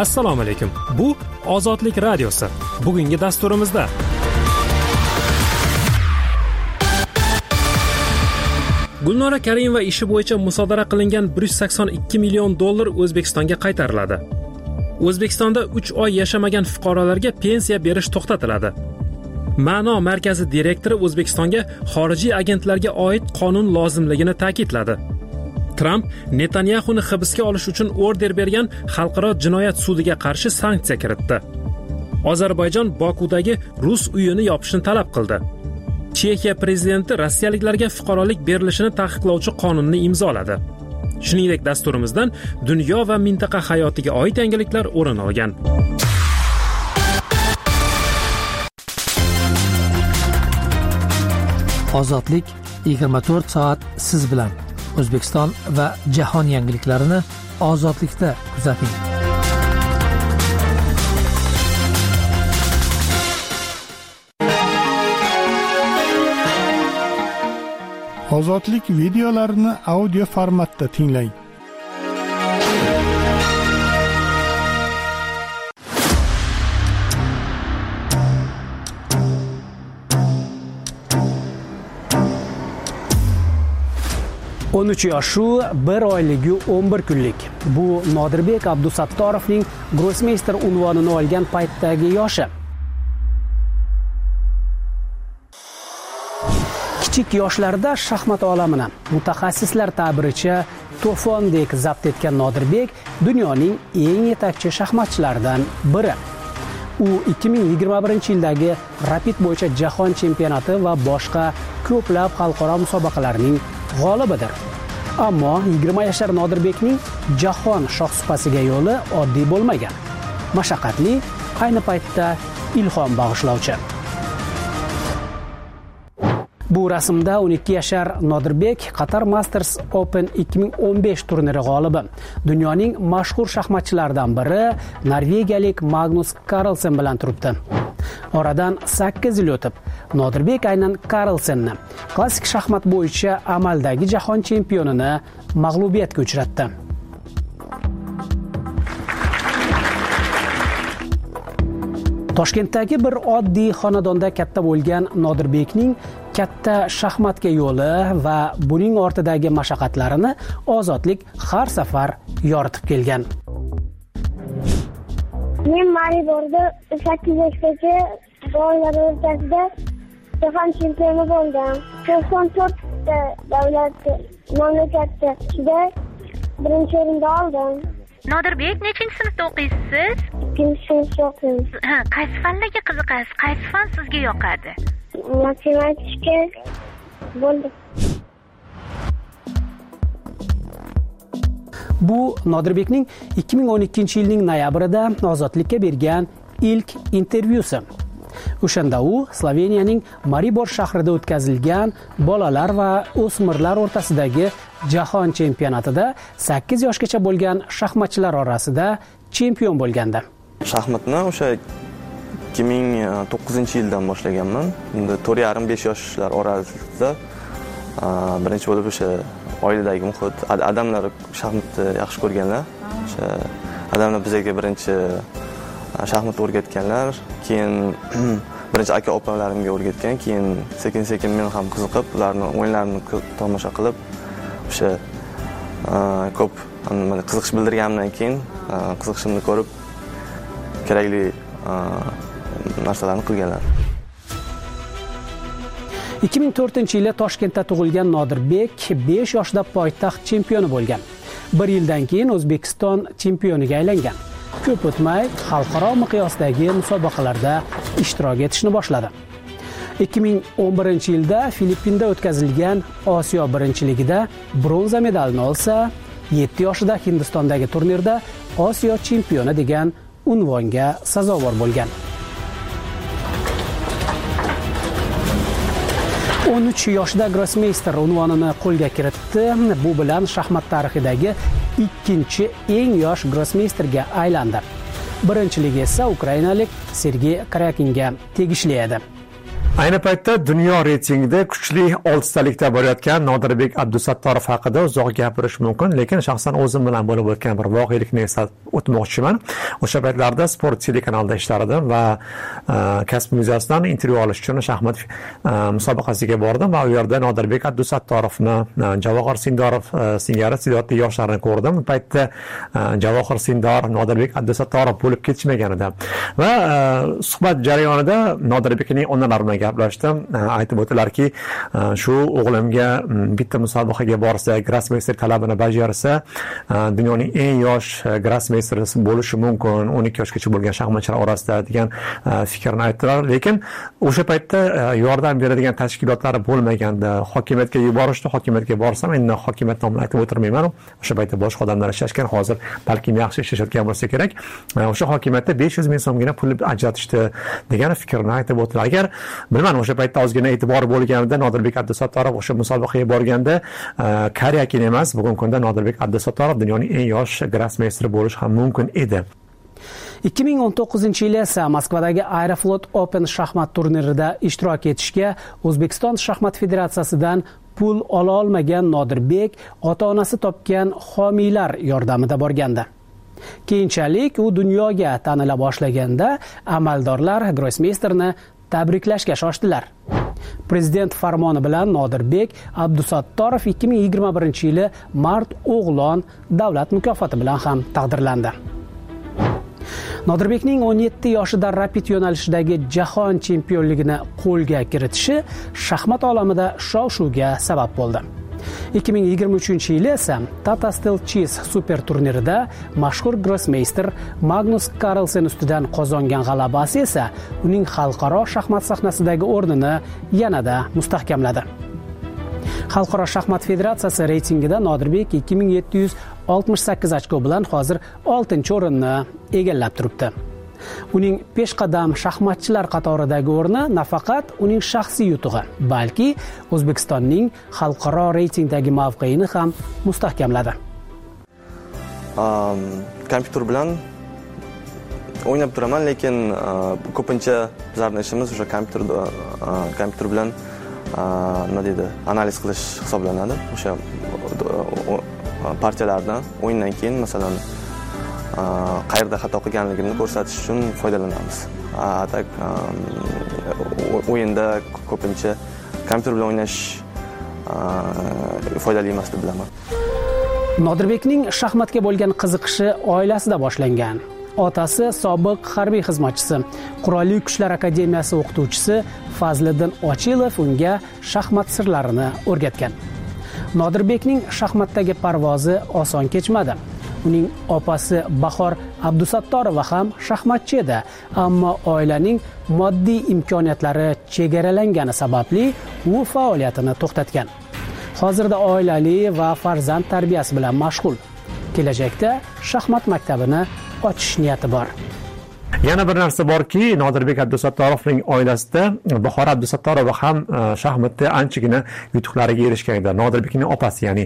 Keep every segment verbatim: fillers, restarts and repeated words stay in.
Assalomu alaykum. Bu Ozodlik radiosi. Bugungi dasturimizda Gulnora Karimova ishi bo'yicha musodara qilingan bir yuz sakson ikki million dollar O'zbekistonga qaytariladi. O'zbekistonda uch oy yashamagan fuqarolarga pensiya berish to'xtatiladi. Ma'no markazi direktori O'zbekistonga xorijiy agentlarga oid qonun lozimligini ta'kidladi. Tramp Netanyahuni hibsga olish uchun order bergan xalqaro jinoyat sudiga qarshi sanksiya kiritdi. Ozarbayjon Bokudagi rus uyini yopishni talab qildi. Chexiya prezidenti rossiyaliklarga fuqarolik berilishini taqiqlovchi qonunni imzoladi. Shuningdek, dasturimizdan dunyo va mintaqa hayotiga oid yangiliklar o'rin olgan. Ozodlik yigirma to'rt soat siz bilan. O'zbekiston va jahon yangiliklarini Ozodlikda kuzating. Ozodlik videolarini audio formatda tinglang. o'n uch yoshu bir oyligi o'n bir kunlik. Bu Nodirbek Abdusattarovning grossmeyster unvonini olgan paytdagi yoshi. Kichik yoshlarda shaxmat olamini mutaxassislar ta'biricha to'fondek zabt etgan Nodirbek dunyoning eng yetakchi shaxmatchilaridan biri. U ikki ming yigirma birinchi yildagi Rapid bo'yicha jahon chempionati va boshqa ko'plab xalqaro musobaqalarning g'olibidir. Ammo yigirma yashar Nodirbekning jahon shohsupasiga yo'li oddiy bo'lmagan. Mashaqqatli, ayni paytda ilhom bag'ishlovchi. Bu rasmda o'n ikki yashar Nodirbek Qatar Masters Open ikki ming o'n besh turniri g'olibi. Dunyoning mashhur shaxmatchilaridan biri norvegiyalik Magnus Carlsen bilan turibdi. Oradan sakkiz yil o'tib, Nodirbek aynan Carlsenni klassik shaxmat bo'yicha amaldagi jahon chempionini mag'lubiyatga uchratdi. Toshkentdagi bir oddiy xonadonda katta bo'lgan Nodirbekning katta shaxmatga yo'li va buning ortidagi mashaqqatlarini Ozodlik har safar yoritib kelgan. Men Mariborda sakkiz yoshgacha bolalar o'rtasida jahon chempioni bo'ldim. to'qson to'rtta davlat mamlakatda ichida birinchi o'rinda oldim. Nodirbek, nechinchi sinfda o'qiysiz? ikkinchi sinfda o'qiyman. Ha, qaysi fanlarga qiziqasiz? Qaysi fan sizga yoqadi? Matematika bo'ldi. Bu Nodirbekning ikki ming o'n ikkinchi yilning noyabrida Ozodlikka bergan ilk intervyusi. O'shanda u Sloveniyaning Maribor shahrida o'tkazilgan bolalar va o'smirlar o'rtasidagi jahon chempionatida sakkiz yoshgacha bo'lgan shaxmatchilar orasida chempion bo'lgandi. Shaxmatni o'sha ikki ming to'qqizinchi yildan boshlaganman. Unda to'rt yarim besh yoshlar orasida birinchi bo'lib o'sha oiladagi muhit, odamlar shaxmatni yaxshi ko'rganlar. O'sha odamlar bizga birinchi shaxmat o'rgatganlar, keyin birinchi aka opalarimga o'rgatgan, keyin sekin-sekin men ham qiziqib, ularning o'yinlarini tomosha qilib, o'sha ko'p qiziqish bildirganimdan keyin qiziqishimni ko'rib kerakli narsalarni qilganlar. ikki ming to'rtinchi yilda Toshkentda tug'ilgan Nodirbek besh yoshda poytaxt chempioni bo'lgan. bir yildan keyin O'zbekiston chempioniga aylangan. Ko'p o'tmay xalqaro miqyosdagi musobaqalarda ishtirok etishni boshladi. ikki ming o'n birinchi yilda Filippinda o'tkazilgan Osiyo birinchiligida bronza medalni olsa, yetti yoshida Hindistondagi turnirda Osiyo chempioni degan unvonga sazovor bo'lgan. o'n uch yoshda grossmeyster unvonini qo'lga kiritdi. Bu bilan shaxmat tarixidagi ikkinchi eng yosh grossmeysterga aylandi. Birinchiligi esa ukrainalik Sergey Karyakinga tegishli edi. Ayni paytda dunyo reytingida kuchli oltitalikda borayotgan Nodirbek Abdusattorov haqida uzoq gapirish mumkin, lekin shaxsan o'zim bilan bo'lib o'tgan bir voqelikni eslatib o'tmoqchiman. O'sha paytlarda Sport telekanalida ishlardim va Kasb muzeyasidan intervyu olish uchun shaxmat musobaqasiga bordim va u yerda Nodirbek Abdusattorovni, Javohir Sindorov singari iste'dodli yoshlarni ko'rdim. Bu paytda Javohir Sindor, Nodirbek Abdusattorov bo'lib ketishmagan edi. Va suhbat jarayonida Nodirbekning onalari bilan gaplashdim. Aytib o'tdilarki, shu o'g'limga bitta musobaqaga borsa, grossmeyster talabini bajarsa, dunyoning eng yosh grossmeysteri bo'lishi mumkin, o'n ikki yoshgacha bo'lgan shaxmatchilar orasida degan fikrni aytdilar. Lekin o'sha paytda yordam beradigan tashkilotlari bo'lmaganda, hokimiyatga yuborishdi. Hokimiyatga borsam, endi hokimiyat nomini aytib o'tirmayman. O'sha paytda boshqa odamlar ishlashgan, hozir balkim yaxshi ishlayotgan bo'lsa kerak. O'sha hokimiyatda besh yuz ming so'mgina pul ajratishdi degan fikrni aytib o'tdilar. Agar bilmadim, o'sha paytda ozgina e'tibor bo'lganida Nodirbek Abdusattorov o'sha musobaqaga borganda Karyakin emas, bugungi kunda Nodirbek Abdusattorov dunyoning eng yosh grossmeysteri bo'lishi ham mumkin edi. ikki ming o'n to'qqizinchi yil esa Moskvadagi Aeroflot Open shaxmat turnirida ishtirok etishga O'zbekiston shaxmat federatsiyasidan pul ola olmagan Nodirbek ota-onasi topgan homiylar yordamida borgandi. Keyinchalik u dunyoga tanila boshlaganda amaldorlar grossmeysterni tabriklashga shoshdilar. Prezident farmoni bilan Nodirbek Abdusattorov ikki ming yigirma birinchi yili Mard O'g'lon davlat mukofoti bilan ham taqdirlandi. Nodirbekning o'n yetti yoshida rapid yo'nalishidagi jahon chempionligini qo'lga kiritishi shaxmat olamida shov-shuvga sabab bo'ldi. ikki ming yigirma uchinchi yili esa Tata Steel Chess super turnirida mashhur grossmeyster Magnus Carlsen ustidan qozongan g'alabasi esa uning xalqaro shaxmat sahnasidagi o'rnini yanada mustahkamladi. Xalqaro shaxmat federatsiyasi reytingida Nodirbek ikki ming yetti yuz oltmish sakkiz ochko bilan hozir oltinchi o'rinni egallab turibdi. Uning peshqadam shaxmatchilar qatoridagi o'rni nafaqat uning shaxsiy yutug'i, balki O'zbekistonning xalqaro reytingdagi mavqeini ham mustahkamladi. Kompyuter bilan o'ynab turaman, lekin ko'pincha bizlarning ishimiz o'sha kompyuter kompyuter bilan nima deydi, analiz qilish hisoblanadi. O'sha partiyalardan o'yindan keyin masalan qayerda xato qilganligimni ko'rsatish uchun foydalanamiz. Tak o'yinda ko'pincha kompyuter bilan o'ynash foydali emas deb bilaman. Nodirbekning shaxmatga bo'lgan qiziqishi oilasida boshlangan. Otasi sobiq harbiy xizmatchisi, Qurolli Kuchlar akademiyasi o'qituvchisi Fazliddin Ochilov unga shaxmat sirlarini o'rgatgan. Nodirbekning shaxmatdagi parvozi oson kechmadi. Uning opasi Bahor Abdusattorova ham shaxmatchi edi, ammo oilaning moddiy imkoniyatlari chegaralangani sababli u faoliyatini to'xtatgan. Hozirda oilali va farzand tarbiyasi bilan mashg'ul. Kelajakda shaxmat maktabini ochish niyati bor. Yana bir narsa borki, Nodirbek Abdusattorovning oilasida Bahor Abdusattorova ham shaxmatda anchagina yutuqlarga erishgan edi. Nodirbekning opasi, ya'ni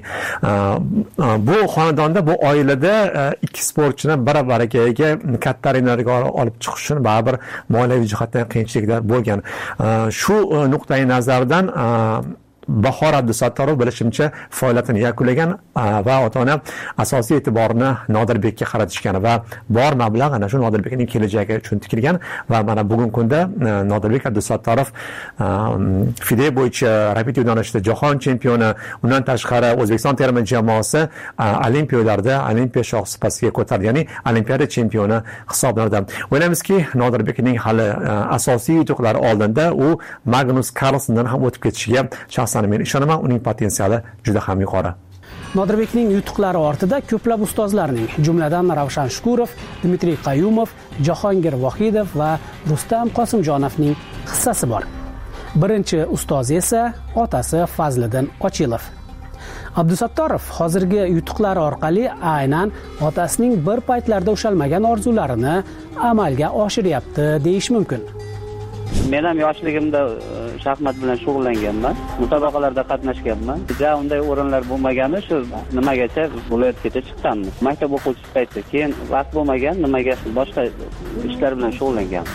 bu xonadonda, bu oilada ikki sportchini bir-biriga katta arenalarga olib chiqish uchun baribir moliyaviy jihatdan qiyinchiliklar bo'lgan. Shu nuqtai nazardan Bahor Abdusattorov bilishimcha faoliyatini yakunlagan va ota-ona asosiy e'tiborni Nodirbekka qaratishgan va bor mablag' ana shu Nodirbekning kelajagi uchun tikilgan va mana bugungi kunda Nodirbek Abdusattorov fide bo'yicha rapid yo'nalishida jahon chempioni, undan tashqari O'zbekiston terma jamoasi olimpiyalarda olimpiya shohsupasiga ko'tardi, ya'ni olimpiada chempioni hisoblanadi. O'ylaymizki, Nodirbekning hali asosiy yutuqlari oldinda u Magnus Carlsendan ham o'tib ketishiga shaxsan men ishonaman. Uning potensiali juda ham yuqori. Nodirbekning yutuqlari ortida ko'plab ustozlarning, jumladan Ravshan Shukurov, Dmitriy Qayumov, Jahongir Vohidov va Rustam Qosimjonovning hissasi bor. Birinchi ustozi esa otasi Fazliddin Ochilov. Abdusattorov hozirgi yutuqlari orqali aynan otasining bir paytlarda ushalmagan orzularini amalga oshiryapti deyish mumkin. Men ham yoshligimda shaxmat bilan shug'ullanganman, musobaqalarda qatnashganman. Ja unday o'rinlar bo'lmagani shu nimagacha viloyatgacha chiqqanman. Maktab o'quvchisi paytida, keyin vaqt bo'lmagan, nimaga boshqa ishlar bilan shug'ullanganman.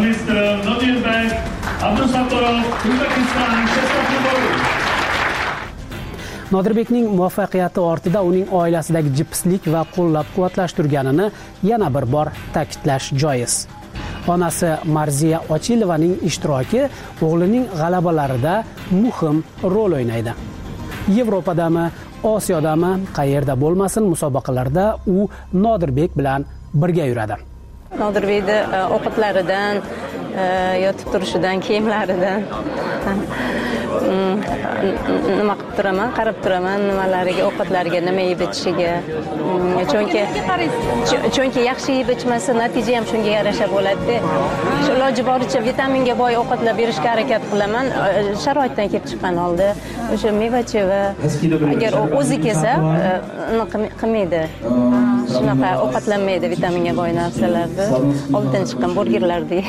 Nodirbekning muvaffaqiyati ortida uning oilasidagi jipslik va qo'llab-quvvatlash turganini yana bir bor ta'kidlash joiz. Onasi Marziya Ochilovaning ishtiroki o'g'lining g'alabalarida muhim rol o'ynaydi. Yevropadami, Osiyodami, qayerda bo'lmasin, musobaqalarda u Nodirbek bilan birga yuradi. Nodirbekni o'qitlaridan, yotib turishidan, kiyimlaridan nima qilib turaman, qarab turaman, nimalariga, ovqatlariga nima yeb ichiga. Chunki chunki yaxshi yeb ichmasa, natija ham shunga yarasha bo'ladi. Shu iloji boricha vitaminga boy ovqatlar berishga harakat qilaman. Sharoitdan kelib chiqqan holda o'sha meva-cheva agar o'zi kelsa, qilmaydi. Shunaqa ovqatlanmaydi vitaminga boy narsalarni. Oldidan chiqqan burgerlarni.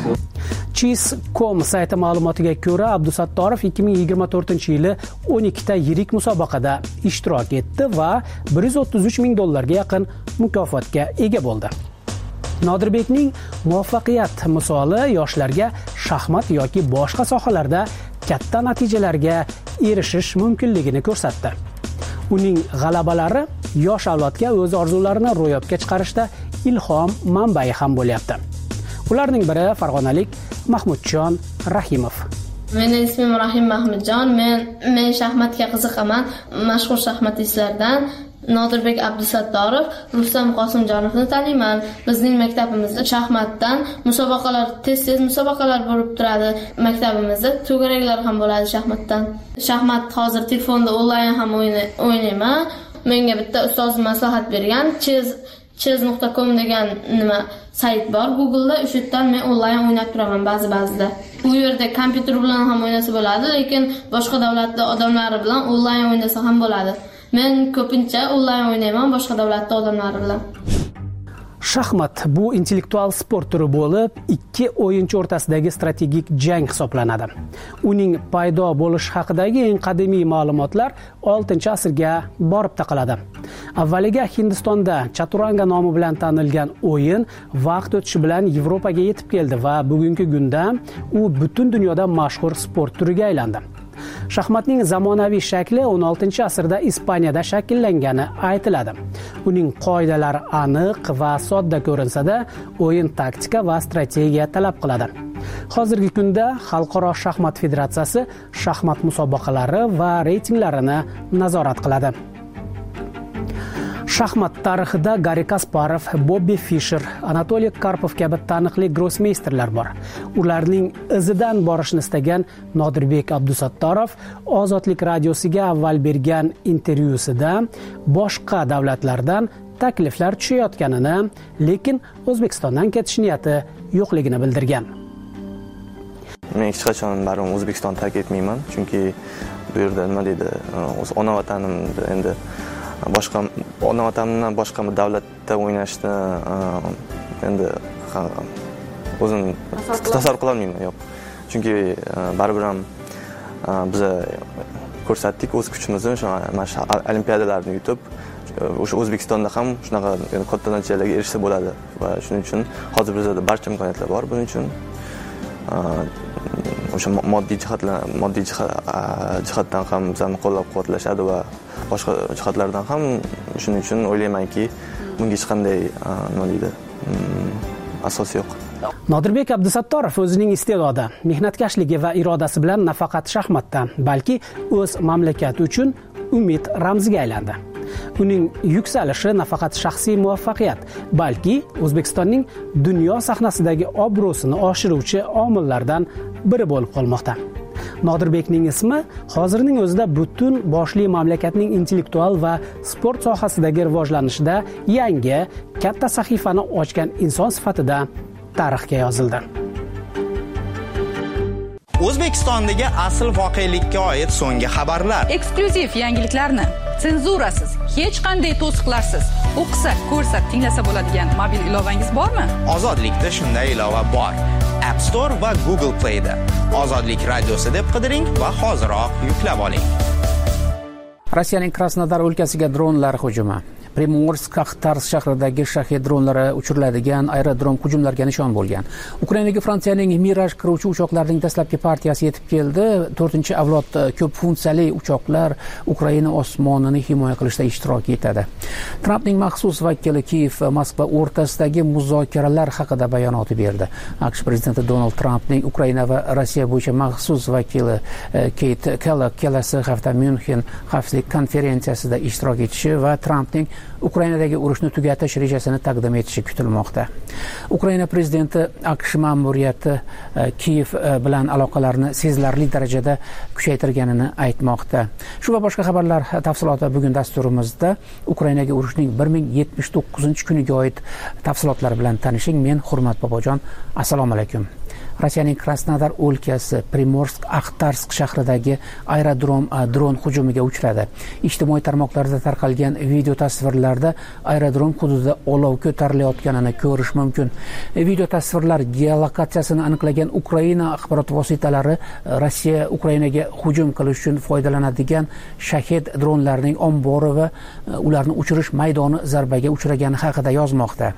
cheez dot com sayti ma'lumotiga ko'ra, Abdusattorov ikki ming yigirma to'rtinchi yili o'n ikkita yirik musobaqada ishtirok etdi va bir yuz o'ttiz uch ming dollarga yaqin mukofotga ega bo'ldi. Nodirbekning muvaffaqiyat misoli yoshlarga shaxmat yoki boshqa sohalarda katta natijalarga erishish mumkinligini ko'rsatdi. Uning g'alabalari yosh avlodga o'z orzularini ro'yobga chiqarishda ilhom manbai ham bo'lyapti. Ularning biri farg'onalik Mahmudjon Rahimov. Mening ismim Rahim Mahmudjon. Men men shaxmatga qiziqaman. Mashhur shaxmatistlardan Nodirbek Abdusattorov, Rustam Qosimjonovni taniyman. Bizning maktabimizda shaxmatdan musobaqalar, tez-tez musobaqalar bo'lib turadi. Maktabimizda to'garaklar ham bo'ladi shaxmatdan. Shaxmat hozir telefonda onlayn ham o'ynayman. Menga bitta ustoz maslahat bergan, cheez cheez dot com degan nima sayt bor Google'da, o'sha yerdan men onlayn o'ynab turaman ba'zi-ba'zida. U yerda kompyuter bilan ham o'ynasa bo'ladi, lekin boshqa davlatda odamlari bilan onlayn o'ynasa ham bo'ladi. Men ko'pincha onlayn o'ynayman boshqa davlatda odamlari bilan. Shaxmat bu intellektual sport turi bo'lib, ikki o'yinchi o'rtasidagi strategik jang hisoblanadi. Uning paydo bo'lishi haqidagi eng qadimiy ma'lumotlar oltinchi asrga borib taqaladi. Avvaliga Hindistonda chaturanga nomi bilan tanilgan o'yin vaqt o'tishi bilan Yevropaga yetib keldi va bugungi kunda u butun dunyoda mashhur sport turiga aylandi. Shaxmatning zamonaviy shakli o'n oltinchi asrda Ispaniyada shakllangani aytiladi. Uning qoidalari aniq va sodda ko'rinsa-da, o'yin taktika va strategiya talab qiladi. Hozirgi kunda Xalqaro shaxmat federatsiyasi shaxmat musobaqalari va reytinglarini nazorat qiladi. Shaxmat tarixida Garri Kasparov, Bobby Fischer, Anatoliy Karpov kabi taniqli grossmeysterlar bor. Ularning izidan borishni istagan Nodirbek Abdusattorov Ozodlik radiosiga avval bergan intervyusida boshqa davlatlardan takliflar tushayotganini, lekin O'zbekistondan ketish niyati yo'qligini bildirgan. Men hech qachon baribir O'zbekiston tark etmayman, chunki bu yerda nima deydi, o'z ona vatanimda endi boshqa ona vatanimdan boshqa bir davlatda o'ynashni endi o'zim tasavvur qila olmayman, yo'q. Chunki baribir ham biz ko'rsatdik o'z kuchimizni, mana shu olimpiadalarni yutib, o'sha O'zbekistonda ham shunaqa katta natijalarga erishsa bo'ladi va shuning uchun hozir bizda barcha imkoniyatlar bor. Buning uchun o'sha moddiy jihatlar, moddiy jihatdan ham bizani qo'llab-quvvatlashadi va boshqa jihatlardan ham. Shuning uchun o'ylaymanki, bunga hech qanday nima deydi, asos yo'q. Nodirbek Abdusattorov o'zining iste'dodi, mehnatkashligi va irodasi bilan nafaqat shaxmatda, balki o'z mamlakati uchun umid ramziga aylandi. Uning yuksalishi nafaqat shaxsiy muvaffaqiyat, balki O'zbekistonning dunyo sahnasidagi obro'sini oshiruvchi omillardan biri bo'lib qolmoqda. Nodirbekning ismi hozirning o'zida butun boshli mamlakatning intellektual va sport sohasidagi rivojlanishida yangi katta sahifani ochgan inson sifatida tarixga yozildi. O'zbekistondagi asl voqelikka oid so'nggi xabarlar, eksklyuziv yangiliklarni senzurasiz, hech qanday to'siqlarsiz o'qisa, ko'rsa, tinglasa bo'ladigan mobil ilovangiz bormi? Ozodlikda shunday ilova bor. App Store va Google Play da Ozodlik radiosi deb qidiring va hoziroq yuklab oling. Rossiyaning Krasnodar o'lkasiga dronlar hujumi. Primorsk-Axtarsk shahridagi shahed dronlari uchiriladigan aerodrom hujumlarga nishon bo'lgan. Ukrainaga Fransiyaning Miraj qiruvchi uchoqlarining dastlabki partiyasi yetib keldi. to'rtinchi avlod ko'p funksiyali uchoqlar Ukraina osmonini himoya qilishda ishtirok etadi. Trampning maxsus vakili Kiyev va Moskva o'rtasidagi muzokaralar haqida bayonot berdi. AQSh prezidenti Donald Trampning Ukraina va Rossiya bo'yicha maxsus vakili Keyt Kellogg kelasi hafta Myunxen xavfsizlik konferensiyasida ishtirok etishi va Trampning Ukrainadagi urushni tugatish rejasini taqdim etishi kutilmoqda. Ukraina prezidenti AQSh ma'muriyati Kiyev bilan aloqalarni sezilarli darajada kuchaytirganini aytmoqda. Shu va boshqa xabarlar tafsiloti bugun dasturimizda. Ukrainaga urushning bir ming yetmish to'qqizinchi kuniga oid tafsilotlar bilan tanishing. Men Hurmat Bobojon. Assalomu alaykum. Rossiyaning Krasnodar o'lkasi Primorsk-Axtarsk shahridagi aerodrom dron hujumiga uchradi. Ijtimoiy tarmoqlarda tarqalgan video tasvirlarda aerodrom hududida olov ko'tarilayotganini ko'rish mumkin. Video tasvirlar geolokatsiyasini aniqlagan Ukraina axborot vositalari Rossiya Ukrainaga hujum qilish uchun foydalanadigan shahed dronlarning ombori va ularni uchirish maydoni zarbaga uchragani haqida yozmoqda.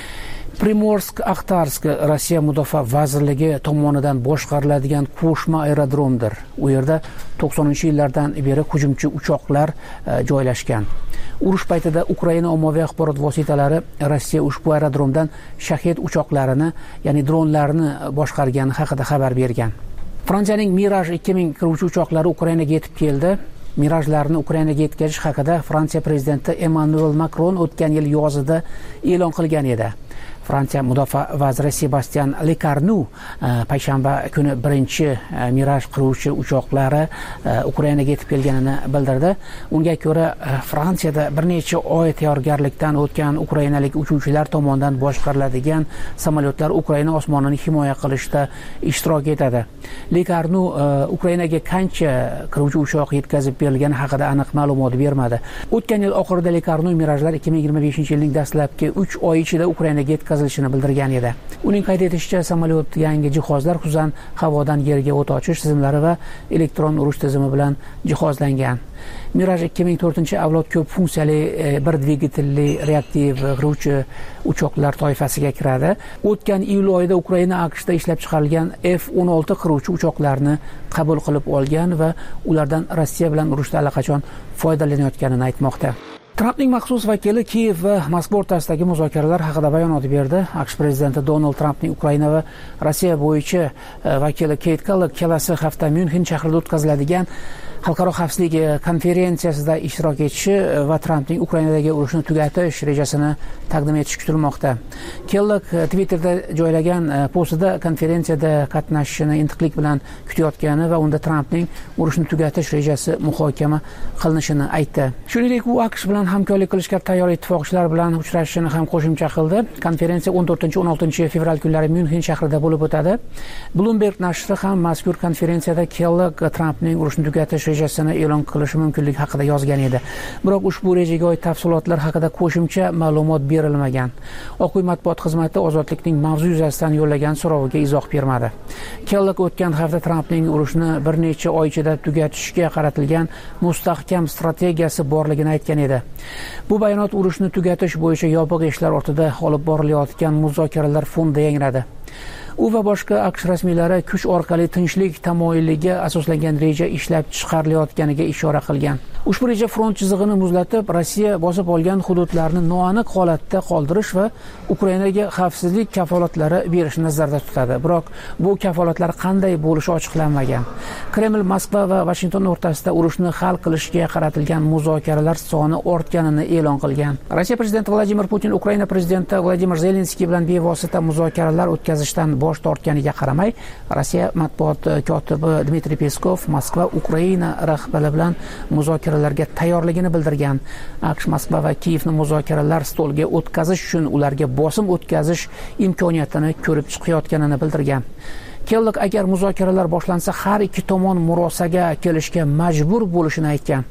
Primorsk-Axtarsk Rossiya Mudofaa vazirligi tomonidan boshqariladigan qo'shma aerodromdir. U yerda to'qsoninchi yillardan beri hujumchi uchoqlar joylashgan. Urush paytida Ukraina ommaviy axborot vositalari Rossiya ushbu aerodromdan shahed uchoqlarini, ya'ni dronlarni boshqargani haqida xabar bergan. Fransiyaning Miraj ikki ming qiruvchi uchoqlari Ukrainaga yetib keldi. Mirajlarni Ukrainaga yetkazish haqida Fransiya prezidenti Emmanuel Macron o'tgan yil yozida e'lon qilgan edi. Fransiya mudofaa vaziri Sebastian Lecornu payshanba kuni birinchi Miraj qiruvchi uchoqlari Ukrainaga yetib kelganini bildirdi. Unga ko'ra, Fransiyada bir necha oy tayyorgarlikdan o'tgan ukrainalik uchuvchilar tomonidan boshqariladigan samolyotlar Ukraina osmonini himoya qilishda ishtirok etadi. Lecornu Ukrainaga qancha qiruvchi uchoq yetkazib berilgani haqida aniq ma'lumot bermadi. O'tgan yil oxirida Lecornu Mirajlar ikki ming yigirma beshinchi yilning dastlabki uch oy ichida Ukrainaga yetkazilishini bildirgan edi. Uning qayd etishicha, samolyot yangi jihozlar, xususan havodan yerga o't ochish tizimlari va elektron urush tizimi bilan jihozlangan. Miraj ikki ming to'rtinchi avlod ko'p funksiyali bir dvigatelli reaktiv qiruvchi uchoqlar toifasiga kiradi. O'tgan iyul oyida Ukraina AQShda ishlab chiqarilgan F o'n olti qiruvchi uchoqlarni qabul qilib olgan va ulardan Rossiya bilan urushda allaqachon foydalanayotganini aytmoqda. Trampning maxsus vakili Kiyev va Moskva o'rtasidagi muzokaralar haqida bayonot berdi. AQSh prezidenti Donald Trampning Ukraina va Rossiya bo'yicha vakili Keyt Kellogg kelasi hafta Myunxen shahrida o'tkaziladigan xalqaro xavfsizlik konferensiyasida ishtirok etishi va Trampning Ukrainadagi urushni tugatish rejasini taqdim etishi kutilmoqda. Kellogg Twitterda joylagan postida konferensiyada qatnashishini intiqlik bilan kutayotgani va unda Trampning urushni tugatish rejasi muhokama qilinishini aytdi. Shuningdek, u AQSh bilan hamkorlik qilishga tayyor ittifoqchilar bilan uchrashishini ham qo'shimcha qildi. Konferensiya o'n to'rtinchi o'n oltinchi fevral kunlari Myunxen shahrida bo'lib o'tadi. Bloomberg nashri ham mazkur konferensiyada Kellogg Trampning urushni tugatish rejasini e'lon qilishi mumkinligi haqida yozgan edi. Biroq ushbu rejaga oid tafsilotlar haqida qo'shimcha ma'lumot berilmagan. Oq uy matbuot xizmati ozodlikning mavzu yuzasidan yo'llagan so'roviga izoh bermadi. Kellogg o'tgan hafta Trampning urushni bir necha oy ichida tugatishga qaratilgan mustahkam strategiyasi borligini aytgan edi. Bu bayonot urushni tugatish bo'yicha yopiq eshiklar ortida olib borilayotgan muzokaralar fonida yangradi. U va boshqa AQSh rasmiylari kuch orqali tinchlik tamoyiliga asoslangan reja ishlab chiqarilayotganiga ishora qilgan. Ushbu reja front chizig'ini muzlatib, Rossiya bosib olgan hududlarni noaniq holatda qoldirish va Ukrainaga xavfsizlik kafolatlari berishni nazarda tutadi. Biroq bu kafolatlar qanday bo'lishi ochiqlanmagan. Kreml Moskva va Washington o'rtasida urushni hal qilishga qaratilgan muzokaralar soni ortganini e'lon qilgan. Rossiya prezidenti Vladimir Putin Ukraina prezidenti Vladimir Zelenskiy bilan bevosita muzokaralar o'tkazishdan bosh tortganiga qaramay, Rossiya matbuot kotibi Dmitriy Peskov Moskva Ukraina rahbari bilan muzokaralarga tayyorligini bildirgan. AQSh Moskva va Kiyevni muzokaralar stoliga o'tkazish uchun ularga bosim o'tkazish imkoniyatini ko'rib chiqayotganini bildirgan. Kellogg agar muzokaralar boshlansa har ikki tomon murosaga kelishga majbur bo'lishini aytgan.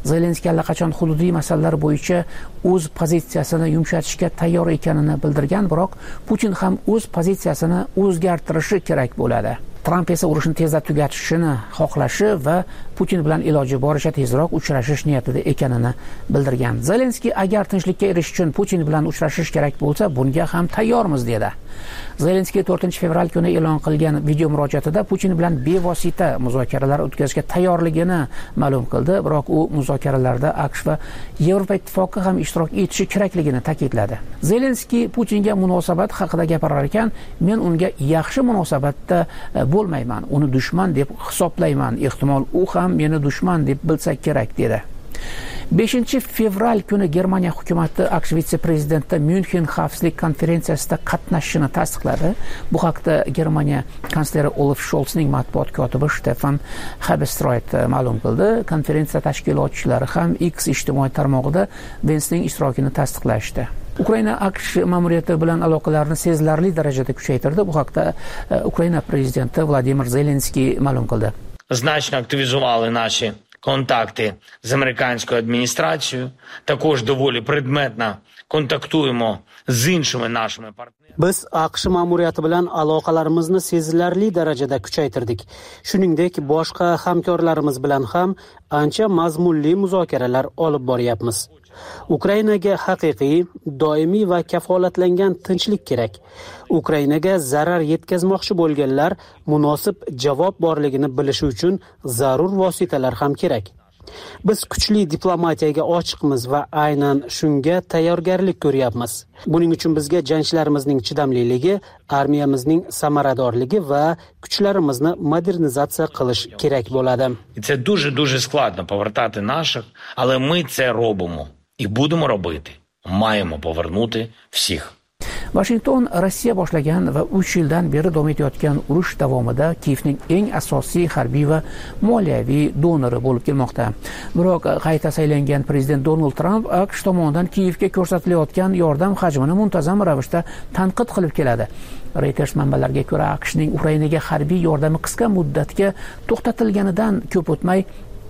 Zelenskiy allaqachon hududiy masalalar bo'yicha o'z pozitsiyasini yumshatishga tayyor ekanini bildirgan, biroq Putin ham o'z pozitsiyasini o'zgartirishi kerak bo'ladi. Tramp esa urushni tezda tugatishini xohlashi va Putin bilan iloji boricha tezroq uchrashish niyatida ekanini bildirgan. Zelenskiy agar tinchlikka erishish uchun Putin bilan uchrashish kerak bo'lsa, bunga ham tayyormiz dedi. Zelenskiy to'rtinchi fevral kuni e'lon qilgan video murojaatida Putin bilan bevosita muzokaralar o'tkazishga tayyorligini ma'lum qildi, biroq u muzokaralarda AQSh va Yevropa ittifoqi ham ishtirok etishi kerakligini ta'kidladi. Zelenskiy Putinga munosabat haqida gapirar ekan, men unga yaxshi munosabatda bo'lmayman, uni dushman deb hisoblayman, ehtimol u ham meni dushman deb bilsa kerak dedi. beshinchi fevral kuni Germaniya hukumati AQSh vitse-prezidenti Myunxen xavfsizlik konferensiyasida qatnashishini tasdiqladi. Bu haqda Germaniya kansleri Olaf Scholzning matbuot kotibi Stefan Habestroit ma'lum qildi. Konferensiya tashkilotchilari ham X ijtimoiy tarmog'ida Vensning ishtirokini tasdiqlashdi. Ukraina AQSh ma'muriyati bilan aloqalarni sezilarli darajada kuchaytirdi. Bu haqda Ukraina prezidenti Vladimir Zelenskiy ma'lum qildi. Значно активізували наші контакти з американською адміністрацією. Також доволі предметно kontaktuyemo з іншими нашими партнерами. Biz AQSh ma'muriyati bilan aloqalarimizni sezilarli darajada kuchaytirdik. Shuningdek, boshqa hamkorlarimiz bilan ham ancha mazmunli muzokaralar olib boryapmiz. Ukrainaga haqiqiy, doimiy va kafolatlangan tinchlik kerak. Ukrainaga zarar yetkazmoqchi bo'lganlar munosib javob borligini bilishi uchun zarur vositalar ham kerak. Biz kuchli diplomatiyaga ochiqmiz va aynan shunga tayyorgarlik ko'ryapmiz. Buning uchun bizga jangchilarimizning chidamliligi, armiyamizning samaradorligi va kuchlarimizni modernizatsiya qilish kerak bo'ladi. Це дуже-дуже складно повертати наших, але ми це робимо і будемо робити. Маємо повернути всіх. Washington Rossiya boshlagan va uch yildan beri davom etayotgan urush davomida Kiyevning eng asosiy harbiy va moliyaviy donori bo'lib kelmoqda. Biroq qayta saylangan prezident Donald Trump AQSh tomonidan Kiyevga ko'rsatilayotgan yordam hajmini muntazam ravishda tanqid qilib keladi. Reuters manbalariga ko'ra, AQShning Ukrainaga harbiy yordami qisqa muddatga to'xtatilganidan ko'p o'tmay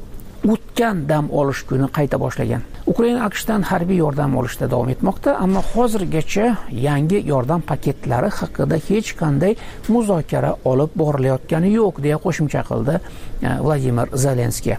o'tgan dam olish kuni qayta boshlagan. Ukraina AQShdan harbiy yordam olishda davom etmoqda, ammo hozirgacha yangi yordam paketlari haqida hech qanday muzokara olib borilayotgani yo'q, deya qo'shimcha qildi Vladimir Zelenskiy.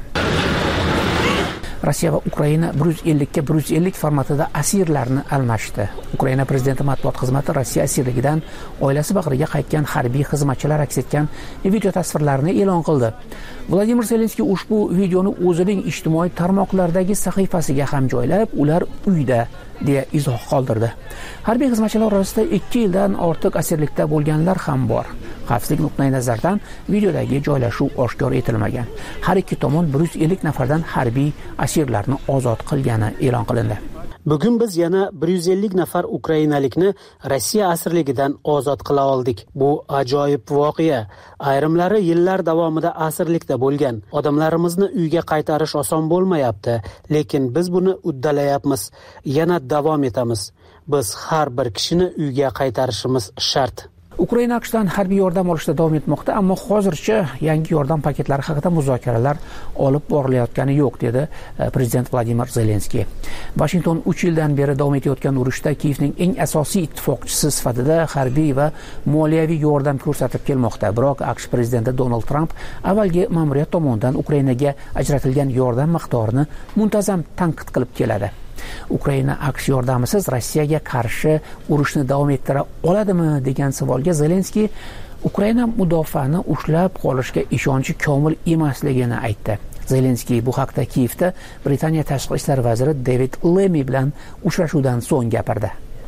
Rossiya va Ukraina bir yuz ellik ga bir yuz ellik formatida asirlarni almashdi. Ukraina prezidenti matbuot xizmati Rossiya asirligidan oilasi bag'riga qaytgan harbiy xizmatchilar aks etgan video tasvirlarini e'lon qildi. Vladimir Zelenskiy ushbu videoni o'zining ijtimoiy tarmoqlardagi sahifasiga ham joylab, ular uyda deya izoh qoldirdi. Harbiy xizmatchilar orasida ikki yildan ortiq asirlikda bo'lganlar ham bor. Xavfsizlik nuqtai nazaridan videodagi joylashuv oshkor etilmagan. Har ikki tomon bir yuz ellik nafardan harbiy asirlarni ozod qilgani e'lon qilindi. Bugun biz yana bir yuz ellik nafar ukrainalikni Rossiya asirligidan ozod qila oldik. Bu ajoyib voqea. Ayrimlari yillar davomida asirlikda bo'lgan. Odamlarimizni uyga qaytarish oson bo'lmayapti, lekin biz buni uddalayapmiz. Yana davom etamiz. Biz har bir kishini uyga qaytarishimiz shart. Ukraina AQShdan harbiy yordam olishda davom etmoqda, ammo hozircha yangi yordam paketlari haqida muzokaralar olib borilayotgani yo'q, dedi prezident Vladimir Zelenskiy. Washington uch yildan beri davom etayotgan urushda Kiyevning eng asosiy ittifoqchisi sifatida harbiy va moliyaviy yordam ko'rsatib kelmoqda. Biroq AQSh prezidenti Donald Trump avvalgi ma'muriyat tomonidan Ukrainaga ajratilgan yordam miqdorini muntazam tanqid qilib keladi. Ukraina AQSh yordamisiz Rossiyaga qarshi urushni davom ettira oladimi degan savolga Zelenskiy Ukraina mudofaani ushlab qolishga ishonchi komil emasligini aytdi. Zelenskiy bu haqda Kiyevda Britaniya tashqi ishlar vaziri David Lammy bilan uchrashuvdan so'ng gapirdi.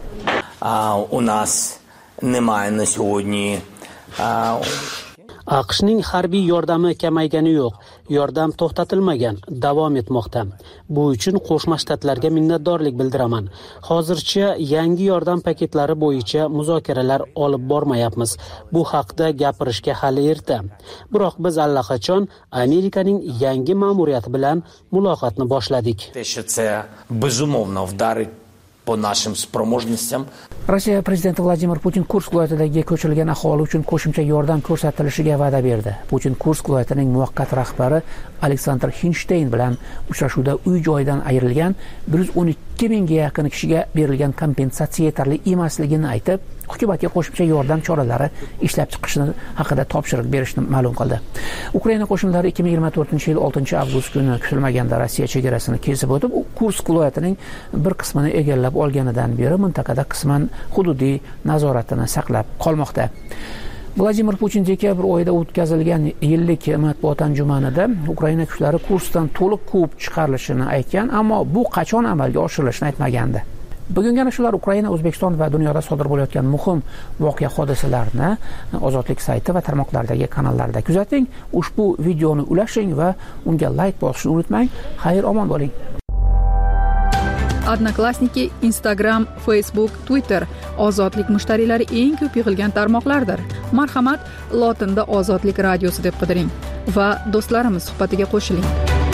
У нас немає на сьогодні AQShning harbiy yordami kamaygani yo'q. Yordam to'xtatilmagan, davom etmoqda. Bu uchun Qo'shma Shtatlarga minnatdorlik bildiraman. Hozircha yangi yordam paketlari bo'yicha muzokaralar olib bormayapmiz. Bu haqda gapirishga hali erta. Biroq biz allaqachon Amerikaning yangi ma'muriyati bilan muloqotni boshladik. Те, що це безумовно вдарить по нашим спроможностям. Rossiya prezidenti Vladimir Putin Kursk viloyatidagi ko'chirilgan aholi uchun qo'shimcha yordam ko'rsatilishiga va'da berdi. Putin Kursk viloyatining muvaqqat rahbari Aleksandr Hinshteyn bilan uchrashuvda uy joyidan ayrilgan bir yuz o'n ikki mingga yaqin kishiga berilgan kompensatsiya yetarli emasligini aytib, hukumatga qo'shimcha yordam choralari ishlab chiqishni haqida topshiriq berishni ma'lum qildi. Ukraina qo'shinlari ikki ming yigirma to'rtinchi yil oltinchi avgust kuni kutilmaganda Rossiya chegarasini kesib o'tib, Kursk viloyatining bir qismini egallab olganidan beri mintaqada qisman hududiy nazoratini saqlab qolmoqda. Vladimir Putin dekabr oyida o'tkazilgan yillik matbuot anjumanida Ukraina kuchlari Kurskdan to'liq quvib chiqarilishini aytgan, ammo bu qachon amalga oshirilishini aytmagandi. Bugungi ana shular Ukraina, O'zbekiston va dunyoda sodir bo'layotgan muhim voqea hodisalarni Ozodlik sayti va tarmoqlardagi kanallarda kuzating. Ushbu videoni ulashing va unga like bosishni unutmang. Xayr, omon bo'ling. Odnoklassniki, Instagram, Facebook, Twitter ozodlik mushtariylari eng ko'p yig'ilgan tarmoqlardir. Marhamat, lotinda Ozodlik radiosi deb qidiring va do'stlarimiz suhbatiga qo'shiling.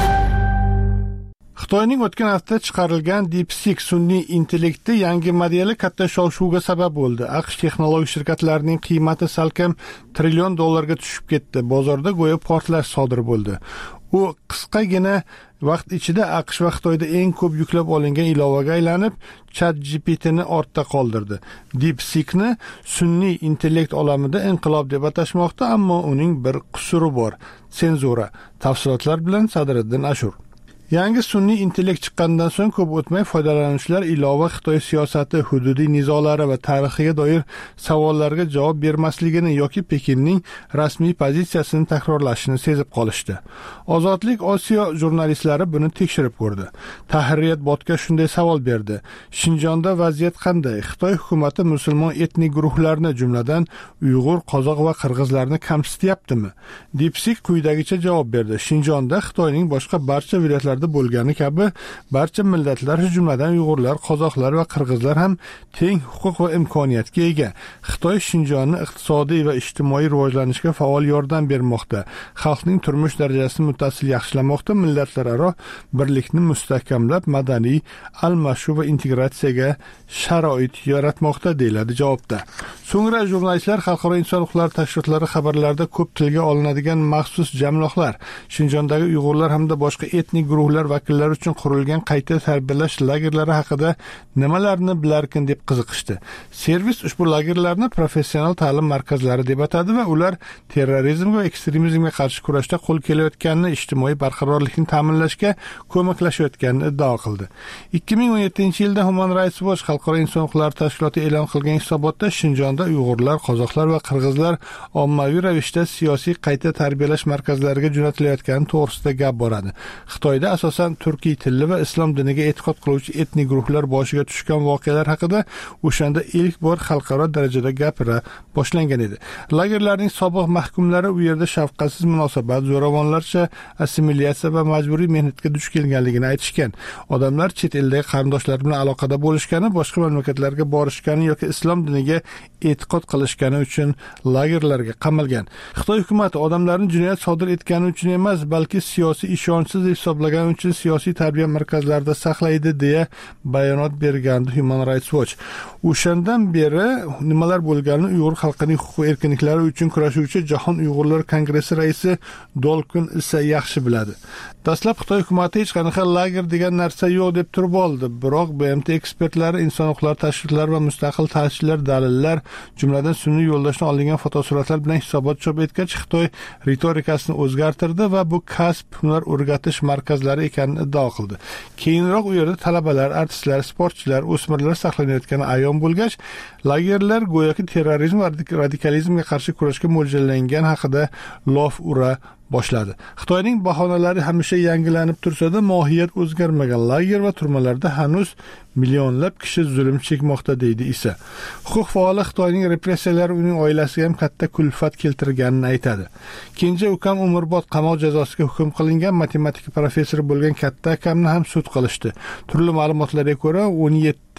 Xitoyning o'tgan hafta chiqarilgan DeepSeek sun'iy intellekti yangi modeli katta shov-shuvga sabab bo'ldi. AQSh texnologik shirkatlarining qiymati salkam trillion dollarga tushib ketdi. Bozorda go'yo portlash sodir bo'ldi. U qisqagina vaqt ichida AQSh va Xitoyda eng ko'p yuklab olingan ilovaga aylanib, ChatGPTni ortda qoldirdi. DeepSeekni sun'iy intellekt olamida inqilob deb atashmoqda, ammo uning bir qusuri bor: senzura. Tafsilotlar bilan Sadriddin Ashur. Yangi sun'iy intellekt chiqqandan so'ng ko'p o'tmay foydalanuvchilar ilova Xitoy siyosati, hududiy nizolari va tarixiga doir savollarga javob bermasligini yoki Pekinning rasmiy pozitsiyasini takrorlashini sezib qolishdi. Ozodlik Osiyo jurnalistlari buni tekshirib ko'rdi. Tahririyat botga shunday savol berdi: Shinjonda vaziyat qanday? Xitoy hukumati musulmon etnik guruhlarni, jumladan Uyg'ur, Qozoq va Qirg'izlarni kamsityaptimi? DeepSeek quyidagicha javob berdi: Shinjonda Xitoyning boshqa barcha viloyatlarida bo'lgani kabi barcha millatlar, jumladan Uyg'urlar, Qozoqlar va Qirg'izlar ham teng huquq va imkoniyatga ega. Xitoy Shinjonni iqtisodiy va ijtimoiy rivojlanishga faol yordam bermoqda. Xalqning turmush darajasini muttasil yaxshilamoqda, millatlararo birlikni mustahkamlab, madaniy almashuv va integratsiyaga sharoit yaratmoqda, deyiladi javobda. So'ngra jurnalistlar xalqaro inson huquqlari tashkilotlari xabarlarida ko'p tilga olinadigan maxsus jamloqlar, Shinjondagi Uyg'urlar hamda boshqa etnik guruhlar vakillari uchun qurilgan qayta tarbiyalash lagerlari haqida nimalarni bilarkin deb qiziqishdi. Servis ushbu lagerlarni professional ta'lim markazlari deb atadi va ular terrorizm va ekstremizmga qarshi kurashda qo'l kelayotganini, ijtimoiy barqarorlikni ta'minlashga ko'maklashayotganini iddao qildi. ikki ming o'n yettinchi yilda Human Rights Watch xalqaro inson huquqlari tashkiloti e'lon qilgan hisobotda Shinjonda Uyg'urlar, Qozoqlar va Qirg'izlar ommaviy ravishda siyosiy qayta tarbiyalash markazlariga jo'natilayotgani to'g'risida gap boradi. Xitoyda asosan turkiy tilli va islom diniga e'tiqod qiluvchi etnik guruhlar boshiga tushgan voqealar haqida o'shanda ilk bor xalqaro darajada gapira boshlangan edi. Lagerlarning sobiq mahkumlari u yerda shafqatsiz munosabat, zo'ravonlarcha assimilyatsiya va majburiy mehnatga duch kelganligini aytishgan. Odamlar chet eldagi qarindoshlar bilan aloqada bo'lishgani, boshqa mamlakatlarga borishgani yoki islom diniga e'tiqod qilishgani uchun lagerlarga qamalgan. Xitoy hukumati odamlarni jinoyat sodir etgani uchun emas, balki siyosiy ishonchsiz hisoblagan uchun siyosiy tarbiya markazlarida saqlaydi deya bayonot bergandi Human Rights Watch. O'shandan beri nimalar bo'lganini Uyg'ur xalqining huquq erkinliklari uchun kurashuvchi Jahon Uyg'urlar Kongressi raisi Dolkun esa yaxshi biladi. Dastlab Xitoy hukumati hech qanaqa lager degan narsa yo'q deb turib oldi, biroq B M T ekspertlari, inson huquqlari tashkilotlari va mustaqil ta'sischilar dalillar, jumladan sun'iy yo'ldoshdan olingan fotosuratlar bilan hisobot chop etgach, Xitoy ritorikasini o'zgartirdi va bu kasb, hunar o'rgatish markazlari ekanini iddao qildi. Keyinroq u yerda talabalar, artistlar, sportchilar, o'smirlar saqlanayotgani ayon bo'lgach, lagerlar go'yoki terrorizm va radikalizmga qarshi kurashga mo'ljallangan haqida lof ura boshladi. Xitoyning bahonalari hamisha yangilanib tursa-da, mohiyat o'zgarmagan. Lager va turmalarda hanuz millionlab kishi zulm chekmoqda, deydi esa. Huquq faoli Xitoyning repressiyalari uning oilasiga ham katta kulfat keltirganini aytadi. Kenja ukam umrbod qamoq jazosiga hukm qilingan matematika professori bo'lgan katta akamni ham sud qilishdi. Turli ma'lumotlarga ko'ra o'n yetti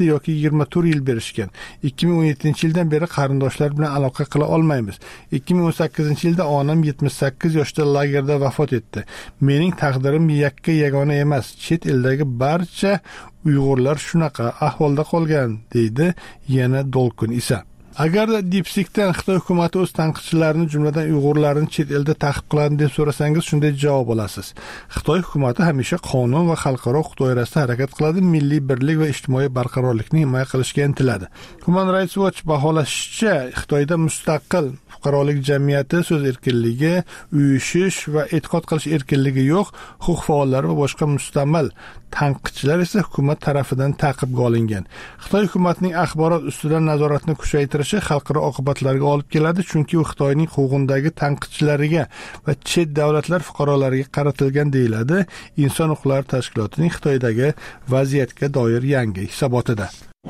yetti yoki yigirma to'rt yil berishgan. ikki ming o'n yettinchi yildan beri qarindoshlar bilan aloqa qila olmaymiz. ikki ming o'n sakkizinchi yilda onam yetmish sakkiz yoshda lagerda vafot etdi. Mening taqdirim yakka yagona emas. Chet eldagi barcha Uyg'urlar shunaqa ahvolda qolgan, deydi yana Dolqin Isa. Agarda DeepSeek'dan Xitoy hukumatı o'z tanqidchilarini, jumladan Uyg'urlarni chet elda ta'qib qiladi deb so'rasangiz, shunday javob olasiz. Xitoy hukumatı hamisha qonun va xalqaro huquq doirasida harakat qiladi, milliy birlik va ijtimoiy barqarorlikni himoya qilishga intiladi. Human Rights Watch baholashicha, Xitoyda mustaqil fuqarolik jamiyati, so'z erkinligi, uyushish va e'tiqod qilish erkinligi yo'q. Huquq faollari va boshqa mustamal tanqidchilar esa hukumat tarafidan ta'qibga olingan. Xitoy hukumatining axborot ustidan nazoratni kuchaytirishi xalqaro oqibatlarga olib keladi, chunki u Xitoyning huquqidagi tanqidchilariga va chet davlatlar fuqarolariga qaratilgan, deyiladi Inson huquqlari tashkilotining Xitoydagi vaziyatga doir yangi hisobotida.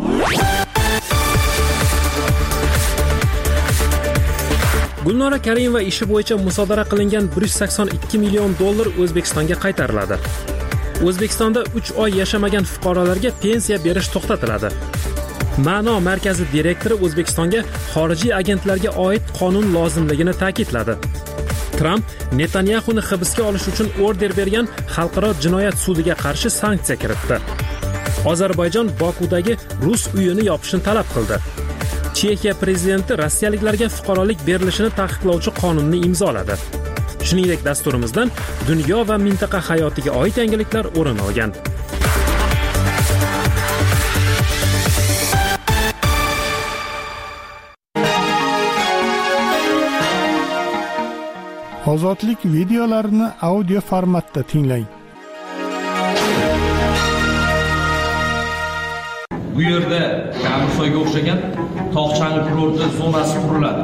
Gulnora Karimova ishi bo'yicha musodara qilingan bir yuz sakson ikki million dollar O'zbekistonga qaytariladi. O'zbekistonda uch oy yashamagan fuqarolarga pensiya berish to'xtatiladi. Ma'no markazi direktori O'zbekistonga xorijiy agentlarga oid qonun lozimligini ta'kidladi. Tramp Netanyahuni hibsga olish uchun order bergan xalqaro jinoyat sudiga qarshi sanksiya kiritdi. Ozarbayjon Bokudagi rus uyini yopishni talab qildi. Chexiya prezidenti rossiyaliklarga fuqarolik berilishini taqiqlovchi qonunni imzoladi. Shuningdek, dasturimizdan dunyo va mintaqa hayotiga oid yangiliklar o'rin olgan. Ozodlik videolarini audio formatda tinglang. Bu yerda Kamsoyga o'xshagan tog'changli kurorti zonasi quriladi.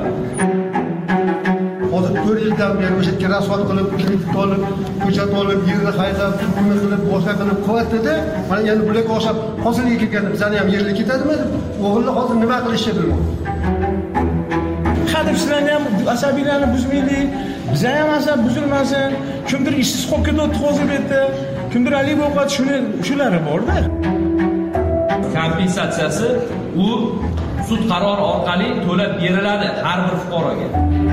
Hozir to'rt yildan beri o'sha yerga rasvot qilib, kredit olib, ko'chat olib, yerni haydab, pulni qilib, boshqa qilib qo'yatdi-da, mana endi bularga o'xshab hozirga kelganda bizani ham yerga ketadimi? O'g'ilni hozir nima qilishni bilmaydi. Hadeb sizlarni ham asabiylarni buzmaylik, bizga ham asab buzilmasin. Kimdir ishsiz qolib ketdi hozir bu yerda, kimdir alib ovqat shuni shulari bor-da. Kompensatsiyasi u sud qarori orqali to'lab beriladi har bir fuqaroga.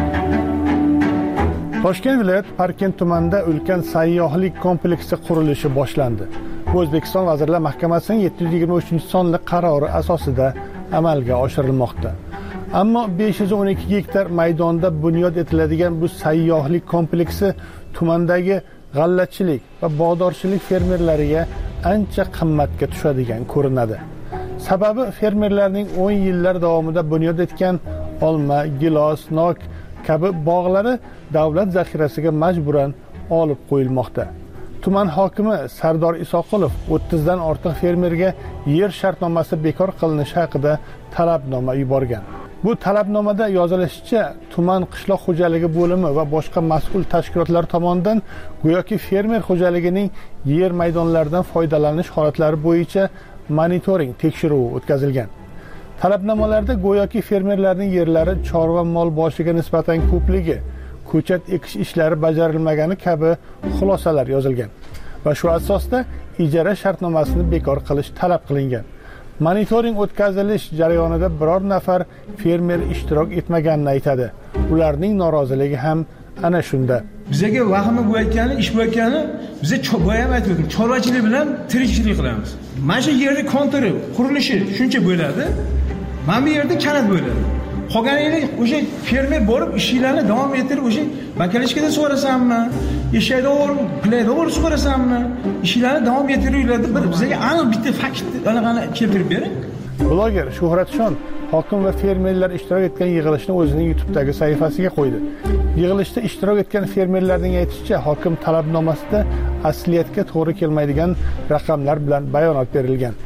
Toshkent viloyat Parkent tumanida ulkan sayyohlik kompleksi qurilishi boshlandi. Bu O'zbekiston Vazirlar Mahkamasining yetti yuz yigirma uchinchi sonli qarori asosida amalga oshirilmoqda. Ammo besh yuz o'n ikki gektar maydonda bunyod etiladigan bu sayyohlik kompleksi tumandagi g'allachilik va bog'dorchilik fermerlariga ancha qimmatga tushadigan ko'rinadi. Sababi fermerlarning o'n yillar davomida bunyod etgan olma, gilos, nok kabi bog'lari davlat zaxirasiga majburan olib qo'yilmoqda. Tuman hokimi Sardor Isoqulov o'ttizdan ortiq fermerga yer shartnomasi bekor qilinishi haqida talabnoma yuborgan. Bu talabnomada yozilishicha, tuman qishloq xo'jaligi bo'limi va boshqa mas'ul tashkilotlar tomonidan go'yoki fermer xo'jaligining yer maydonlaridan foydalanish holatlari bo'yicha monitoring tekshiruvi o'tkazilgan. Talabnomalarda go'yoki fermerlarning yerlari chorva mol boshiga nisbatan ko'pligi, ko'chat ekish ishlari bajarilmagani kabi xulosalar yozilgan va shu asosda ijara shartnomasini bekor qilish talab qilingan. Monitoring o'tkazilish jarayonida biror nafar fermer ishtirok etmaganini aytadi. Ularning noroziligi ham ana shunda. Bizga vahima bo'layotgani, ish bo'layotgani, biza cho'boy ham aytdim, chorvachilik bilan tirikchilik qilamiz. Mana shu yerda kontri qurilishi shuncha bo'ladi. Mana bu yerda kanat bo'ladi. Qolganini o'sha fermer borib ishlarni davom ettirib, o'sha bakalishkada so'rasammi, eshakda o'rib, playda o'rib so'rasammi, ishlarni davom ettiringlar-da, bir bizga aniq bitta fakt anaqani keltirib bering. Bloger Shuhratshon hokim va fermerlar ishtirok etgan yig'ilishni o'zining YouTube'dagi sahifasiga qo'ydi. Yig'ilishda ishtirok etgan fermerlarning aytishicha, hokim talabnomasida asliyatga to'g'ri kelmaydigan raqamlar bilan bayonot berilgan.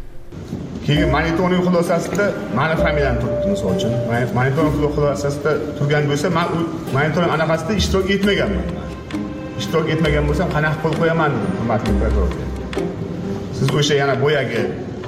Keyin monitoring xulosasida meni familiyam turibdi, misol uchun. Monitoring xulosasida turgan bo'lsa, men monitoring anaqasida ishtirok etmaganman. Ishtirok etmagan bo'lsam, qanaqa qo'l qo'yaman dedim, hurmatli prokurator. Siz o'sha yana boyagi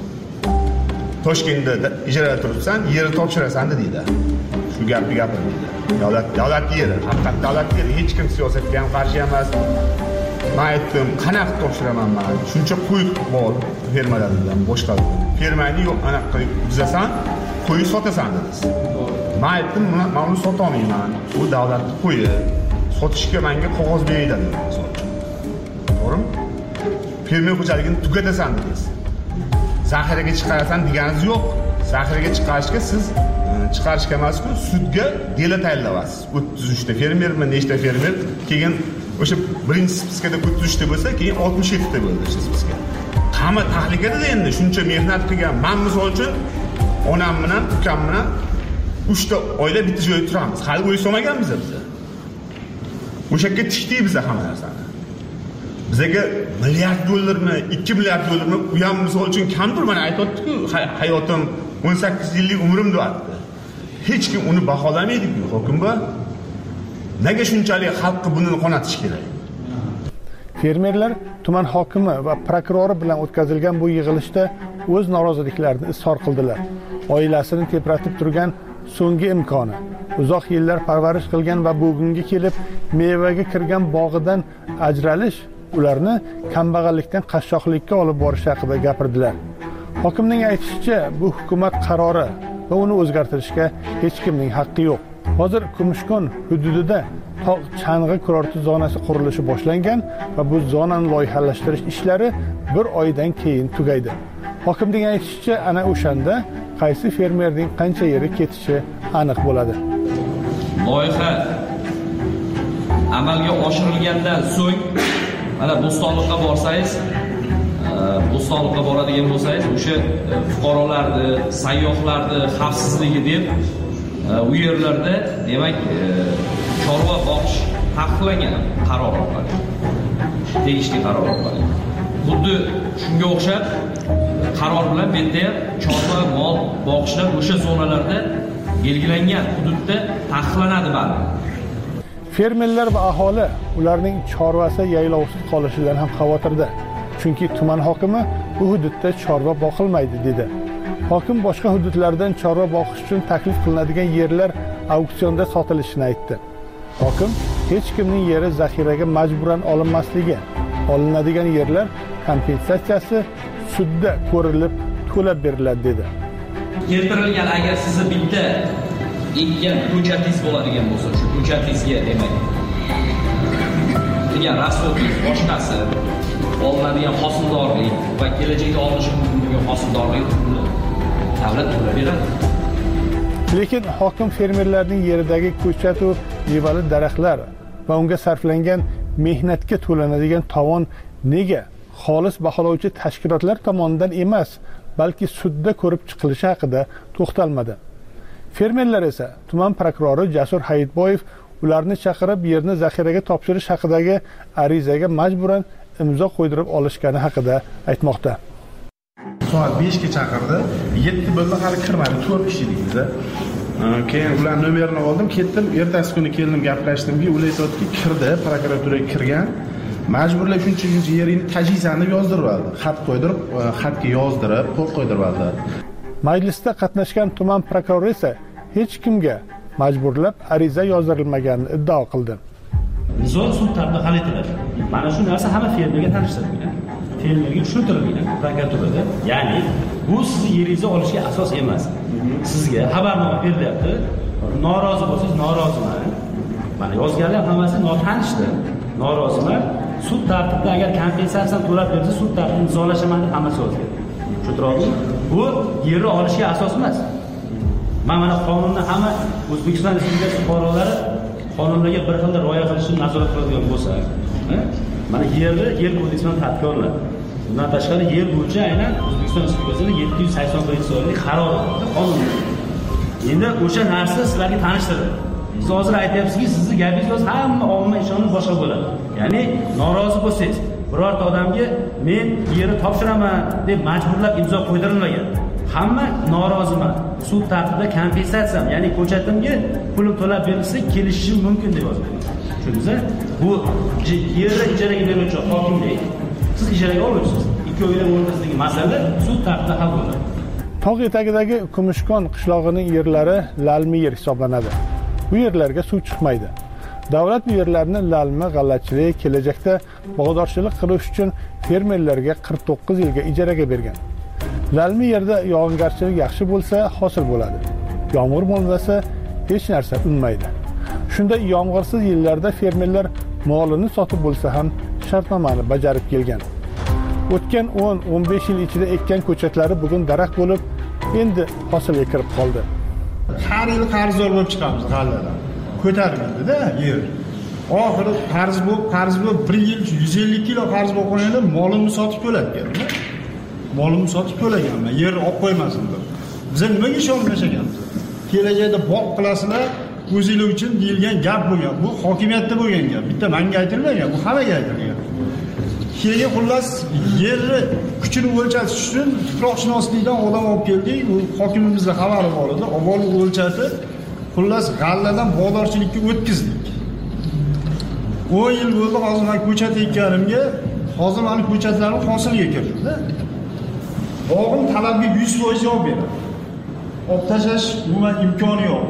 Toshkentda ijroda turibsan, yerni topshirasan deydi. Shu gapni gapirdi. Davlat davlat yeri, haqiqat davlat yeri, hech kim siyosatga ham qarshi emas. Men aytdim, qanaqa topshiraman men? Shuncha qo'y bor fermalardan boshqa fermangni yo'q anaqa qilib buzasan, qo'yib sotasan dedi. Men aytdim, men uni sota olmayman. Bu davlatning qo'yi. Sotishga menga qog'oz beradi dedi. To'g'rimi? Fermer xo'jaligini tugatasan dedi. Zaxiraga chiqarasan deganingiz yo'q. Zaxiraga chiqarishga siz chiqarishga emas-ku, sudga dela tayinlaysiz. o'ttiz uchta fermermi, nechta fermer, keyin o'sha birinchi spiskada o'ttiz uchta bo'lsa, keyin oltmish yettita bo'ldi o'sha spiska. Qama tahlikada endi shuncha mehnat qilgan. Men misol uchun onam bilan, ukam bilan uchta oila bitta joyda turamiz. Hali o'y so'maganmiz biz. O'sha yerga tikdik biz hamma narsani. Bizga milliard dollarmi, ikki milliard dollarmi u ham misol uchun kamdir, mana aytayotdi-ku, hayotim o'n sakkiz yillik umrim deyapti. Hech kim uni baholamaydi-ku, hokimba. Nega shunchalik xalqqa buni qonatish kerak? Fermerlar tuman hokimi va prokurori bilan o'tkazilgan bu yig'ilishda o'z noroziliklarini izhor qildilar. Oilasini tepratib turgan so'nggi imkoni, uzoq yillar parvarish qilgan va bugunga kelib mevaga kirgan bog'idan ajralish ularni kambag'allikdan qashshoqlikka olib borish haqida gapirdilar. Hokimning aytishicha, bu hukumat qarori va uni o'zgartirishga hech kimning haqqi yo'q. Hozir Kumushkon hududida tog' chang'i kurorti zonasi qurilishi boshlangan va bu zonani loyihalashtirish ishlari bir oydan keyin tugaydi. Hokimning aytishicha, ana o'shanda qaysi fermerning qancha yeri ketishi aniq bo'ladi. Loyiha amalga oshirilgandan so'ng mana Bo'stonliqqa borsangiz, Bo'stonliqqa boradigan bo'lsangiz, o'sha fuqarolarni, sayyohlarni xavfsizligi deb u yerlarda demak chorva boqish taqiqlangan qaror orqali. Tegishli qaror orqali. Xuddi shunga o'xshab qaror bilan bu yerda ham chorva, mol boqishlar o'sha zonalarda belgilangan hududda taqiqlanadi bari. Fermerlar va aholi ularning chorvasi yaylovsiz qolishidan ham xavotirda. Chunki tuman hokimi bu hududda chorva boqilmaydi dedi. Hokim boshqa hududlardan chorva boqish uchun taklif qilinadigan yerlar auksionda sotilishini aytdi. Hokim hech kimning yeri zaxiraga majburan olinmasligi, olinadigan yerlar kompensatsiyasi sudda ko'rilib to'lab beriladi dedi. Keltirilgan agar sizni bitta ekkan ko'chatingiz bo'ladigan bo'lsa, shu ko'chatingizga demak degan rasxodingiz boshqasi olinadigan hosildorlik va kelajakda olinishi mumkin bo'lgan hosildorlik davlat to'lab beradi. Lekin hokim fermerlarning yeridagi ko'chat va mevali daraxtlar va unga sarflangan mehnatga to'lanadigan tovon nega xolis baholovchi tashkilotlar tomonidan emas, balki sudda ko'rib chiqilishi haqida to'xtalmadi. Fermerlar esa tuman prokurori Jasur Hayitboyev ularni chaqirib yerni zaxiraga topshirish haqidagi arizaga majburan imzo qo'ydirib olishgani haqida aytmoqda. Soat beshga chaqirdi, yetti bo'ldi, hali kirmadi, to'rt kishi edik biz. Keyin ular nomerini oldim, ketdim, ertasi kuni keldim, gaplashdim-ki, ular aytdi, kirdi, prokuraturaga kirgan. Majburlab shuncha shuncha yeringni tajizan deb yozdirib oldi. Xat qo'ydirib, xatga yozdirib, qo'l qo'ydirib oldi. Majlisda qatnashgan tuman prokurori esa hech kimga majburlab ariza yozdirilmaganini iddao qildi. Nizo sud tarafida hal etiladi. Mana shu narsa hamma fermerga tanishtirilgan. Fermerga tushuntirilgan prokuraturada. Ya'ni bu sizni yeringizni olishga asos emas. Sizga xabarnoma berilyapti. Norozi bo'lsangiz, noroziman. Mana yozganlar hammasi notanishdir. Noroziman. Sud tartibida agar kompensatsiyani to'lab bersa, sud tartibida imzolashaman deb hammasi yozgan. Tushuntirdingizmi? Bu yerni olishga asos emas. Mana qonunni hamma O'zbekiston Respublikasi fuqarolari qonunlarga bir xil rioya qilishni nazorat qiladigan bo'lsa, mana yerni yer kodeksidan tadbirkorlar. Bundan tashqari yer bo'yicha aynan O'zbekiston Respublikasining yetti yuz sakson birinchi sonli qarori qonun. Endi o'sha narsa sizlarga tanishtirdi. Siz hozir aytyapsizki, sizni gapingiz hamma omma ishonib boshqa bo'ladi. Ya'ni norozi bo'lsangiz, birorta odamga men yerni topshiraman deb majburlab imzo qo'ydirilmagan. Hamma noroziman. Sud tartibida kompensatsiyam, ya'ni ko'chatimga pulim to'lab berilsa, kelishishim mumkin deb yozgan. Tushundingizmi? Bu yerni ijaraga beruvchi hokimlik, siz ijaraga olursiz. Ikki oila o'rtasidagi masala sud tartibida hal bo'ladi. Tog' etagidagi Kumushkon qishlog'ining yerlari lalmi yer hisoblanadi. Bu yerlarga suv chiqmaydi. Davlat bu yerlarni lalmi, g'allachilik, kelajakda bog'dorchilik qilish uchun fermerlarga qirq to'qqiz yilga ijaraga bergan. Lalmi yerda yog'ingarchilik yaxshi bo'lsa, hosil bo'ladi. Yomg'ir bo'lmasa, hech narsa unmaydi. Shunda yomg'irsiz yillarda fermerlar molini sotib bo'lsa ham shartnomani bajarib kelgan. O'tgan o'n o'n besh yil ichida ekkan ko'chatlari bugun daraxt bo'lib, endi hosilga kirib qoldi. Har yil qarzdor bo'lib chiqamiz g'alladan. Ko'tarildi-da yer. Oxiri qarz bo'lib, qarz bo'lib bir yil yuz ellik kilo qarz bo'lib qolganda molimni sotib to'latgan. Molimni sotib to'laganman, yer olib qo'ymasin deb. Biz nimaga ishonmash ekanmiz? Kelajakda bog' qilasizlar, o'zinglar uchun deyilgan gap bo'lgan. Bu hokimiyatda bo'lgan gap. Bitta menga aytilmagan, bu hammaga aytilgan. Keyin xullas yerni kuchini o'lchatish uchun tuproqshunoslikdan odam olib keldik. U hokimimizning xabari bor edi. Avval o'lchatib, xullas g'alladan bog'dorchilikka o'tkazdik. o'n yil bo'ldi hozir men ko'chat ekkanimga, hozir meni ko'chatlarim hosilga kirdi. Bog'im talabga yuz foiz javob beradi. Olib tashlash umuman imkoni yo'q.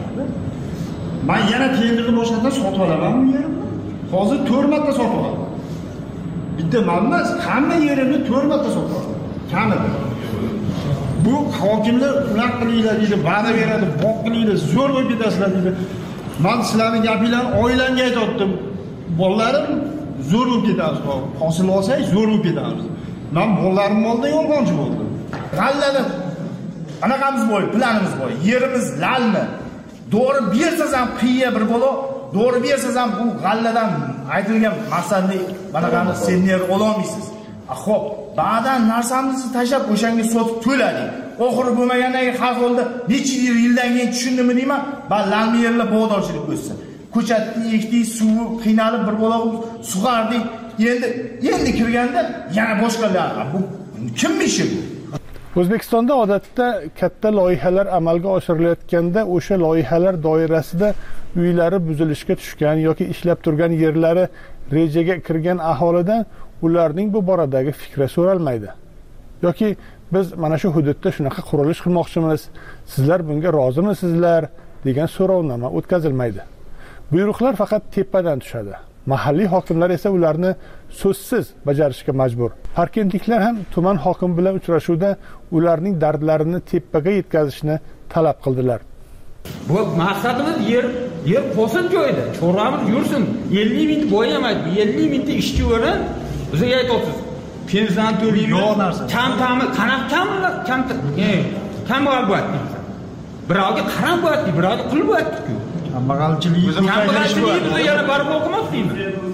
Men yana tenderni boshladim, sotib olaman bu yerimni. Hozir to'rt marta sotib olaman. Bitta men emas, hamma yerimni to'rt marta sotib olaman. Kamida. Bu hokimlar unaqa qilinglar deydi, va'da beradi, bog' qilinglar, zo'r bo'lib ketasizlar deydi. Men sizlarning gapinglarni oilamga aytdim. Bolalarim zo'r bo'lib ketamiz. Hosil olsak zo'r bo'lib ketamiz. Men bolalarim molda yolg'onchi bo'ldim. G'allada anaqamiz bo'y, planimiz bo'y. Yerimiz lalmi. Doğru bersangiz ham qiya bir bo'lo, doğru bersangiz ham bu g'alladan aytilgan maqsadni bunaqani senior ola olmaysiz. Xo'p, ba'dan narsamizni tashlab o'shanga sotib to'ladik. Oxiri bo'lmagandan keyin xalq oldi, necha yildan keyin tushundimmi deyman, ba lalmi yerlar bog'dorchilik o'ssin. Ko'chatni ekdik, suvi qiynalib bir bo'la sug'ardik. Endi endi kirganda yana boshqalar. Bu kimning ishi bu? O'zbekistonda odatda katta loyihalar amalga oshirilayotganda o'sha loyihalar doirasida uylari buzilishga tushgan yoki ishlab turgan yerlari rejaga kirgan aholidan ularning bu boradagi fikri so'ralmaydi. Yoki biz mana shu hududda shunaqa qurilish qilmoqchimiz, sizlar bunga rozimisizlar degan so'rovnoma o'tkazilmaydi. Buyruqlar faqat tepadan tushadi. Mahalliy hokimlar esa ularni so'zsiz bajarishga majbur. Parkentliklar ham tuman hokim bilan uchrashuvda ularning dardlarini tepaga yetkazishni talab qildilar. Bu maqsadimiz yer, yer qo'sin joyda, chorramiz yursin. ellik ming bo'yamaydi. ellik mingta ishchi o'rin bizga aytasiz. Pensiya to'laymiz. Kam kam qanaqa kam kam kam bo'lyapti. Birovga qarab bo'lyapti, birovga qul bo'lyapti-ku. Kambag'alchilik kambag'alchilikni yana barib o'qimas deymi?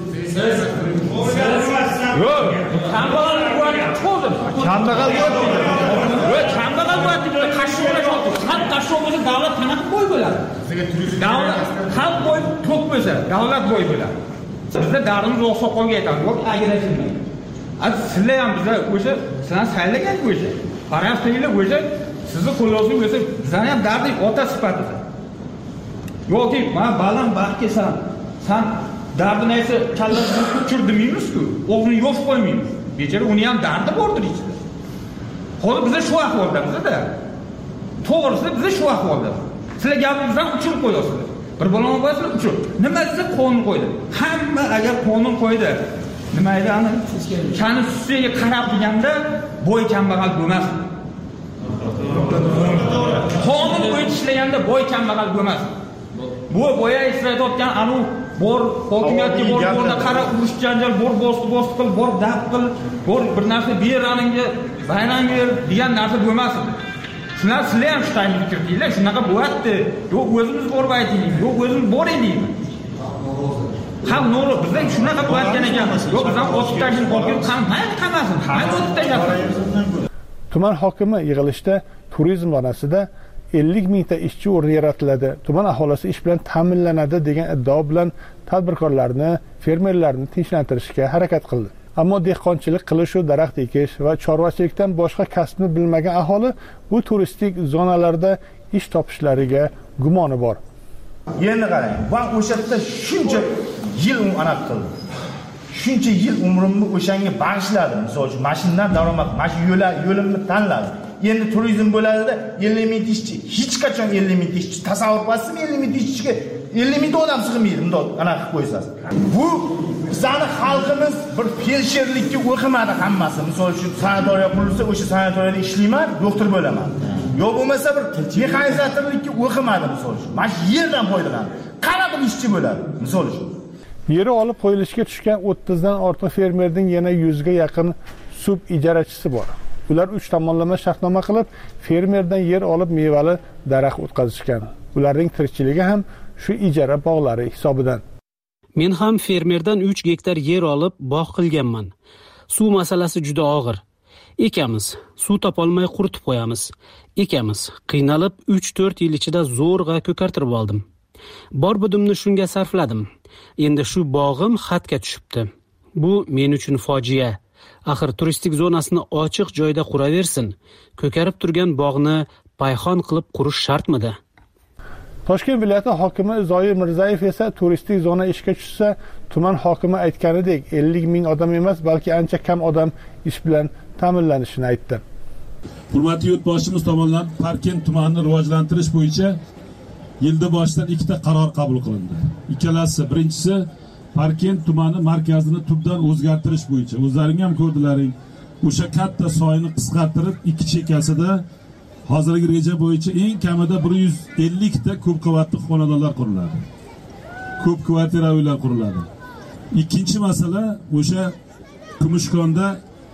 Yo'q, kambag'al bo'lyapti, cho'zim. Kambag'al bo'lyapti. Yo'q, kambag'al bo'lyapti. Qashshoqlar bo'ldi. Xalq qashshoq bo'lsa davlat qanaqa boy bo'ladi? Davlat xalq boy to'q bo'lsa, davlat boy bo'ladi. Bizda dardimiz o'xshab qolgan aytamiz. Yo'q, agrashmaydi. Az sizlar ham bizlar o'sha sizlar saylagan o'sha. Qarasinglar o'sha sizni qo'lingizga o'sha bizlar ham dardik ota sifatida. Yo'q, men balam baxt kelsan, sen dardini aytsa kallasini uchir demaymiz-ku, o'g'lini yo'q qo'ymaymiz. Bechora uni ham dardi bordir ichida. Hozir biz shu ahvolda bizda. To'g'risi biz shu ahvolda. Sizlar gapingizdan uchirib qo'yasizlar. Bir balon bo'lsa uchir. Nima desa qonun qo'ydi. Hamma agar qonun qo'ydi, nima edi ani? Shani susiga qarab deganda bo'y kambag'al bo'lmas. Qonun bo'yicha ishlaganda bo'y kambag'al bo'lmas. Bu boya islayotgan anu bor hokimiyatga bor borda qara urush janjal bor bosti bosti qil bor dab qil bor bir narsa beraningga bayram ber degan narsa bo'lmasin. Sizlar sizlar ham shtayni fikr qilinglar, shunaqa bo'lyapti. Yo'q, o'zimiz borib aytaylik, yo'q, o'zimiz boraylik. Ham no'g'ri, bizda shunaqa bo'layotgan ekanmiz. Yo'q, biz ham otib tashlab qolgan, ham mayli qamasin, mayli otib tashlab. Tuman hokimi yig'ilishda turizm zonasida ellik mingta ishchi o'rni yaratiladi, tuman aholisi ish bilan ta'minlanadi degan iddao bilan tadbirkorlarni, fermerlarni tinchlantirishga harakat qildi. Ammo dehqonchilik qilish, daraxt ekish va chorvachilikdan boshqa kasbni bilmagan aholi bu turistik zonalarda ish topishlariga gumoni bor. Endi qarang, men o'sha yerda shuncha yil anaqa qildim. Shuncha yil umrimni o'shanga bag'ishladim. Misol uchun mashindan daromad, mana shu yo'limni tanladim. Endi turizm bo'ladida ellik ming ishchi, hech qachon ellik ming ishchi tasavvur qilsam ellik ming ishchiga ellik mingta odam sig'maydi, bundoq anaqa qilib qo'ysangiz. Bu bizani xalqimiz bir felsherlikka o'qimadi hammasi. Misol uchun sanatoriya qurilsa, o'sha sanatoriyada ishlayman, doktor bo'laman. Yo bo'lmasa bir mexanizatorlikka o'qimadi misol uchun. Mana shu yerdan foydalanadi. Qanaqa bir ishchi bo'ladi misol uchun. Yeri olib qo'yilishga tushgan o'ttiz dan ortiq fermerning yana yuz ga yaqin sub ijarachisi bor. Ular uch tomonlama shartnoma qilib, fermerdan yer olib mevali daraxt o'tkazishgan. Ularning tirikchiligi ham shu ijara bog'lari hisobidan. Men ham fermerdan uch gektar yer olib bog' qilganman. Suv masalasi juda og'ir. Ekamiz, suv topolmay quritib qo'yamiz. Ekamiz, qiynalib uch to'rt yil ichida zo'rg'a ko'kartirib oldim. Bor budimni shunga sarfladim. Endi shu bog'im xatga tushibdi. Bu men uchun fojia. Axir turistik zonasini ochiq joyda quraversin. Ko'karib turgan bog'ni payxon qilib qurish shartmidi? Toshkent viloyati hokimi Zoir Mirzayev esa turistik zona ishga tushsa, tuman hokimi aytganidek ellik ming odam emas, balki ancha kam odam ish bilan ta'minlanishini aytdi. Hurmatli yurtboshimiz tomonidan Parkent tumanini rivojlantirish bo'yicha yilda boshidan ikkita qaror qabul qilindi. Ikkalasi, birinchisi Parkent tumani markazini tubdan o'zgartirish bo'yicha. O'zlaring ham ko'rdilaring, o'sha katta soyni qisqartirib ikki chekkasida hozirgi reja bo'yicha eng kamida bir yuz ellik ta ko'p qavatli xonadonlar quriladi. Ko'p kvartira uylar quriladi. Ikkinchi masala o'sha Kumushkonda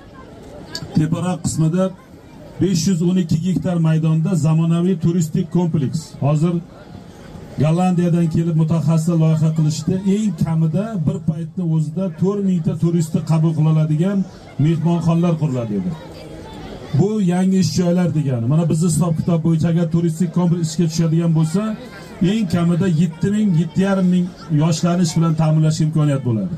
teparoq qismida besh yuz o'n ikki gektar maydonda zamonaviy turistik kompleks. Hozir Gollandiyadan kelib mutaxassislar loyiha qilishdi. Eng kamida bir paytda o'zida to'rt ming ta turistni qabul qila oladigan mehmonxonalar quriladi edi. Bu yangi ish joylar degani. Mana bizning hisob-kitob bo'yicha agar turistik kompleks ishga tushadigan bo'lsa, eng kamida yetti ming yetti yarim ming yoshlarni ish bilan ta'minlash imkoniyati bo'ladi.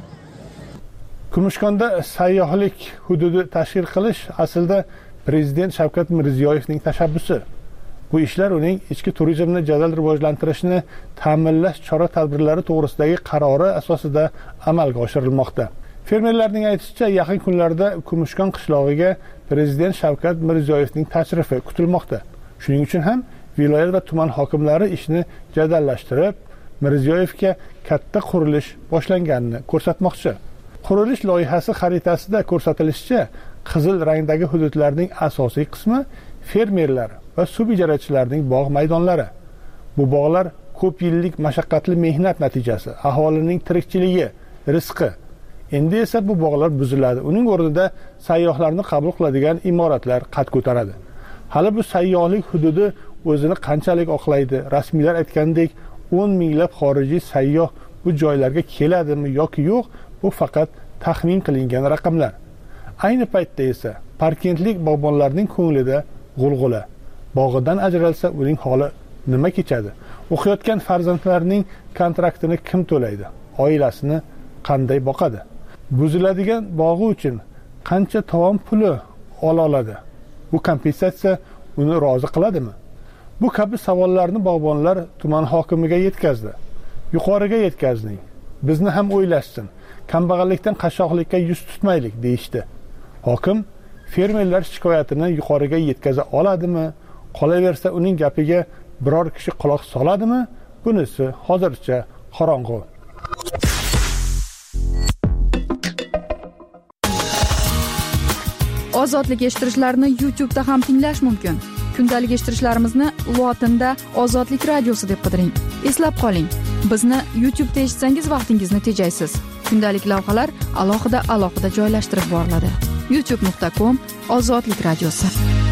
Kumushkonda sayyohlik hududi tashkil qilish aslida Prezident Shavkat Mirziyoyevning tashabbusi. Bu ishlar uning ichki turizmni jadal rivojlantirishni ta'minlash chora-tadbirlari to'g'risidagi qarori asosida amalga oshirilmoqda. Fermerlarning aytishicha, yaqin kunlarda Kumushkon qishlog'iga Prezident Shavkat Mirziyoyevning tashrifi kutilmoqda. Shuning uchun ham viloyat va tuman hokimlari ishni jadallashtirib, Mirziyoyevga katta qurilish boshlanganini ko'rsatmoqchi. Qurilish loyihasi xaritasida ko'rsatilishicha, qizil rangdagi hududlarning asosiy qismi fermerlar va subijarachilarning bog' maydonlari. Bu bog'lar ko'p yillik mashaqqatli mehnat natijasi, aholining tirikchiligi, rizqi. Endi esa bu bog'lar buziladi. Uning o'rnida sayyohlarni qabul qiladigan imoratlar qad ko'taradi. Hali bu sayyohlik hududi o'zini qanchalik oqlaydi? Rasmiylar aytgandek, o'n minglab xorijiy sayyoh bu joylarga keladimi yoki yo'q, bu faqat taxmin qilingan raqamlar. Ayni paytda esa parkentlik bog'bonlarning ko'nglida g'ulg'ula. Bog'idan ajralsa uning holi nima kechadi? O'qiyotgan farzandlarining kontraktini kim to'laydi? Oilasini qanday boqadi? Buziladigan bog'i uchun qancha tovon puli ola oladi? Bu kompensatsiya uni rozi qiladimi? Bu kabi savollarni bog'bonlar tuman hokimiga yetkazdi. Yuqoriga yetkazning. Bizni ham o'ylashsin. Kambag'allikdan qashshoqlikka yuz tutmaylik deyishdi. Hokim fermerlar shikoyatini yuqoriga yetkaza oladimi? Qolaversa uning gapiga biror kishi quloq soladimi? Bunisi hozircha qorong'u. Ozodlik eshittirishlarni YouTube da ham tinglash mumkin. Kundalik eshittirishlarimizni lotinda Ozodlik radiosi deb qidiring. Eslab qoling, bizni YouTube da eshitsangiz vaqtingizni tejaysiz. Kundalik lavhalar alohida alohida joylashtirib boriladi. youtube nuqta com Ozodlik radiosi.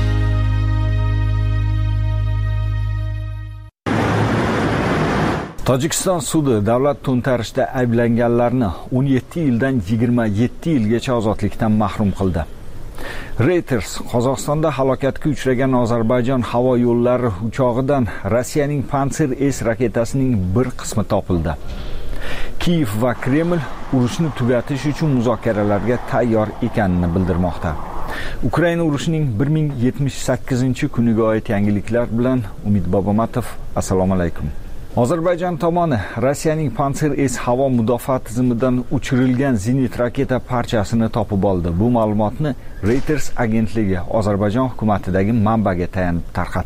Tojikiston sudi davlat to'ntarishda ayblanganlarni o'n yetti yildan yigirma yetti yilgacha ozodlikdan mahrum qildi. Reuters Qozog'istonda halokatga uchragan Ozarbayjon havo yo'llari uchog'idan Rossiyaning Pantsir S raketasining bir qismi topildi. Kiyev va Kreml urushni tugatish uchun muzokaralarga tayyor ekanini bildirmoqda. Ukraina urushining bir ming yetmish sakkizinchi kuniga oid yangiliklar bilan Umid Bobomatov. Assalomu alaykum. Ozarbayjon tomoni Rossiyaning Pantsir S havo mudofaa tizimidan uchirilgan zenit raketa parchasini topib oldi. Bu ma'lumotni Reuters agentligi Ozarbayjon hukumatidagi manbaga tayanib tarqatdi.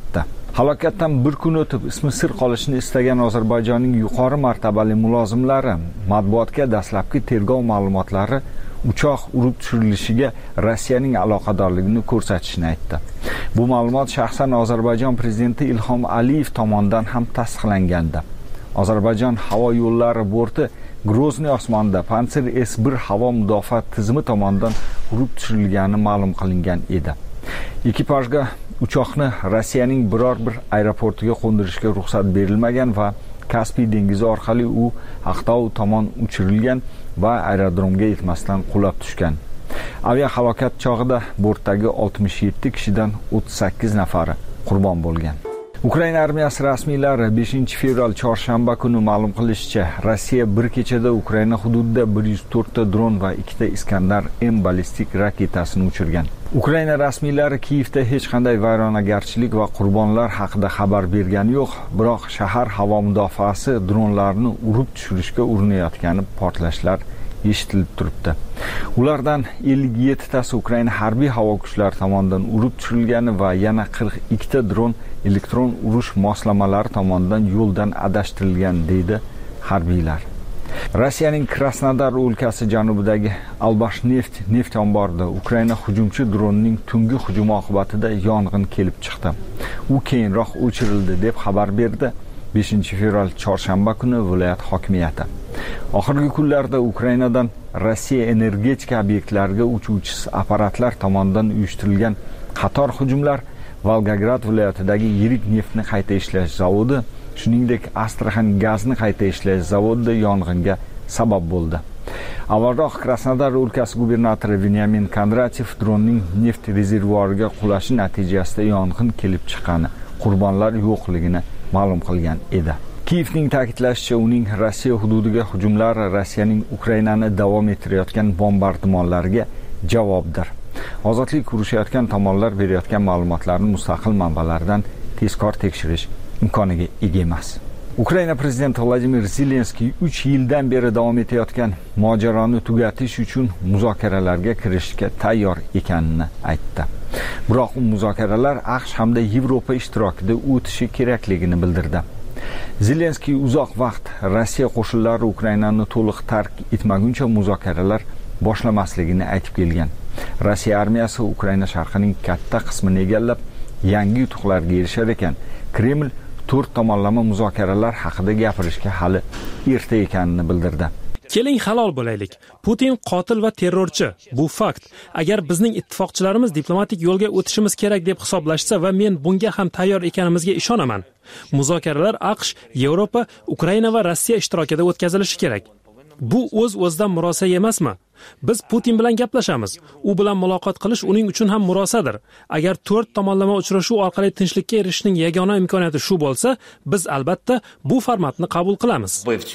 Halokatdan bir kun o'tib ismi sir qolishini istagan Ozarbayjonning yuqori martabali mulozimlari matbuotga dastlabki tergov ma'lumotlari uchoq urib tushirilishiga Rossiyaning aloqadorligini ko'rsatishini aytdi. Bu ma'lumot shaxsan Ozarbayjon prezidenti Ilhom Aliyev tomonidan ham tasdiqlangandi. Ozarbayjon havo yo'llari borti Grozniy osmonida Pantsir S bir havo mudofaa tizimi tomonidan urib tushirilgani ma'lum qilingan edi. Ekipajga uchoqni Rossiyaning biror bir aeroportiga qo'ndirishga ruxsat berilmagan va Kaspiy dengizi orqali u Aqtau tomon uchirilgan va aerodromga yetmasdan qulab tushgan. Avia halokat chog'ida bortdagi oltmish yetti kishidan o'ttiz sakkiz nafari qurbon bo'lgan. Ukraina armiyasi rasmiylari beshinchi fevral chorshanba kuni ma'lum qilishicha, Rossiya bir kechada Ukraina hududida bir yuz to'rt ta dron va ikkita Iskandar M ballistik raketasini uchirgan. Ukraina rasmiylari Kiyevda hech qanday vayronagarchilik va qurbonlar haqida xabar bergani yo'q, biroq shahar havo mudofaasi dronlarni urib tushirishga urinayotgani portlashlar eshitilib turibdi. Ulardan ellik yetti tasi Ukraina harbiy havo kuchlari tomonidan urib tushirilgani va yana qirq ikkita dron elektron urush moslamalari tomonidan yo'ldan adashtirilgan deydi harbiylar. Rossiyaning Krasnodar o'lkasi janubidagi Albash neft neft omborida Ukraina hujumchi dronining tungi hujumi oqibatida yong'in kelib chiqdi. U keyinroq o'chirildi deb xabar berdi beshinchi fevral chorshanba kuni viloyat hokimiyati. Oxirgi kunlarda Ukrainadan Rossiya energetika obyektlariga uchuvchisiz apparatlar tomonidan uyushtirilgan qator hujumlar Volgograd viloyatidagi yirik neftni qayta ishlash zavodi, shuningdek Astraxan gazni qayta ishlash zavodida yong'inga sabab bo'ldi. Avvalroq Krasnodar o'lkasi gubernatori Venyamin Kondratyev dronning neft rezervuariga qulashi natijasida yong'in kelib chiqqani, qurbonlar yo'qligini ma'lum qilgan edi. Kiyevning ta'kidlashicha, uning Rossiya hududiga hujumlari Rossiyaning Ukrainani davom ettirayotgan bombardimonlariga javobdir. Ozodlik urushayotgan tomonlar berayotgan ma'lumotlarni mustaqil manbalardan tezkor tekshirish imkoniga ega emas. Ukraina prezidenti Vladimir Zelenskiy uch yildan beri davom etayotgan mojaroni tugatish uchun muzokaralarga kirishga tayyor ekanini aytdi. Biroq u muzokaralar AQSh hamda Yevropa ishtirokida o'tishi kerakligini bildirdi. Zelenskiy uzoq vaqt Rossiya qo'shinlari Ukrainani to'liq tark etmaguncha muzokaralar boshlamasligini aytib kelgan. Rossiya armiyasi Ukraina sharqining katta qismini egallab, yangi yutuqlarga erishar ekan, Kreml to'rt tomonlama muzokaralar haqida gapirishga hali erta ekanini bildirdi. Keling halol bo'laylik. Putin qotil va terrorchi. Bu fakt. Agar bizning ittifoqchilarimiz diplomatik yo'lga o'tishimiz kerak deb hisoblashsa va men bunga ham tayyor ekanimizga ishonaman. Muzokaralar AQSh, Yevropa, Ukraina va Rossiya ishtirokida o'tkazilishi kerak. Bu o'z-o'zidan murosa emasmi? Biz Putin bilan gaplashamiz. U bilan muloqot qilish uning uchun ham murosadir. Agar to'rt tomonlama uchrashuv orqali tinchlikka erishishning yagona imkoniyati shu bo'lsa, biz albatta bu formatni qabul qilamiz.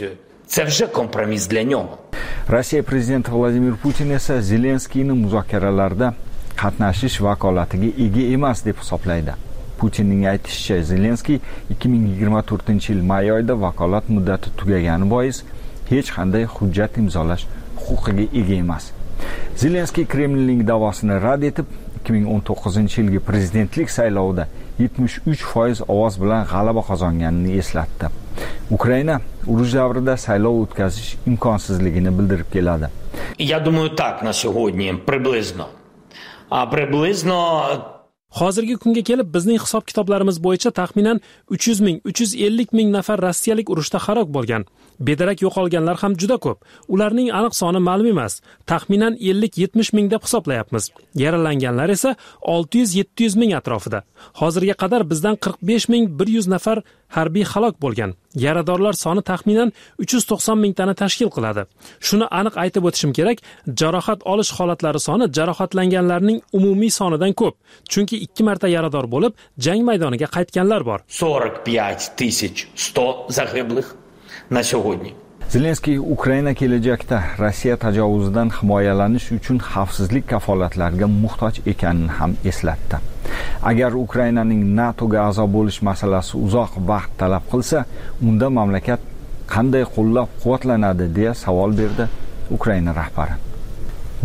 Це вже компроміс для нього. Rossiya prezidenti Vladimir Putin esa Zelenskiyni muzokaralarda qatnashish vakolatiga ega emas deb hisoblaydi. Putinning aytishicha, Zelenskiy ikki ming yigirma to'rtinchi yil may oyida vakolat muddati tugagani bois hech qanday hujjat imzolash huquqiga ega emas. Zelenskiy Kremlning da'vosini rad etib, ikki ming o'n to'qqizinchi yilgi prezidentlik saylovida yetmish uch foiz ovoz bilan g'alaba qozonganini eslatdi. Ukraina urush davrida saylov o'tkazish imkonsizligini bildirib keladi. Я думаю, так на сьогодні приблизно. А приблизно Hozirgi kunga kelib bizning hisob-kitoblarimiz bo'yicha taxminan uch yuz ming, uch yuz ellik ming nafar rossiyalik urushda halok bo'lgan. Bedarak yo'qolganlar ham juda ko'p. Ularning aniq soni ma'lum emas. Taxminan ellik yetmish ming deb hisoblayapmiz. Yaralanganlar esa olti yuz yetti yuz ming atrofida. Hozirga qadar bizdan qirq besh ming bir yuz nafar harbiy halok bo'lgan. Yaradorlar soni taxminan uch yuz to'qson ming tani tashkil qiladi. Shuni aniq aytib o'tishim kerak, jarohat olish holatlari soni jarohatlanganlarning umumiy sonidan ko'p. Chunki ikki marta yarador bo'lib, jang maydoniga qaytganlar bor. сорок пять тысяч сто загиблых на сьогодні. Zelenskiy Ukraina kelajakda Rossiya tajovuzidan himoyalanish uchun xavfsizlik kafolatlariga muhtoj ekanini ham eslatdi. Agar Ukrainaning NATOga a'zo bo'lish masalasi uzoq vaqt talab qilsa, unda mamlakat qanday qo'llab-quvvatlanadi deya savol berdi Ukraina rahbari.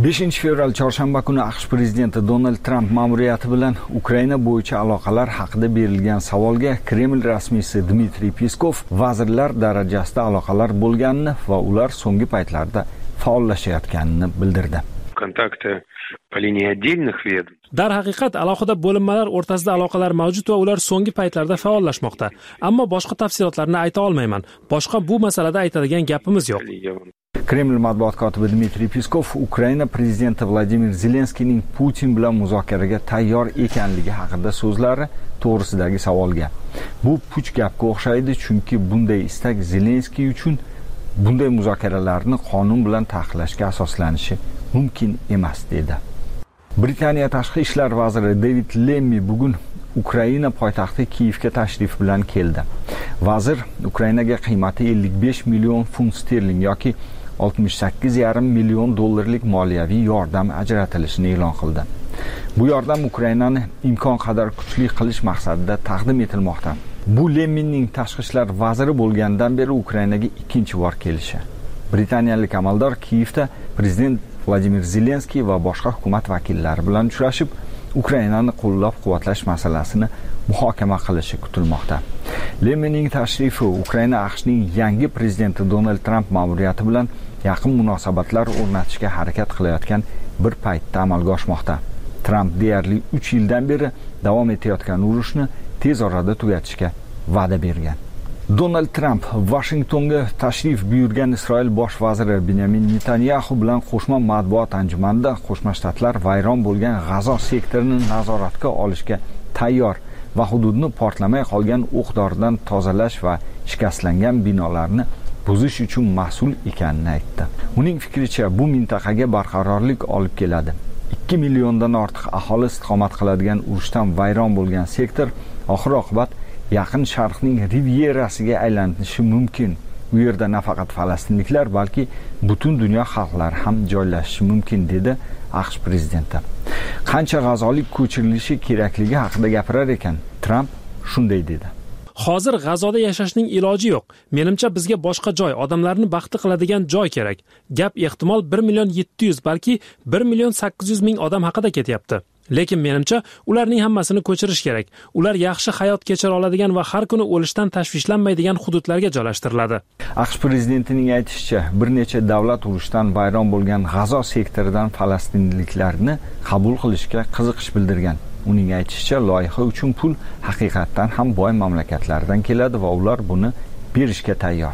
beshinchi fevral chorshanba kuni AQSh prezidenti Donald Tramp ma'muriyati bilan Ukraina bo'yicha aloqalar haqida berilgan savolga Kreml rasmiysi Dmitriy Peskov vazirlar darajasida aloqalar bo'lganini va ular so'nggi paytlarda faollashayotganini bildirdi. Kontakti по линии отдельных ведомств. Darhaqiqat alohida bo'linmalar o'rtasida aloqalar mavjud va ular so'nggi paytlarda faollashmoqda. Ammo boshqa tafsilotlarni ayta olmayman. Boshqa bu masalada aytadigan gapimiz yo'q. Kreml matbuot kotibi Dmitriy Peskov Ukraina prezidenti Vladimir Zelenskiyning Putin bilan muzokaraga tayyor ekanligi haqida so'zlari to'g'risidagi savolga "Bu puch gapga o'xshaydi, chunki bunday istak Zelenskiy uchun bunday muzokaralarni qonun bilan taqiqlashga asoslanishi mumkin emas" dedi. Britaniya tashqi ishlar vaziri David Lemmy bugun Ukraina poytaxti Kiyevga tashrif bilan keldi. Vazir Ukrainaga qiymati ellik besh million funt sterling yoki oltmish sakkiz yarim million dollarlik moliyaviy yordam ajratilishini e'lon qildi. Bu yordam Ukrainani imkon qadar kuchli qilish maqsadida taqdim etilmoqda. Bu Lemmyning tashqi ishlar vaziri bo'lgandan beri Ukrainaga ikkinchi bor kelishi. Britaniyalik amaldor Kiyevda prezident Vladimir Zelenskiy va boshqa hukumat vakillari bilan uchrashib, Ukrainani qo'llab-quvvatlash masalasini muhokama qilishi kutilmoqda. Lemmyning tashrifi Ukraina AQShning yangi prezidenti Donald Tramp ma'muriyati bilan yaqin munosabatlar o'rnatishga harakat qilayotgan bir paytda amalga oshmoqda. Tramp deyarli uch yildan beri davom etayotgan urushni tez orada tugatishga va'da bergan. Donald Tramp Washingtonga tashrif buyurgan Isroil bosh vaziri Benyamin Netanyahu bilan qo'shma matbuot anjumanida Qo'shma Shtatlar vayron bo'lgan G'azo sektorini nazoratga olishga tayyor va hududni portlamay qolgan o'q-doridan tozalash va shikastlangan binolarni buzish uchun mas'ul ekanini aytdi. Uning fikricha, bu mintaqaga barqarorlik olib keladi. ikki milliondan ortiq aholi istiqomat qiladigan urushdan vayron bo'lgan sektor oxir-oqibat Yaqin Sharqning rivierasiga aylanishi mumkin. U yerda nafaqat falastinliklar, balki butun dunyo xalqlari ham joylashishi mumkin, dedi AQSh prezidenti. Qancha g'azolik ko'chirilishi kerakligi haqida gapirar ekan, Tramp shunday dedi: Hozir G'azoda yashashning iloji yo'q. Menimcha bizga boshqa joy, odamlarni baxtli qiladigan joy kerak. Gap ehtimol bir million yetti yuz, balki bir million sakkiz yuz ming odam haqida ketyapti. Lekin menimcha ularning hammasini ko'chirish kerak. Ular yaxshi hayot kechira oladigan va har kuni o'lishdan tashvishlanmaydigan hududlarga joylashtiriladi. AQSh prezidentining aytishicha, bir necha davlat urushdan vayron bo'lgan G'azo sektoridan falastinliklarni qabul qilishga qiziqish bildirgan. Uning aytishicha, loyiha uchun pul haqiqatdan ham boy mamlakatlardan keladi va ular buni berishga tayyor.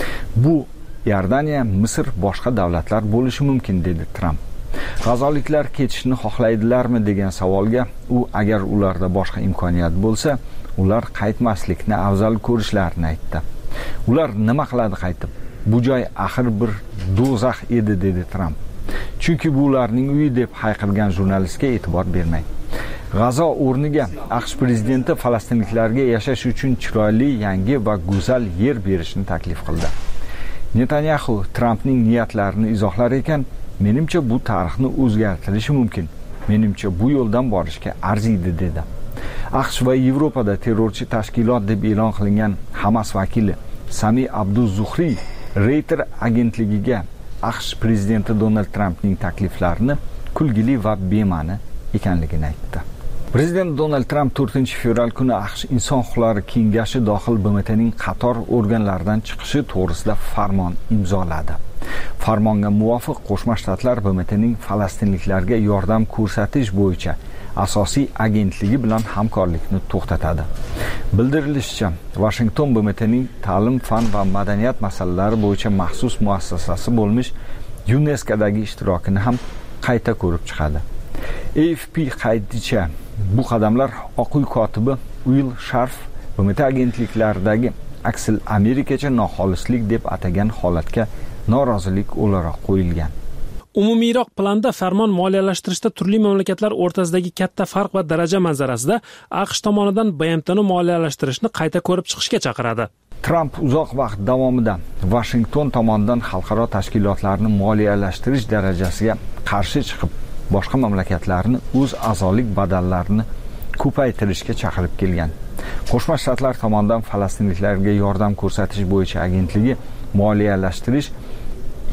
Bu Iordaniya, Misr, boshqa davlatlar bo'lishi mumkin, dedi Tramp. G'azoliklar ketishni xohlaydilarmi degan savolga u agar ularda boshqa imkoniyat bo'lsa, ular qaytmaslikni afzal ko'rishlarini aytdi. Ular nima qiladi qaytib? Bu joy axir bir do'zax edi, dedi Tramp. Chunki bu ularning uyi deb hayqirgan jurnalistga e'tibor bermaydi. G'azo o'rniga AQSh prezidenti falastinliklarga yashash uchun chiroyli, yangi va go'zal yer berishni taklif qildi. Netanyahu Trampning niyatlarini izohlar ekan, menimcha bu tarixni o'zgartirishi mumkin. Menimcha bu yo'ldan borishga arziydi, dedi. AQSh va Yevropada terrorchi tashkilot deb e'lon qilingan Hamas vakili Sami Abduz-Zuhri Reuters agentligiga AQSh prezidenti Donald Trampning takliflarini kulgili va bema'ni ekanligini aytdi. Prezident Donald Tramp to'rtinchi fevral kuni AQSh Inson huquqlari kengashi dohil B M T'ning qator organlaridan chiqishi to'g'risida farmon imzoladi. Farmonga muvofiq Qo'shma Shtatlar B M T'ning falastinliklarga yordam ko'rsatish bo'yicha asosiy agentligi bilan hamkorlikni to'xtatadi. Bildirilishicha, Washington B M T'ning ta'lim, fan va madaniyat masalalari bo'yicha maxsus muassasasi bo'lmish UNESCO'dagi ishtirokini ham qayta ko'rib chiqadi. A F P qayticha, bu qadamlar Oq uy kotibi Will Sharf B M T agentliklaridagi aksil Amerikacha noxolislik deb atagan holatga norozilik o'laroq qo'yilgan. Umumiyroq planda farmon moliyalashtirishda turli mamlakatlar o'rtasidagi katta farq va daraja manzarasida AQSh tomonidan B M T'ni moliyalashtirishni qayta ko'rib chiqishga chaqiradi. Tramp uzoq vaqt davomida Washington tomonidan xalqaro tashkilotlarni moliyalashtirish darajasiga qarshi chiqib, boshqa mamlakatlarni o'z a'zolik badallarini ko'paytirishga chaqirib kelgan. Qo'shma Shtatlar tomonidan falastinliklarga yordam ko'rsatish bo'yicha agentligi moliyalashtirish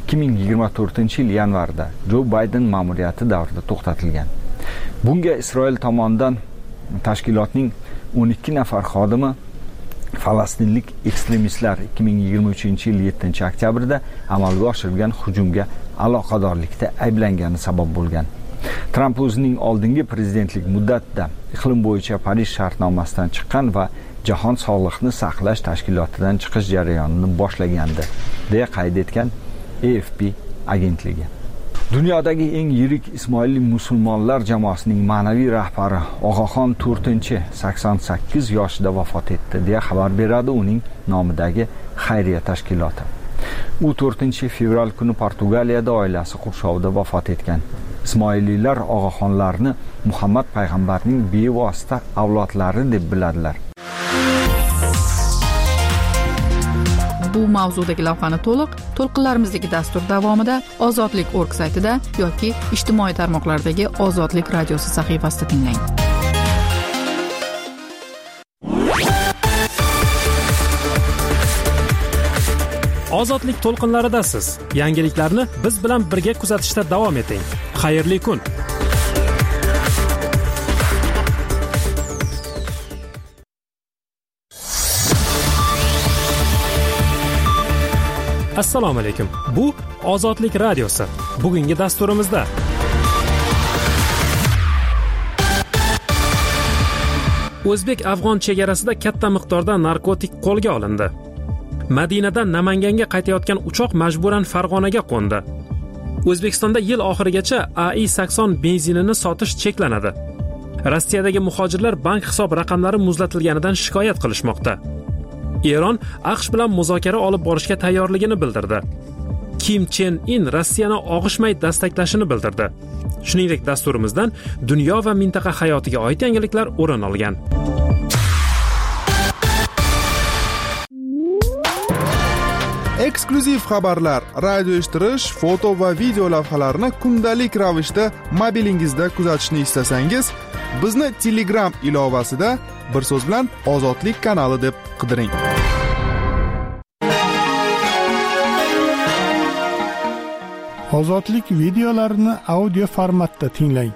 ikki ming yigirma to'rtinchi yil yanvarida Jo Bayden ma'muriyati davrida to'xtatilgan. Bunga Isroil tomonidan tashkilotning o'n ikki nafar xodimi falastinlik ekstremistlar ikki ming yigirma uchinchi yil yettinchi oktyabrda amalga oshirilgan hujumga aloqadorlikda ayblangani sabab bo'lgan. Tramp o'zining oldingi prezidentlik muddatida iqlim bo'yicha Parij shartnomasidan chiqqan va Jahon sog'liqni saqlash tashkilotidan chiqish jarayonini boshlagandi, deya qayd etgan A F P agentligi. Dunyodagi eng yirik Ismoilli musulmonlar jamoasining ma'naviy rahbari Og'axon to'rtinchi sakson sakkiz yoshida vafot etdi, deya xabar beradi uning nomidagi xayriya tashkiloti. U to'rtinchi fevral kuni Portugaliyada oilasi qurshovida vafot etgan. Ismoillilar og'axonlarni Muhammad payg'ambarning bevosita avlodlari deb biladilar. Bu mavzudagi lavhani to'liq to'lqinlarimizdagi dastur davomida ozodlik nokta org saytida yoki ijtimoiy tarmoqlardagi Ozodlik radiosi sahifasida tinglang. Ozodlik to'lqinlaridasiz. Yangiliklarni biz bilan birga kuzatishda davom eting. Xayrli kun. Assalomu alaykum. Bu Ozodlik radiosi. Bugungi dasturimizda O'zbek-afg'on chegarasida katta miqdorda narkotik qo'lga olindi. Madinadan Namanganga qaytayotgan uchoq majburan Farg'onaga qo'ndi. O'zbekistonda yil oxirigacha A I sakson benzinini sotish cheklanadi. Rossiyadagi muhojirlar bank hisob raqamlari muzlatilganidan shikoyat qilishmoqda. Eron AQSh bilan muzokara olib borishga tayyorligini bildirdi. Kim Chen In Rossiyani og'ishmay dastaklashini bildirdi. Shuningdek, dasturimizdan dunyo va mintaqa hayotiga oid yangiliklar o'rin olgan. Eksklyuziv xabarlar, radio eshittirish, foto va video lavhalarni kundalik ravishda mobilingizda kuzatishni istasangiz, bizni Telegram ilovasida bir so'z bilan Ozodlik kanali deb qidiring. Ozodlik videolarini audio formatda tinglang.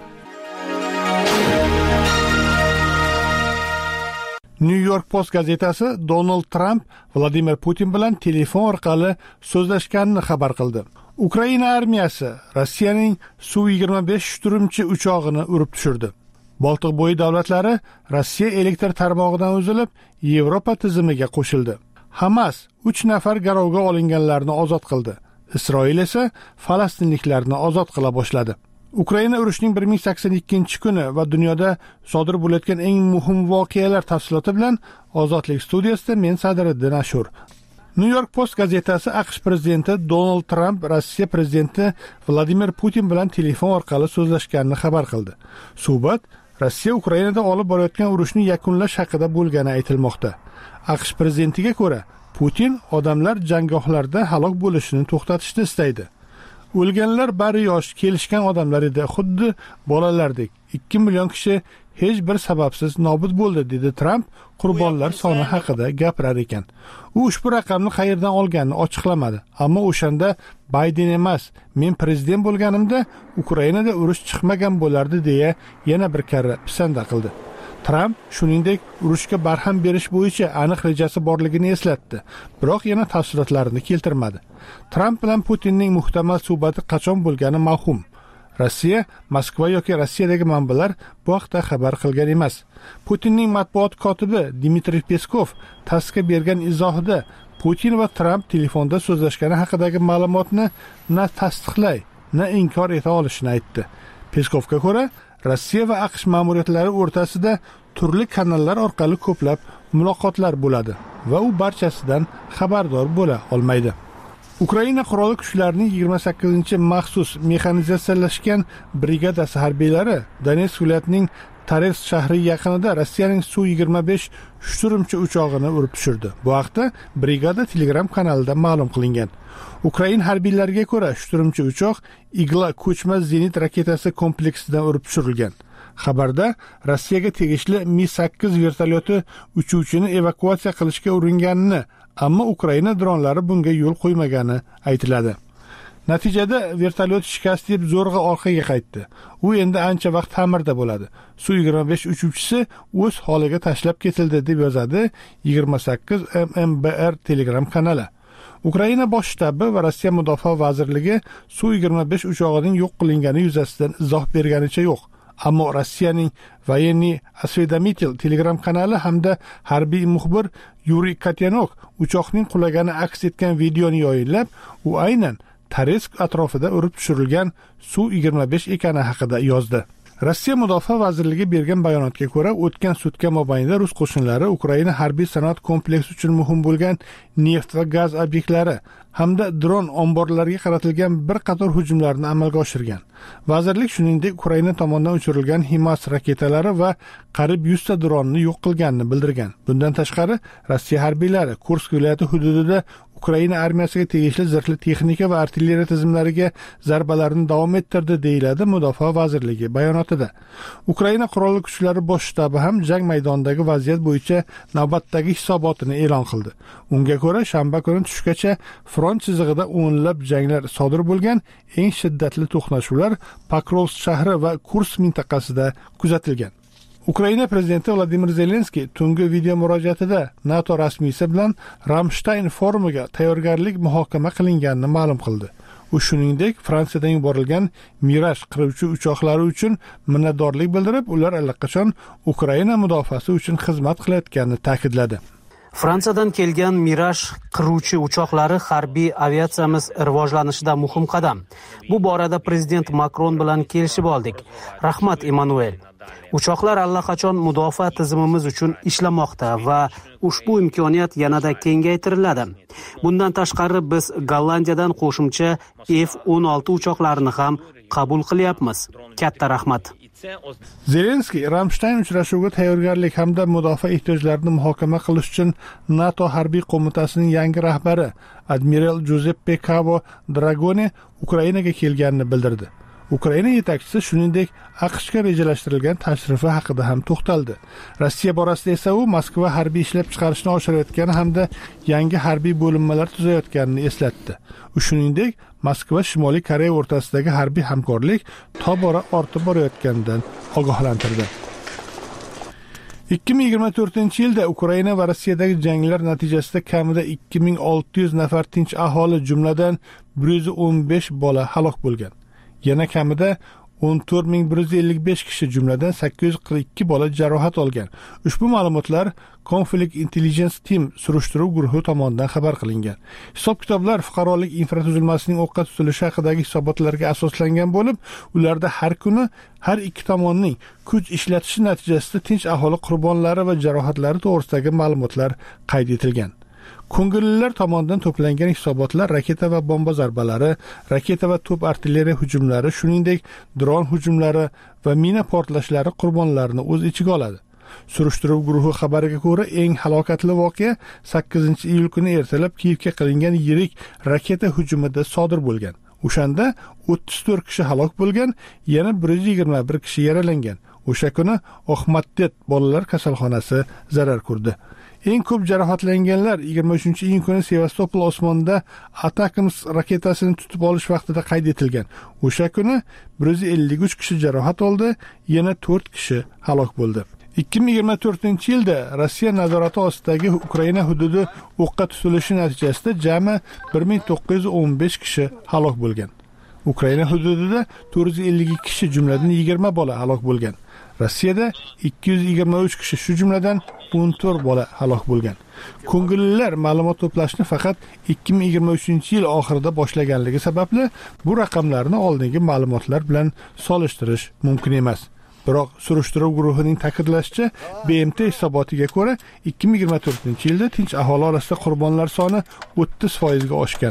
New York Post gazetasi Donald Trump Vladimir Putin bilan telefon orqali so'zlashganini xabar qildi. Ukraina armiyasi Rossiyaning Su yigirma besh shturmchi uchog'ini urib tushirdi. Boltiqbo'yi davlatlari Rossiya elektr tarmog'idan uzilib, Yevropa tizimiga qo'shildi. Hamas uch nafar garovga olinganlarni ozod qildi. Isroil esa falastinliklarni ozod qila boshladi. Ukraina urushining bir ming sakson ikkinchi kuni va dunyoda sodir bo'layotgan eng muhim voqealar tafsiloti bilan Ozodlik studiyasida men Sadriddin Ashur. New York Post gazetasi AQSh prezidenti Donald Trump Rossiya prezidenti Vladimir Putin bilan telefon orqali so'zlashganini xabar qildi. Suhbat Rossiya Ukrainada olib borayotgan urushni yakunlash haqida bo'lgani aytilmoqda. AQSh prezidentiga ko'ra, Putin odamlar janggohlarda halok bo'lishini to'xtatishni istaydi. O'lganlar bari yosh, kelishgan odamlar edi, xuddi bolalardek. ikki million kishi hech bir sababsiz nobud bo'ldi, dedi Trump qurbonlar soni haqida gapirar ekan. U ushbu raqamni qayerdan olganini ochiqlamadi, ammo o'shanda Bayden emas, men prezident bo'lganimda Ukrainada urush chiqmagan bo'lardi deya yana bir karra pisanda qildi. Trump shuningdek urushga barham berish bo'yicha aniq rejasi borligini eslatdi, biroq yana tafsilotlarini keltirmadi. Trump bilan Putinning muhtamal suhbati qachon bo'lgani ma'lum. Rossiya, Moskva yoki Rossiyadagi manbalar bu haqda xabar qilgan emas. Putinning matbuot kotibi Dmitriy Peskov tasdiqga bergan izohida Putin va Trump telefonda so'zlashgani haqidagi ma'lumotni na tasdiqlay, na inkor eta olishini aytdi. Peskovga ko'ra, Rossiya va AQSh ma'muriyatlari o'rtasida turli kanallar orqali ko'plab muloqotlar bo'ladi va u barchasidan xabardor bo'la olmaydi. Ukraina qurolli kuchlarining yigirma sakkizinchi maxsus mexanizatsiyalashgan brigadasi harbiylari Donetsk viloyatining Tares shahri yaqinida Rossiyaning Su yigirma besh shturmchi uchog'ini urib tushirdi. Bu haqda brigada Telegram kanalida ma'lum qilingan. Ukraina harbiylariga ko'ra, shturmchi uchoq Igla ko'chmas zenit raketasi kompleksidan urib tushirilgan. Xabarda Rossiyaga tegishli Mi sakkiz vertolyoti uchuvchini evakuatsiya qilishga uringanini, ammo Ukraina dronlari bunga yo'l qo'ymagani aytiladi. Natijada vertolyot shikast yeb zo'rg'a orqaga qaytdi. U endi ancha vaqt ta'mirda bo'ladi. Su yigirma besh uchuvchisi o'z holiga tashlab ketildi deb yozadi yigirma sakkiz M M B R Telegram kanali. Ukraina bosh shtabi va Rossiya mudofaa vazirligi Su yigirma besh uchog'ining yo'q qilingani yuzasidan izoh berganicha yo'q. Ammo Rossiyaning Voyenniy Osvedomitel Telegram kanali hamda harbiy muxbir Yuriy Katyanok uchoqning qulagani aks etgan videoni yoyinlab, u aynan Toretsk atrofida urib tushirilgan Su yigirma besh ekani haqida yozdi. Rossiya mudofaa vazirligi bergan bayonotga ko'ra, o'tgan sutka mobaynida rus qo'shinlari Ukraina harbiy sanoat kompleksi uchun muhim bo'lgan neft va gaz obyektlari hamda dron omborlariga qaratilgan bir qator hujumlarni amalga oshirgan. Vazirlik shuningdek Ukraina tomonidan uchirilgan HIMARS raketalari va qariyb yuz ta dronni yo'q qilganini bildirgan. Bundan tashqari, Rossiya harbiylari Kursk viloyati hududida Ukraina armiyasiga tegishli zirhli texnika va artilleriya tizimlariga zarbalarni davom ettirdi, deyiladi Mudofaa vazirligi bayonotida. Ukraina qurolli kuchlari bosh shtabi ham jang maydonidagi vaziyat bo'yicha navbatdagi hisobotini e'lon qildi. Unga ko'ra, shanba kuni tushgacha front chizig'ida o'nlab janglar sodir bo'lgan, eng shiddatli to'qnashuvlar Pokrovsk shahri va Kursk mintaqasida kuzatilgan. Ukraina prezidenti Vladimir Zelenskiy tungi video murojaatida NATO rasmiysi bilan Ramstein forumiga tayyorgarlik muhokama qilinganini ma'lum qildi. U shuningdek Fransiyadan yuborilgan Mirage qiruvchi uchoqlari uchun minnatdorlik bildirib, ular allaqachon Ukraina mudofaasi uchun xizmat qilayotganini ta'kidladi. Fransiyadan kelgan Mirage qiruvchi uchoqlari harbiy aviatsiyamiz rivojlanishida muhim qadam. Bu borada prezident Makron bilan kelishib oldik. Rahmat Emmanuel. Uchoqlar allaqachon mudofaa tizimimiz uchun ishlamoqda va ushbu imkoniyat yanada kengaytiriladi. Bundan tashqari biz Gollandiyadan qo'shimcha F o'n olti uchoqlarini ham qabul qilyapmiz. Katta rahmat. Zelenskiy Ramstein uchrashuviga tayyorgarlik hamda mudofaa ehtiyojlarini muhokama qilish uchun NATO harbiy qo'mitasining yangi rahbari admiral Giuseppe Cavo Dragone Ukrainaga kelganini bildirdi. Ukraina yetakchisi shuningdek AQShga rejalashtirilgan tashrifi haqida ham to'xtaldi. Rossiya borasida esa u Moskva harbiy ishlab chiqarishni oshirayotgani hamda yangi harbiy bo'linmalar tuzayotganini eslatdi. U shuningdek Moskva Shimoliy Koreya o'rtasidagi harbiy hamkorlik tobora ortib borayotganidan ogohlantirdi. ikki ming yigirma to'rtinchi yilda Ukraina va Rossiyadagi janglar natijasida kamida ikki ming olti yuz nafar tinch aholi, jumladan bir yuz o'n besh bola halok bo'lgan. Yana kamida o'n to'rt ming bir yuz ellik besh kishi, jumladan sakkiz yuz qirq ikki bola jarohat olgan. Ushbu ma'lumotlar Conflict Intelligence Team surishtiruv guruhi tomonidan xabar qilingan. Hisob-kitoblar fuqarolik infratuzilmasining o'qqa tutilishi haqidagi hisobotlarga asoslangan bo'lib, ularda har kuni har ikki tomonning kuch ishlatishi natijasida tinch aholi qurbonlari va jarohatlari to'g'risidagi ma'lumotlar qayd etilgan. Ko'ngillilar tomonidan to'plangan hisobotlar raketa va bomba zarbalari, raketa va to'p artilleriya hujumlari, shuningdek dron hujumlari va mina portlashlari qurbonlarini o'z ichiga oladi. Surishtiruv guruhi xabariga ko'ra, eng halokatli voqea sakkizinchi iyul kuni ertalab Kiyevga qilingan yirik raketa hujumida sodir bo'lgan. O'shanda o'ttiz to'rt kishi halok bo'lgan, yana bir yuz yigirma bir kishi yaralangan. O'sha kuni Oxmatdet bolalar kasalxonasi zarar ko'rdi. Eng ko'p jarohatlanganlar yigirma uchinchi iyun kuni Sevastopol osmonida Atakams raketasini tutib olish vaqtida qayd etilgan. O'sha kuni bir yuz ellik uch kishi jarohat oldi, yana to'rt kishi halok bo'ldi. ikki ming yigirma to'rtinchi yilda Rossiya nazorati ostidagi Ukraina hududi o'qqa tutilishi natijasida jami bir ming to'qqiz yuz o'n besh kishi halok bo'lgan. Ukraina hududida to'rt yuz ellik ikki kishi, jumladan yigirma bola halok bo'lgan. Rossiyada ikki yuz yigirma uch kishi, shu jumladan o'n to'rt bola halok bo'lgan. Ko'ngillilar ma'lumot to'plashni faqat ikki ming yigirma uchinchi yil oxirida boshlaganligi sababli bu raqamlarni oldingi ma'lumotlar bilan solishtirish mumkin emas. Biroq surishtiruv guruhining ta'kidlashicha, B M T hisobotiga ko'ra ikki ming yigirma to'rtinchi yilda tinch aholi orasida qurbonlar soni o'ttiz foiz ga oshgan.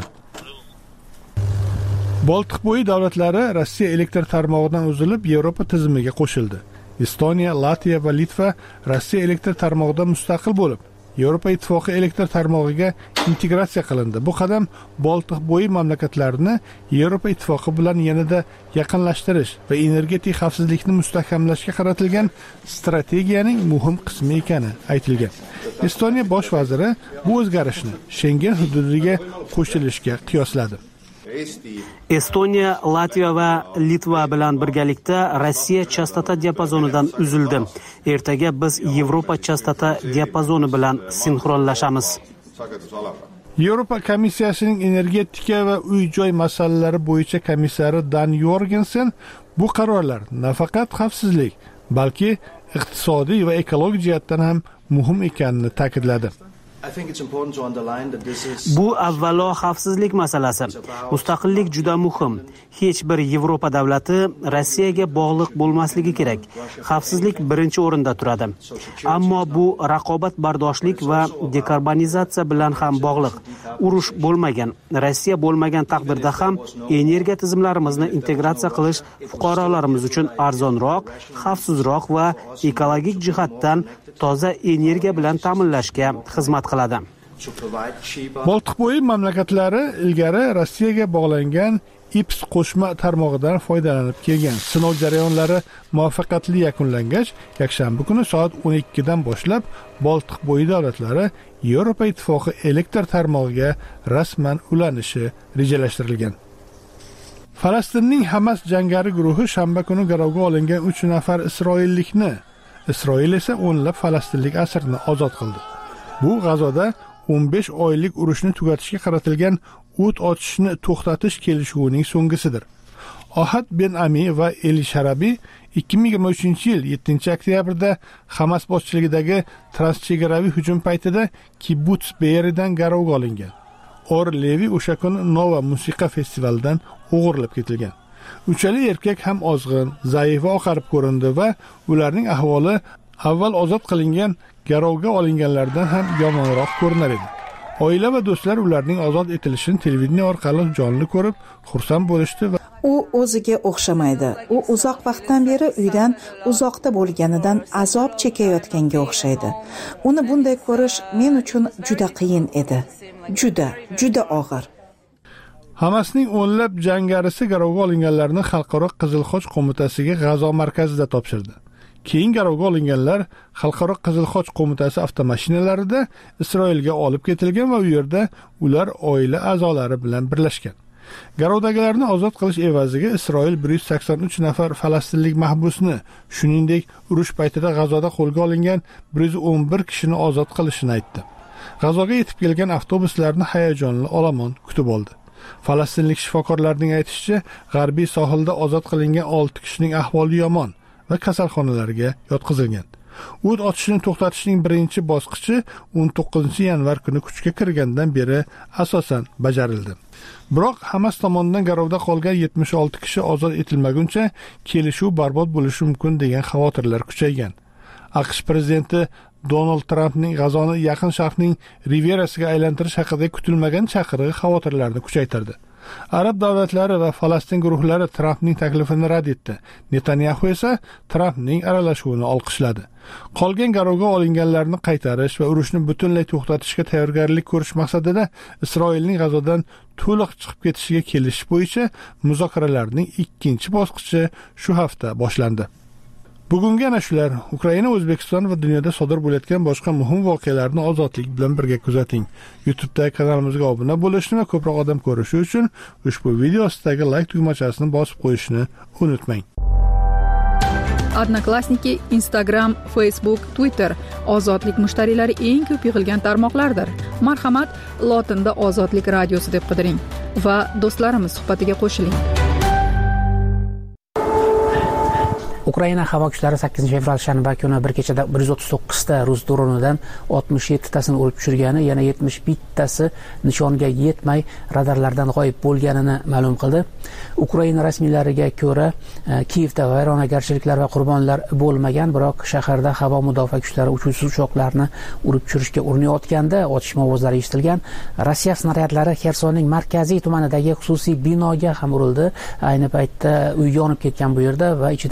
Boltiqbo'yi davlatlari Rossiya elektr tarmog'idan uzilib, Yevropa tizimiga qo'shildi. Estoniya, Latviya va Litva Rossiya elektr tarmog'idan mustaqil bo'lib, Yevropa ittifoqi elektr tarmog'iga integratsiya qilindi. Bu qadam Boltiqbo'yi mamlakatlarini Yevropa ittifoqi bilan yanada yaqinlashtirish va energetik xavfsizlikni mustahkamlashga qaratilgan strategiyaning muhim qismi ekani aytilgan. Estoniya bosh vaziri bu o'zgarishni Schengen hududiga qo'shilishga qiyosladi. Estoniya, Latviya va Litva bilan birgalikda Rossiya chastota diapazonidan uzildi. Ertaga biz Yevropa chastota diapazoni bilan sinxronlashamiz. Yevropa komissiyasining energetika va uy-joy masalalari bo'yicha komissari Dan Jorgensen bu qarorlar nafaqat xavfsizlik, balki iqtisodiy va ekologik jihatdan ham muhim ekanini ta'kidladi. Bu avvalo xavfsizlik masalasi. Mustaqillik juda muhim. Hech bir Yevropa davlati Rossiyaga bog'liq bo'lmasligi kerak. Xavfsizlik birinchi o'rinda turadi. Ammo bu raqobatbardoshlik va dekarbonizatsiya bilan ham bog'liq. Urush bo'lmagan, Rossiya bo'lmagan taqdirda ham energiya tizimlarimizni integratsiya qilish fuqarolarimiz uchun arzonroq, xavfsizroq va ekologik jihatdan toza energiya bilan ta'minlashga xizmat qiladi. Boltiqbo'yi mamlakatlari ilgari Rossiyaga bog'langan I P S qo'shma tarmog'idan foydalanib kelgan. Sinov jarayonlari muvaffaqiyatli yakunlangach, yakshanba kuni soat o'n ikki dan boshlab Boltiqbo'yi davlatlari Yevropa ittifoqi elektr tarmog'iga rasman ulanishi rejalashtirilgan. Falastinning Hamas jangari guruhi shanba kuni garovga olingan uch nafar isroillikni, Isroil esa o'nlab falastinlik asirni ozod qildi. Bu G'azoda o'n besh oylik urushni tugatishga qaratilgan o't ochishni to'xtatish kelishuvining so'nggisidir. Ohad Ben Ami va Eli Sharabi ikki ming yigirma uchinchi yil yettinchi oktyabrda Hamas boshchiligidagi transchegaraviy hujum paytida Kibbutz Be'eridan garovga olingan. Or Levi o'sha kuni Nova musiqa festivalidan o'g'irlab ketilgan. Uchala erkak ham ozg'in, zaif va oqarib ko'rindi va ularning ahvoli avval ozod qilingan garovga olinganlardan ham yomonroq ko'rinar edi. Oila va do'stlar ularning ozod etilishini televideniya orqali jonli ko'rib, xursand bo'lishdi va u o'ziga o'xshamaydi. U uzoq vaqtdan beri uydan uzoqda bo'lganidan azob chekayotganga o'xshaydi. Uni bunday ko'rish men uchun juda qiyin edi. Juda, juda og'ir. Hamasning o'nlab jangarisi garovga olinganlarni Xalqaro Qizil Xoch qo'mitasiga G'azo markazida topshirdi. Keyin garovga olinganlar Xalqaro Qizil Xoch qo'mitasi avtomashinalarida Isroilga olib ketilgan va u yerda ular oila a'zolari bilan birlashgan. Garovdagilarni ozod qilish evaziga Isroil bir yuz sakson uch nafar falastinlik mahbusni, shuningdek urush paytida G'azoda qo'lga olingan bir yuz o'n bir kishini ozod qilishini aytdi. G'azoga yetib kelgan avtobuslarni hayajonli olomon kutib oldi. Falastinlik shifokorlarning aytishicha, g'arbiy sohilda ozod qilingan olti kishining ahvoli yomon va kasalxonalarga yotqizilgan. O't ochishni to'xtatishning birinchi bosqichi o'n to'qqizinchi yanvar kuni kuchga kirgandan beri asosan bajarildi. Biroq Hamas tomonidan garovda qolgan yetmish olti kishi ozod etilmaguncha kelishuv barbod bo'lishi mumkin degan xavotirlar kuchaygan. AQSh prezidenti Donald Trampning G'azoni Yaqin Sharqning Riverasiga aylantirish haqida kutilmagan chaqirig'i xavotirlarni kuchaytirdi. Arab davlatlari va Falastin guruhlari Trampning taklifini rad etdi. Netanyahu esa Trampning aralashuvini olqishladi. Qolgan garovga olinganlarni qaytarish va urushni butunlay to'xtatishga tayyorgarlik ko'rish maqsadida Isroilning G'azodan to'liq chiqib ketishiga kelishish bo'yicha muzokaralarning ikkinchi bosqichi shu hafta boshlandi. Bugungi ana shular. Ukraina, O'zbekiston va dunyoda sodir bo'layotgan boshqa muhim voqealarni ozodlik bilan birga kuzating. YouTube'dagi kanalimizga obuna bo'lishni va ko'proq odam ko'rishi uchun ushbu video ostidagi like tugmachasini bosib qo'yishni unutmang. Odnoklassniki, Instagram, Facebook, Twitter ozodlik mushtariylari eng ko'p yig'ilgan tarmoqlardir. Marhamat, lotinda Ozodlik radiosi deb qidiring va do'stlarimiz suhbatiga qo'shiling. Ukraina havo kuchlari sakkizinchi fevral shanba kuni bir kechada bir yuz o'ttiz to'qqiz ta rus dronidan oltmish yetti tasini urib tushirgani, yana yetmish bittasi nishonga yetmay radarlardan g'oyib bo'lganini ma'lum qildi. Ukraina rasmiylariga ko'ra, Kiyevda vayronagarchiliklar va qurbonlar bo'lmagan, biroq shaharda havo mudofaa kuchlari uchuvchi uchoqlarni urib tushirishga urinayotganda otishma ovozlari eshitilgan. Rossiya snaryadlari Xersonning markaziy tumanidagi xususiy binoga ham urildi. Ayni paytda uy yonib ketgan bu yerda va ichidan ona va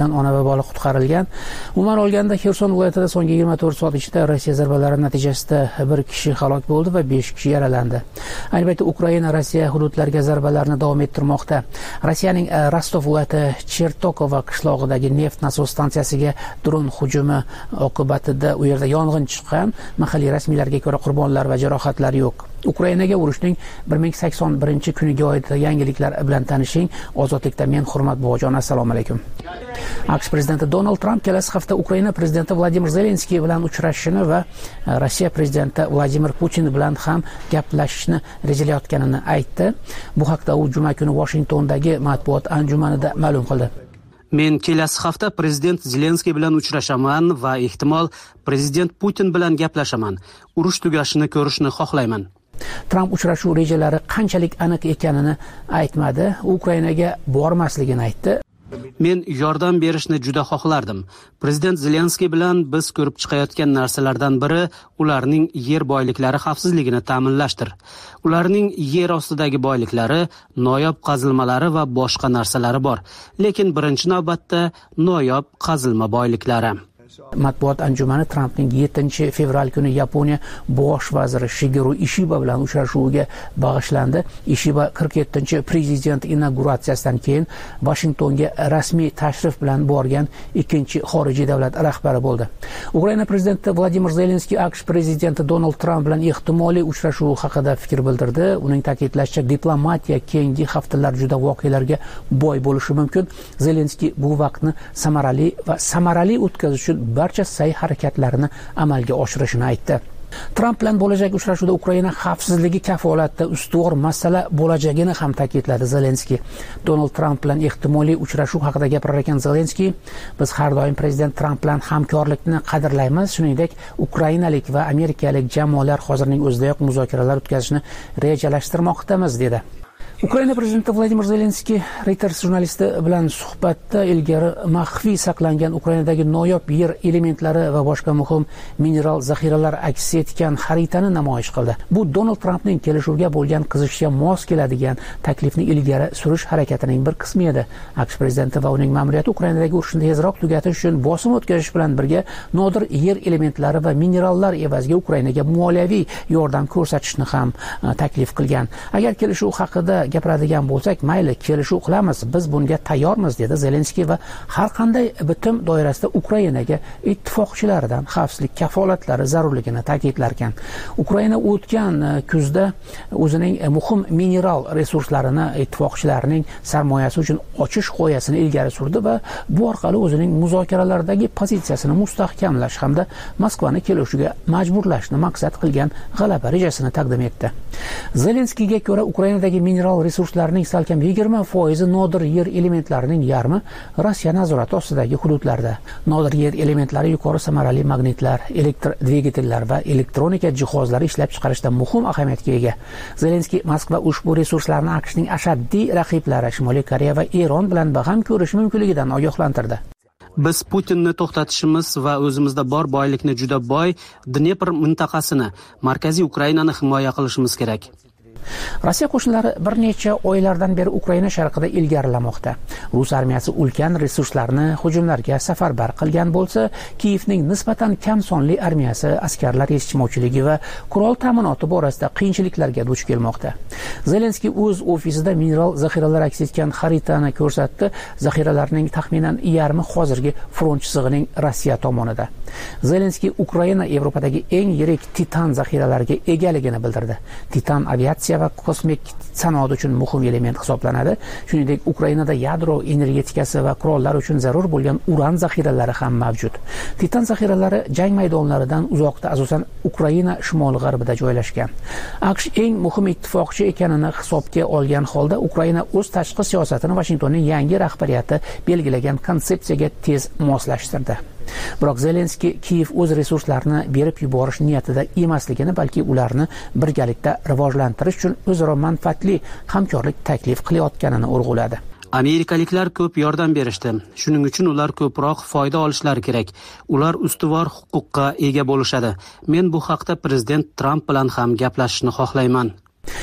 bola qutqarilgan. Umuman olganda Xerson viloyatida so'nggi yigirma to'rt soat ichida Rossiya zarbalari natijasida bir kishi halok bo'ldi va besh kishi yaralandi. Ayni paytda Ukraina Rossiya hududlariga zarbalarni davom ettirmoqda. Rossiyaning Rostov viloyati Chertokova qishlog'idagi neft nasos stansiyasiga dron hujumi oqibatida u yerda yong'in chiqqan. Mahalliy rasmiylarga ko'ra qurbonlar va jarohatlar yo'q. Ukrainaga urushning bir ming sakson birinchi kuniga oid yangiliklar bilan tanishing. Ozodlikda men Hurmat bobojon, assalomu alaykum. AQSh prezidenti Donald Tramp kelasi hafta Ukraina prezidenti Vladimir Zelenskiy bilan uchrashishini va Rossiya prezidenti Vladimir Putin bilan ham gaplashishni rejalayotganini aytdi. Bu haqda u juma kuni Washingtondagi matbuot anjumanida ma'lum qildi. Men kelasi hafta prezident Zelenskiy bilan uchrashaman va ehtimol prezident Putin bilan gaplashaman. Urush tugashini ko'rishni xohlayman. Tramp uchrashuv rejalari qanchalik aniq ekanini aytmadi. Ukrainaga bormasligini aytdi. Men yordam berishni juda xohlardim. Prezident Zelenskiy bilan biz ko'rib chiqayotgan narsalardan biri ularning yer boyliklari xavfsizligini ta'minlashdir. Ularning yer ostidagi boyliklari, noyob qazilmalari va boshqa narsalari bor. Lekin birinchi navbatda noyob qazilma boyliklari. Matbuot anjumani Trampning yettinchi fevral kuni Yaponiya bosh vaziri Shigeru Ishiba bilan uchrashuviga bag'ishlandi. Ishiba qirq yettinchi prezident inauguratsiyasidan keyin Washingtonga rasmiy tashrif bilan borgan ikkinchi xorijiy davlat rahbari bo'ldi. Ukraina prezidenti Vladimir Zelenskiy AQSh prezidenti Donald Tramp bilan ehtimoliy uchrashuv haqida fikr bildirdi. Uning ta'kidlashicha, diplomatiya keyingi haftalar juda voqealarga boy bo'lishi mumkin. Zelenskiy bu vaqtni samarali va samarali o'tkazish uchun barcha sa'y harakatlarini amalga oshirishini aytdi. Tramp bilan bo'lajak uchrashuvda Ukraina xavfsizligi kafolatda ustuvor masala bo'lajagini ham ta'kidladi Zelenskiy. Donald Tramp bilan ehtimoliy uchrashuv haqida gapirar ekan Zelenskiy, biz har doim prezident Tramp bilan hamkorlikni qadrlaymiz, shuningdek ukrainalik va amerikalik jamoalar hozirning o'zidayoq muzokaralar o'tkazishni rejalashtirmoqdamiz dedi. Ukraina prezidenti Vladimir Zelenskiy Reuters jurnalisti bilan suhbatda ilgari maxfiy saqlangan Ukrainadagi noyob yer elementlari va boshqa muhim mineral zaxiralar aks etgan xaritani namoyish qildi. Bu Donald Trampning kelishuvga bo'lgan qiziqishga mos keladigan taklifni ilgari surish harakatining bir qismi edi. AQSh prezidenti va uning ma'muriyati Ukrainadagi urushni tezroq tugatish uchun bosim o'tkazish bilan birga nodir yer elementlari va minerallar evaziga Ukrainaga moliyaviy yordam ko'rsatishni ham taklif qilgan. Agar kelishuv haqida gapiradigan bo'lsak, mayli, kelishuv qilamiz, biz bunga tayyormiz dedi Zelenskiy va har qanday bitim doirasida Ukrainaga ittifoqchilaridan xavfsizlik kafolatlari zarurligini ta'kidlar ekan. Ukraina o'tgan kuzda o'zining muhim mineral resurslarini ittifoqchilarining sarmoyasi uchun ochish g'oyasini ilgari surdi va bu orqali o'zining muzokaralardagi pozitsiyasini mustahkamlash hamda Moskvani kelishuvga majburlashni maqsad qilgan g'alaba rejasini taqdim etdi. Zelenskiyga ko'ra Ukrainadagi mineral resurslarning salkam yigirma foizi nodir yer elementlarining yarmi Rossiya nazorati ostidagi hududlarda. Nodir yer elementlari yuqori samarali magnitlar, elektr dvigatellar va elektronika jihozlari ishlab chiqarishda muhim ahamiyatga ega. Zelenskiy Moskva ushbu resurslarni AQShning ashaddiy raqiblari Shimoliy Koreya va Eron bilan baham ko'rish mumkinligidan ogohlantirdi. Biz Putinni to'xtatishimiz va o'zimizda bor boylikni juda boy Dnepr mintaqasini, markaziy Ukrainani himoya qilishimiz kerak. Rossiya qo'shinlari bir necha oylardan beri Ukraina sharqida ilgarilamoqda. Rus armiyasi ulkan resurslarni hujumlarga safarbar qilgan bo'lsa, Kiyevning nisbatan kam sonli armiyasi askarlar yetishmovchiligi va qurol ta'minoti borasida qiyinchiliklarga duch kelmoqda. Zelenskiy o'z ofisida mineral zaxiralar aks etgan xaritani ko'rsatdi. Zaxiralarning taxminan yarmi hozirgi front chizig'ining Rossiya tomonida. Zelenskiy Ukraina Yevropadagi eng yirik titan zaxiralariga egaligini bildirdi. Titan aviatsiya va kosmik sanoat uchun muhim element hisoblanadi. Shuningdek, Ukrainada yadro energetikasi va qurollar uchun zarur bo'lgan uran zaxiralari ham mavjud. Titan zaxiralari jang maydonlaridan uzoqda, asosan Ukraina shimoli-g'arbida joylashgan. AQSh eng muhim ittifoqchi ekanini hisobga olgan holda Ukraina o'z tashqi siyosatini Washingtonning yangi rahbariyati belgilagan konsepsiyaga tez moslashtirdi. Biroq Zelenskiy Kiyev o'z resurslarini berib yuborish niyatida emasligini, balki ularni birgalikda rivojlantirish uchun o'zaro manfaatli hamkorlik taklif qilayotganini urg'uladi. Amerikaliklar ko'p yordam berishdi. Shuning uchun ular ko'proq foyda olishlari kerak. Ular ustuvor huquqqa ega bo'lishadi. Men bu haqda prezident Tramp bilan ham gaplashishni xohlayman.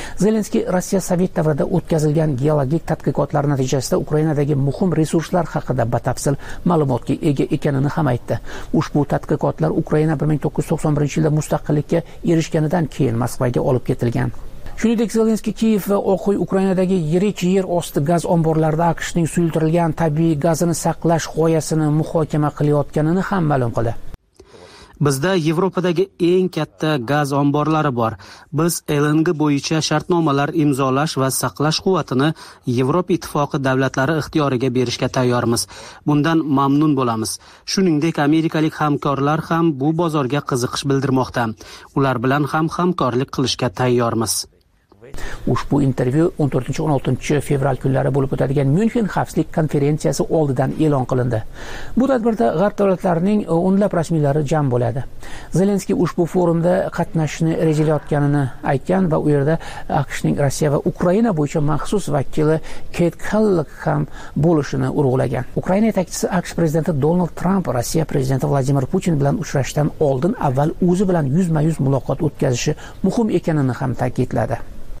Zelenskiy Rossiya Sovet davrida o'tkazilgan geologik tadqiqotlar natijasida Ukrainadagi muhim resurslar haqida batafsil ma'lumotga ega ekanini ham aytdi. Ushbu tadqiqotlar Ukraina bir ming to'qqiz yuz to'qson birinchi yilda mustaqillikka erishganidan keyin Moskvaga olib ketilgan. Shuningdek, Zelenskiy Kiyev va Oq uy Ukrainadagi yirik yer osti gaz omborlarida AQShning suyultirilgan tabiiy gazini saqlash g'oyasini muhokama qilayotganini ham ma'lum qildi. Bizda Yevropadagi eng katta gaz omborlari bor. Biz L N G bo'yicha shartnomalar imzolash va saqlash quvvatini Yevropa ittifoqi davlatlari ixtiyoriga berishga tayyormiz. Bundan mamnun bo'lamiz. Shuningdek, amerikalik hamkorlar ham bu bozorga qiziqish bildirmoqda. Ular bilan ham hamkorlik qilishga tayyormiz. Ushbu intervyu o'n to'rtinchi o'n oltinchi fevral kunlari bo'lib o'tadigan Myunxen xavfsizlik konferensiyasi oldidan e'lon qilindi. Bu tadbirda g'arb davlatlarining o'nlab rasmiylari jam bo'ladi. Zelenskiy ushbu forumda qatnashishni rejalayotganini aytgan va u yerda AQShning Rossiya va Ukraina bo'yicha maxsus vakili Keyt Kellogg ham bo'lishini urg'ulagan. Ukraina yetakchisi AQSh prezidenti Donald Tramp Rossiya prezidenti Vladimir Putin bilan uchrashishdan oldin avval o'zi bilan yuzma-yuz muloqot o'tkazishi muhim ekanini ham ta'kidladi.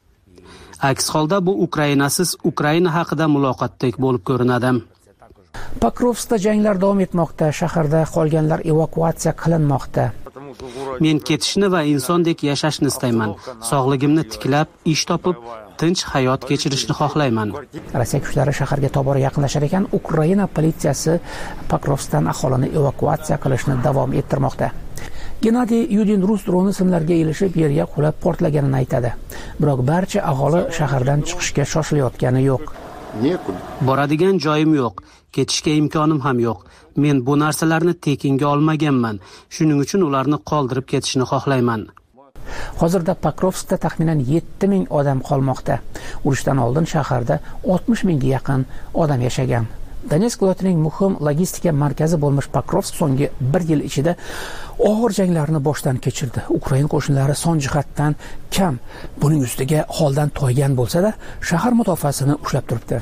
Aks holda bu Ukrainasiz Ukraina haqida muloqotdek bo'lib ko'rinadi. Pokrovskda janglar davom etmoqda, shaharda qolganlar evakuatsiya qilinmoqda. Men ketishni va insondek yashashni istayman. Sog'ligimni tiklab, ish topib, tinch hayot kechirishni xohlayman. Rossiya kuchlari shaharga tobora yaqinlashar ekan, Ukraina politsiyasi Pokrovskdan aholini evakuatsiya qilishni davom ettirmoqda. Gennadiy Yudin rus droni simlarga ilishib yerga qulab portlaganini aytadi. Biroq barcha aholi shahardan chiqishga shoshilayotgani yo'q. Boradigan joyim yo'q, ketishga imkonim ham yo'q. Men bu narsalarni tekinga olmaganman. Shuning uchun ularni qoldirib ketishni xohlayman. Hozirda Pokrovskda taxminan yetti ming odam qolmoqda. Urushdan oldin shaharda oltmish mingga yaqin odam yashagan. Donetsk viloyatining muhim logistika markazi bo'lmish Pokrovsk so'nggi bir yil ichida og'ir janglarni boshdan kechirdi. Ukraina qo'shinlari son jihatdan kam, buning ustiga holdan toygan bo'lsa-da, shahar mudofaasini ushlab turibdi.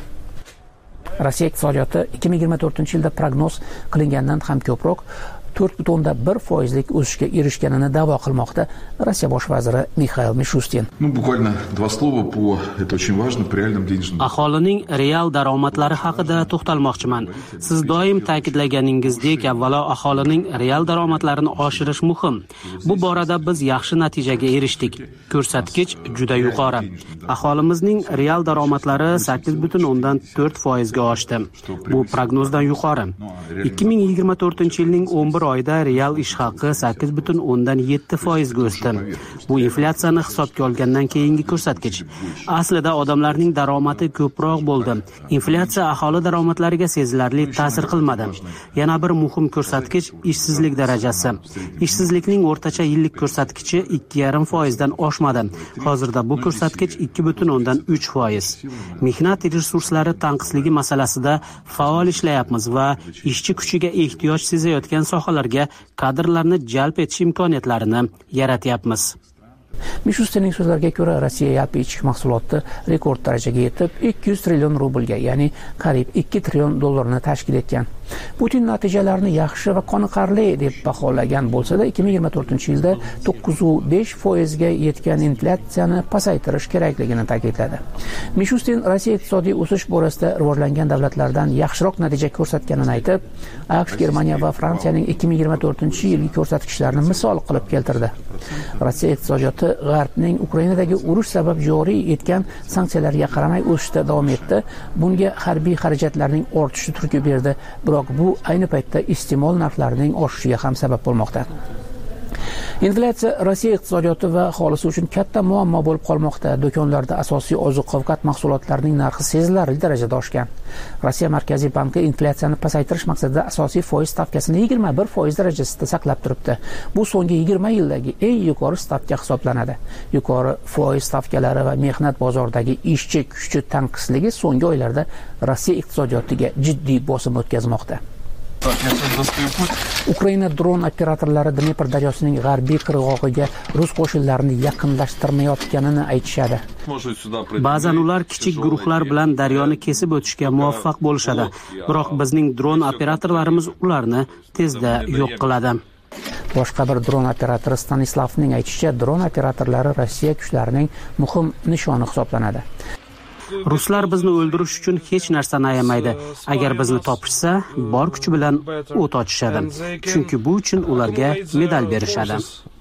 Rossiya iqtisodiyoti ikki ming yigirma to'rtinchi yilda prognoz qilingandan ham ko'proq to'rt butun bir foizlik o'sishga erishganini da'vo qilmoqda Rossiya bosh vaziri Mixail Mishustin. Ну, буквально два слова по это очень важно по реальным денежным. Aholining real daromadlari haqida to'xtalmoqchiman. Siz doim ta'kidlaganingizdek, avvalo aholining real daromadlarini oshirish muhim. Bu borada biz yaxshi natijaga erishdik. Ko'rsatkich juda yuqori. Aholimizning real daromadlari sakkiz butun o'ndan to'rt foizga oshdi. Bu prognozdan yuqori. ikki ming yigirma to'rtinchi yilning o'n bir oyda real ish haqi sakkiz butun o'ndan yetti foizga o'sdi. Bu inflyatsiyani hisobga olgandan keyingi ko'rsatkich. Aslida odamlarning daromadi ko'proq bo'ldi. Inflyatsiya aholi daromadlariga sezilarli ta'sir qilmadi. Yana bir muhim ko'rsatkich ishsizlik darajasi. Ishsizlikning o'rtacha yillik ko'rsatkichi ikki yarim foizdan oshmadi. Hozirda bu ko'rsatkich ikki butun o'ndan uch foiz. Mehnat resurslari tanqisligi masalasida faol ishlayapmiz va ishchi kuchiga ehtiyoj sezayotgan sohalarga kadrlarni jalb etish imkoniyatlarini yaratyapmiz. Mishustinning so'zlariga ko'ra, Rossiya yalpi ichki mahsuloti rekord darajaga yetib, ikki yuz trillion rublga, ya'ni qariyb ikki trillion dollarni tashkil etgan. Putin natijalarini yaxshi va qoniqarli deb baholagan bo'lsa-da, ikki ming yigirma to'rtinchi yilda to'qqiz nuqta besh foizga yetgan inflyatsiyani pasaytirish kerakligini ta'kidladi. Mishustin Rossiya iqtisodiy o'sish borasida rivojlangan davlatlardan yaxshiroq natija ko'rsatganini aytib, AQSh, Germaniya va Fransiyaning ikki ming yigirma to'rtinchi yilgi ko'rsatkichlarini misol qilib keltirdi. Rossiya iqtisodiyoti G'arbning Ukrainadagi urush sabab joriy etgan sanksiyalarga qaramay o'sishda davom etdi. Bunga harbiy xarajatlarning ortishi turtki berdi, biroq bu ayni paytda iste'mol narxlarining oshishiga ham sabab bo'lmoqda. Inflyatsiya Rossiya iqtisodiyoti va aholisi uchun katta muammo bo'lib qolmoqda. Do'konlarda asosiy oziq-ovqat mahsulotlarining narxi sezilarli darajada oshgan. Rossiya Markaziy banki inflyatsiyani pasaytirish maqsadida asosiy foiz stavkasini yigirma bir foiz darajasida saqlab turibdi. Bu so'nggi yigirma yildagi eng yuqori stavka hisoblanadi. Yuqori foiz stavkalari va mehnat bozoridagi ishchi kuchi tanqisligi so'nggi oylarda Rossiya iqtisodiyotiga jiddiy bosim o'tkazmoqda. Ukraina dron operatorlari Dnepr daryosining g'arbiy qirg'og'iga rus qo'shinlarini yaqinlashtirmayotganini aytishadi. Ba'zan ular kichik guruhlar bilan daryoni kesib o'tishga muvaffaq bo'lishadi, biroq bizning dron operatorlarimiz ularni tezda yo'q qiladi. Boshqa bir dron operatori Stanislavning aytishicha, dron operatorlari Rossiya kuchlarining muhim nishoni hisoblanadi. Ruslar bizni o'ldirish uchun hech narsani ayamaydi. Agar bizni topishsa, bor kuchi bilan o't ochishadi. Chunki bu uchun ularga medal berishadi.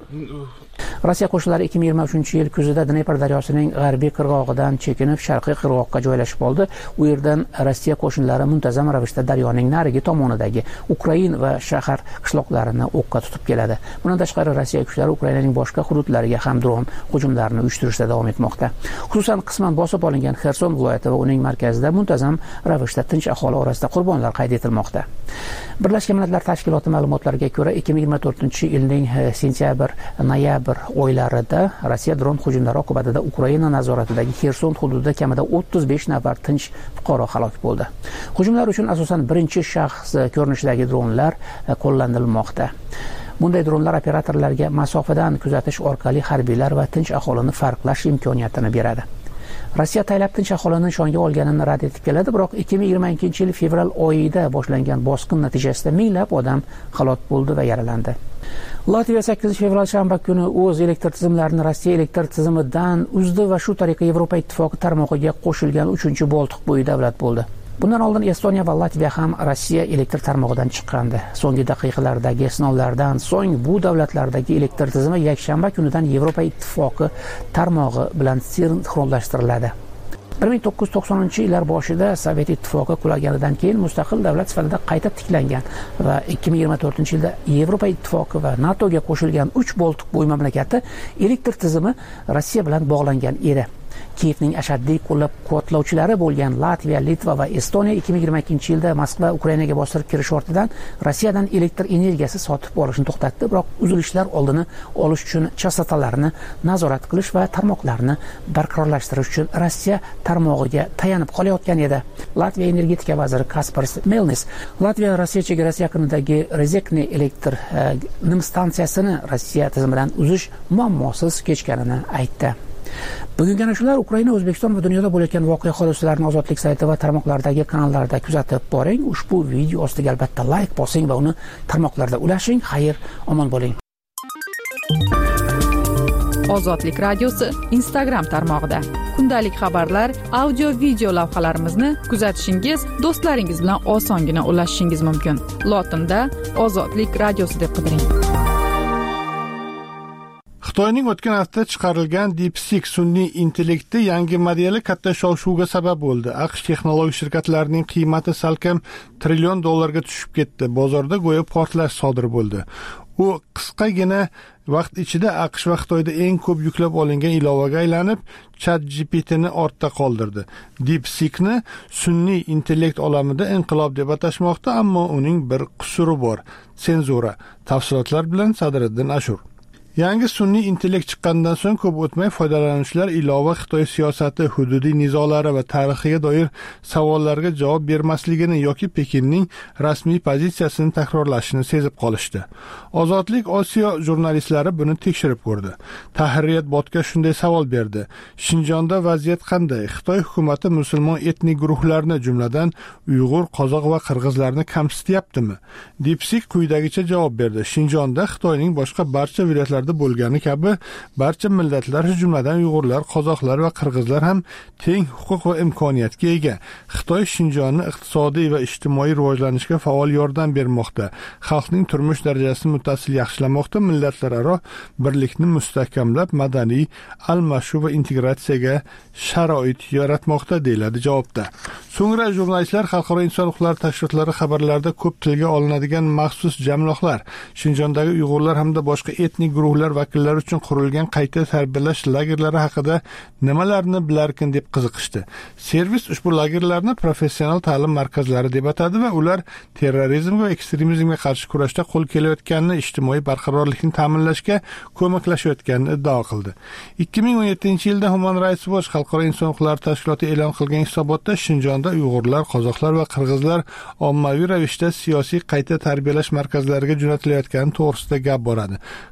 Rossiya qo'shinlari ikki ming yigirma uchinchi yil kuzida Dnepr daryosining g'arbiy qirg'og'idan chekinib sharqiy qirg'oqqa joylashib oldi. U yerdan Rossiya qo'shinlari muntazam ravishda daryoning narigi tomonidagi Ukraina va shahar qishloqlarini o'qqa tutib keladi. Bundan tashqari Rossiya kuchlari Ukrainaning boshqa hududlariga ham dron hujumlarini uyushtirishda davom etmoqda. Xususan qisman bosib olingan Xerson viloyati va uning markazida muntazam ravishda tinch aholi orasida qurbonlar qayd etilmoqda. Birlashgan Millatlar Tashkiloti ma'lumotlariga ko'ra, ikki ming yigirma to'rtinchi yilning sentyabr-noyabr oylarida Rossiya dron hujumlari oqibatida Ukraina nazoratidagi Xerson hududida kamida o'ttiz besh nafar tinch fuqaro halok bo'ldi. Hujumlar uchun asosan birinchi shaxs ko'rinishidagi dronlar qo'llanilmoqda. Bunday dronlar operatorlarga masofadan kuzatish orqali harbiylar va tinch aholini farqlash imkoniyatini beradi. Rossiya taylab tinch aholini nishonga olganini rad etib keladi, biroq ikki ming yigirma ikkinchi yil fevral oyida boshlangan bosqin natijasida minglab odam halok bo'ldi va yaralandi. Latviya sakkizinchi fevral shanba kuni o'z elektr tizimlarini Rossiya elektr tizimidan uzdi va shu tariqa Yevropa ittifoqi tarmog'iga qo'shilgan uchinchi Boltiq bo'yi davlat bo'ldi. Bundan oldin Estoniya va Latviya ham Rossiya elektr tarmog'idan chiqqandi. So'nggi daqiqalardagi sinovlardan so'ng bu davlatlardagi elektr tizimi yakshanba kunidan Yevropa ittifoqi tarmog'i bilan sinxronlashtiriladi. bir ming to'qqiz yuz to'qsoninchi yillar boshida Sovet ittifoqi qulaganidan keyin mustaqil davlat sifatida qayta tiklangan va ikki ming yigirma to'rtinchi yilda Yevropa ittifoqi va NATOga qo'shilgan uch Boltiq bo'yi mamlakati elektr tizimi Rossiya bilan bog'langan edi. Kiyevning ashaddiy qo'llab-quvvatlovchilari bo'lgan Latviya, Litva va Estoniya ikki ming yigirma ikkinchi yilda Moskva Ukrainaga bostirib kirish ortidan Rossiyadan elektr energiyasi sotib olishni to'xtatdi, biroq uzilishlar oldini olish uchun chastotalarni nazorat qilish va tarmoqlarni barqarorlashtirish uchun Rossiya tarmog'iga tayanib qolayotgan edi. Latviya energetika vaziri Kaspars Melnis Latviya Rossiya chegarasi yaqinidagi Rezekne elektr nim stansiyasini Rossiya tizimidan uzish muammosiz kechganini aytdi. Bugungi ana shular Ukraina, O'zbekiston va dunyoda bo'layotgan voqea hodisalarini Ozodlik sayti va tarmoqlardagi kanallarda kuzatib boring. Ushbu video ostiga albatta like bosing va uni tarmoqlarda ulashing. Xayr, omon bo'ling. Ozodlik radiosi Instagram tarmog'ida kundalik xabarlar, audio video lavhalarimizni kuzatishingiz, do'stlaringiz bilan osongina ulashishingiz mumkin. Lotinda Ozodlik radiosi deb qidiring. Xitoyning o'tgan hafta chiqarilgan DeepSeek sun'iy intellekti yangi modeli katta shov-shuvga sabab bo'ldi. AQSh texnologik shirkatlarining qiymati salkam trillion dollarga tushib ketdi. Bozorda go'yo portlash sodir bo'ldi. U qisqagina vaqt ichida AQSh va Xitoyda eng ko'p yuklab olingan ilovaga aylanib, ChatGPTni ortda qoldirdi. DeepSeekni sun'iy intellekt olamida inqilob deb atashmoqda, ammo uning bir qusuri bor: senzura. Tafsilotlar bilan Sadriddin Ashur. Yangi sun'iy intellekt chiqqandan so'ng ko'p o'tmay foydalanuvchilar ilova Xitoy siyosati, hududiy nizolari va tarixiga doir savollarga javob bermasligini yoki Pekinning rasmiy pozitsiyasini takrorlashini sezib qolishdi. Ozodlik Osiyo jurnalistlari buni tekshirib ko'rdi. Tahririyat botga shunday savol berdi: Shinjonda vaziyat qanday? Xitoy hukumatı musulmon etnik guruhlarni, jumladan Uyg'ur, qozoq va qirg'izlarni kamsityaptimi? DeepSeek quyidagicha javob berdi: Shinjonda Xitoyning boshqa barcha viloyatlar bo'lgani kabi barcha millatlar, jumladan Uyg'urlar, qozoqlar va qirg'izlar ham teng huquq va imkoniyatga ega. Xitoy Shinjonni iqtisodiy va ijtimoiy rivojlanishga faol yordam bermoqda. Xalqning turmush darajasini muttasil yaxshilamoqda, millatlararo birlikni mustahkamlab, madaniy almashuv va integratsiyaga sharoit yaratmoqda, deyiladi javobda. So'ngra jurnalistlar xalqaro inson huquqlari tashkilotlari xabarlarida ko'p tilga olinadigan maxsus jamloqlar, Shinjondagi Uyg'urlar hamda boshqa etnik guruhlar vakillari uchun qurilgan qayta tarbiyalash lagerlari haqida nimalarni bilarkin deb qiziqishdi. Servis ushbu lagerlarni professional ta'lim markazlari deb atadi va ular terrorizm va ekstremizmga qarshi kurashda qo'l kelayotganini, ijtimoiy barqarorlikni ta'minlashga ko'maklashayotganini iddao qildi. ikki ming o'n yettinchi yilda Human Rights Watch xalqaro inson huquqlari tashkiloti e'lon qilgan hisobotda Shinjonda Uyg'urlar, qozoqlar va qirg'izlar ommaviy ravishda siyosiy qayta tarbiyalash markazlariga jo'natilayotgani to'g'risida gap boradi. Xitoyda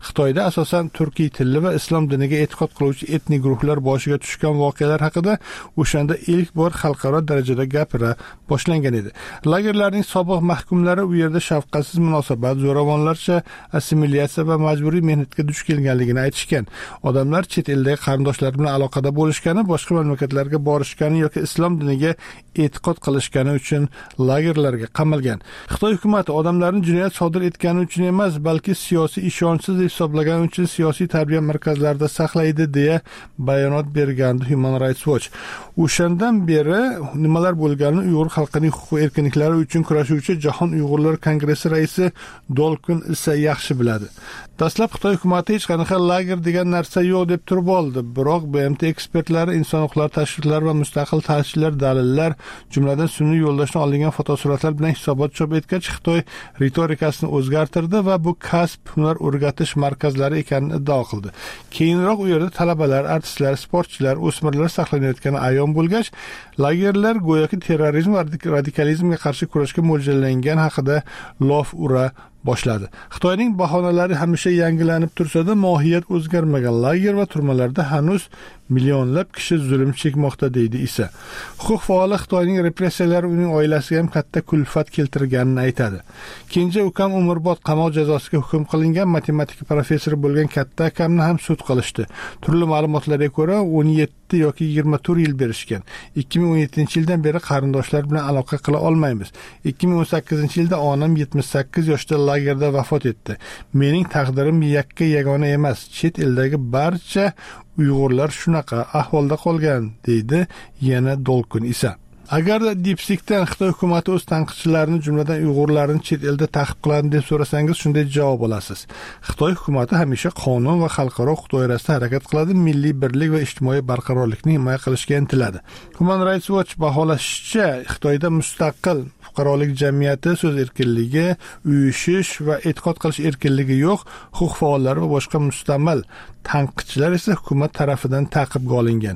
asosan turkiy tilli va islom diniga e'tiqod qiluvchi etnik guruhlar boshiga tushgan voqealar haqida o'shanda ilk bor xalqaro darajada gapira boshlangan edi. Lagerlarning sobiq mahkumlari u yerda shafqatsiz munosabat, zo'ravonlarcha assimilyatsiya va majburiy mehnatga duch kelganligini aytishgan. Odamlar chet eldagi qarindoshlari bilan aloqada bo'lishgani, boshqa mamlakatlarga borishgani yoki islom diniga e'tiqod qilishgani uchun lagerlarga qamalgan. Xitoy hukumati odamlarni jinoyat sodir etgani uchun emas, balki siyosiy ishonchsiz deb hisoblagani uchun siyosiy tarbiya markazlarida saqlaydi deya bayonot bergandi Human Rights Watch. O'shandan beri nimalar bo'lganini Uyg'ur xalqining huquq erkinliklari uchun kurashuvchi Jahon Uyg'urlar Kongressi raisi Dolkun esa yaxshi biladi. Dastlab Xitoy hukumati hech qanaqa lager degan narsa yo'q deb turib oldi, biroq B M T ekspertlari inson huquqlari tashkilotlari va mustaqil ta'sischilar dalillar, jumladan sun'iy yo'ldoshdan olingan fotosuratlar bilan hisobot chop etgach, Xitoy ritorikasini o'zgartirdi va bu kasb hunar o'rgatish markazlari ekanini iddao qildi. Keyinroq u yerda talabalar, artistlar, sportchilar, o'smirlar saqlanayotgani ayon bo'lgach, lagerlar go'yoki terrorizm va radikalizmga qarshi kurashga mo'ljallangan haqida lof ura boshladi. Xitoyning bahonalari hamisha yangilanib tursa-da, mohiyat o'zgarmagan. Lager va turmalarda hanuz millionlab kishi zulm chekmoqda deydi esa. Huquq faoli Xitoyning repressiyalari uning oilasiga ham katta kulfat keltirganini aytadi. Kenja ukam umrbod qamoq jazosiga hukm qilingan matematika professori bo'lgan katta akamni ham sud qilishdi. Turli ma'lumotlarga ko'ra o'n yetti yoki yigirma to'rt yil berishgan. ikki ming o'n yettinchi yildan beri qarindoshlar bilan aloqa qila olmaymiz. ikki ming o'n sakkizinchi yilda onam yetmish sakkiz yoshda lagerda vafot etdi. Mening taqdirim yakka yagona emas. Chet eldagi barcha Uyg'urlar shunaqa ahvolda qolgan, deydi yana Dolkun esa. Agarda DeepSeek'dan Xitoy hukumati o'z tanqidchilarini, jumladan Uyg'urlarni chet elda ta'qib qiladi deb so'rasangiz, shunday javob olasiz. Xitoy hukumati hamisha qonun va xalqaro huquq doirasida harakat qiladi, milliy birlik va ijtimoiy barqarorlikni himoya qilishga intiladi. Human Rights Watch baholashicha, Xitoyda mustaqil fuqarolik jamiyati, so'z erkinligi, uyushish va e'tiqod qilish erkinligi yo'q. Huquq faollari va boshqa mustamal tanqidchilar esa hukumat tarafidan ta'qibga olingan.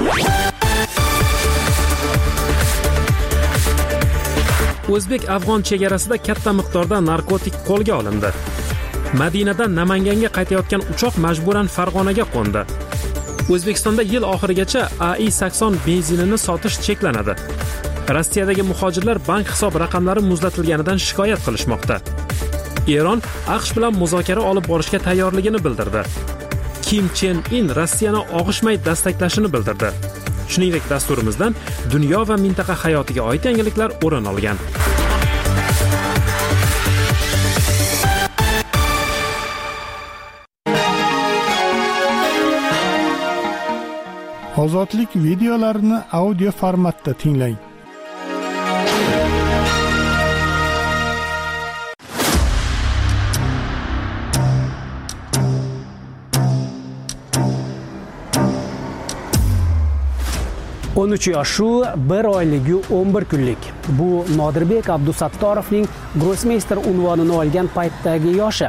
O'zbek-afg'on chegarasida katta miqdorda narkotik qo'lga olindi. Madinadan Namanganga qaytayotgan uchoq majburan Farg'onaga qo'ndi. O'zbekistonda yil oxirigacha A I sakson benzinini sotish cheklanadi. Rossiyadagi muhojirlar bank hisob raqamlari muzlatilganidan shikoyat qilishmoqda. Eron AQSh bilan muzokara olib borishga tayyorligini bildirdi. Kim Chen In Rossiyani og'ishmay dastaklashini bildirdi. Shuningdek, dasturimizdan dunyo va mintaqa hayotiga oid yangiliklar o'rin olgan. Ozodlik videolarini audio formatda tinglang. o'n uch yoshu bir oyligi o'n bir kunlik. Bu Nodirbek Abdusattorovning grossmeyster unvonini olgan paytdagi yoshi.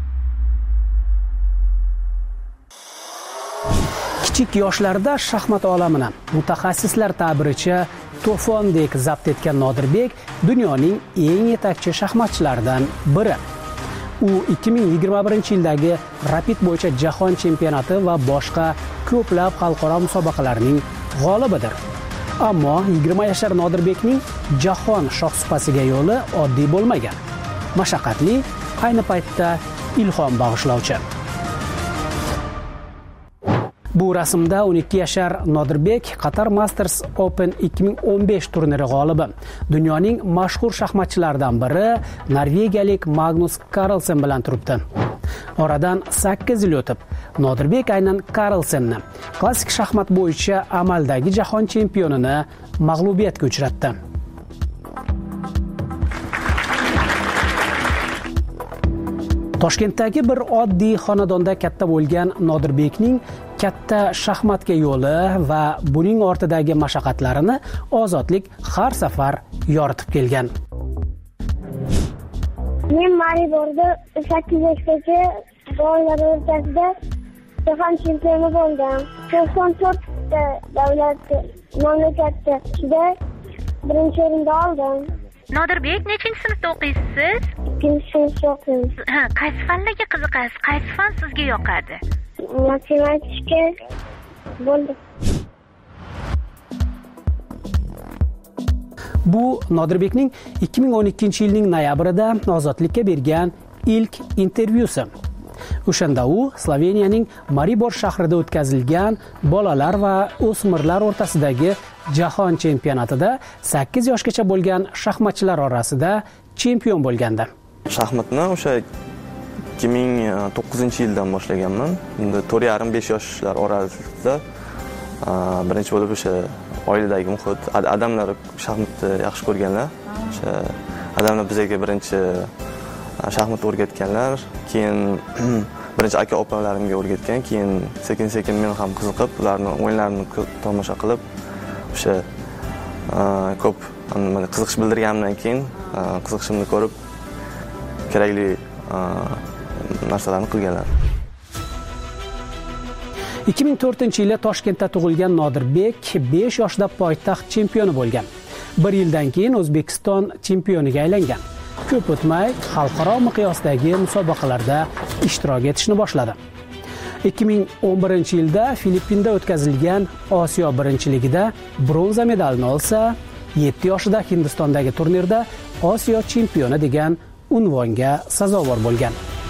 Kichik yoshlarda shaxmat olamini mutaxassislar ta'biricha to'fondek zabt etgan Nodirbek dunyoning eng yetakchi shaxmatchilaridan biri. U ikki ming yigirma birinchi yildagi Rapid bo'yicha jahon chempionati va boshqa ko'plab xalqaro musobaqalarning g'olibidir. Ammo yigirma yashar Nodirbekning jahon shohsupasiga yo'li oddiy bo'lmagan. Mashaqqatli, ayni paytda ilhom bag'ishlovchi. Bu rasmda o'n ikki yashar Nodirbek Qatar Masters Open ikki ming o'n besh turniri g'olibi. Dunyoning mashhur shaxmatchilaridan biri norvegiyalik Magnus Carlsen bilan turibdi. Oradan sakkiz yil o'tib, Nodirbek aynan Carlsenni, klassik shaxmat bo'yicha amaldagi jahon chempionini mag'lubiyatga uchratdi. Toshkentdagi bir oddiy xonadonda katta bo'lgan Nodirbekning katta shaxmatga yo'li va buning ortidagi mashaqqatlarini Ozodlik har safar yoritib kelgan. Men Mariborda sakkiz yoshgacha bolalar o'rtasida jahon chempioni bo'ldim. to'qson to'rtta davlat mamlakatda birinchi o'rinda oldim. Nodirbek, nechinchi sinfda o'qiysiz siz? ikkinchi sinfda o'qiymiz. Ha, qaysi fanlarga qiziqasiz? Qaysi fan sizga yoqadi? Matematika bo'ldi. Bu Nodirbekning ikki ming o'n ikkinchi yilning noyabrida Ozodlikka bergan ilk intervyusi. O'shanda u Sloveniyaning Maribor shahrida o'tkazilgan bolalar va o'smirlar o'rtasidagi jahon chempionatida sakkiz yoshgacha bo'lgan shaxmatchilar orasida chempion bo'lgandi. Shaxmatni o'sha ikki ming to'qqizinchi yildan boshlaganman. Unda to'rt yarim besh yoshlar orasida birinchi bo'lib o'sha oiladagi muhit, odamlar shaxmatni yaxshi ko'rganlar. O'sha odamlar bizga birinchi shaxmat o'rgatganlar, keyin birinchi aka opalarimga o'rgatgan, keyin sekin-sekin men ham qiziqib, ularning o'yinlarini tomosha qilib, o'sha ko'p qiziqish bildirganimdan keyin qiziqishimni ko'rib kerakli narsalarni qilganlar. ikki ming to'rtinchi yilda Toshkentda tug'ilgan Nodirbek besh yoshda poytaxt chempioni bo'lgan. bir yildan keyin O'zbekiston chempioniga aylangan. Ko'p o'tmay xalqaro miqyosdagi musobaqalarda ishtirok etishni boshladi. ikki ming o'n birinchi yilda Filippinda o'tkazilgan Osiyo birinchiligida bronza medalni olsa, yetti yoshida Hindistondagi turnirda Osiyo chempioni degan unvonga sazovor bo'lgan.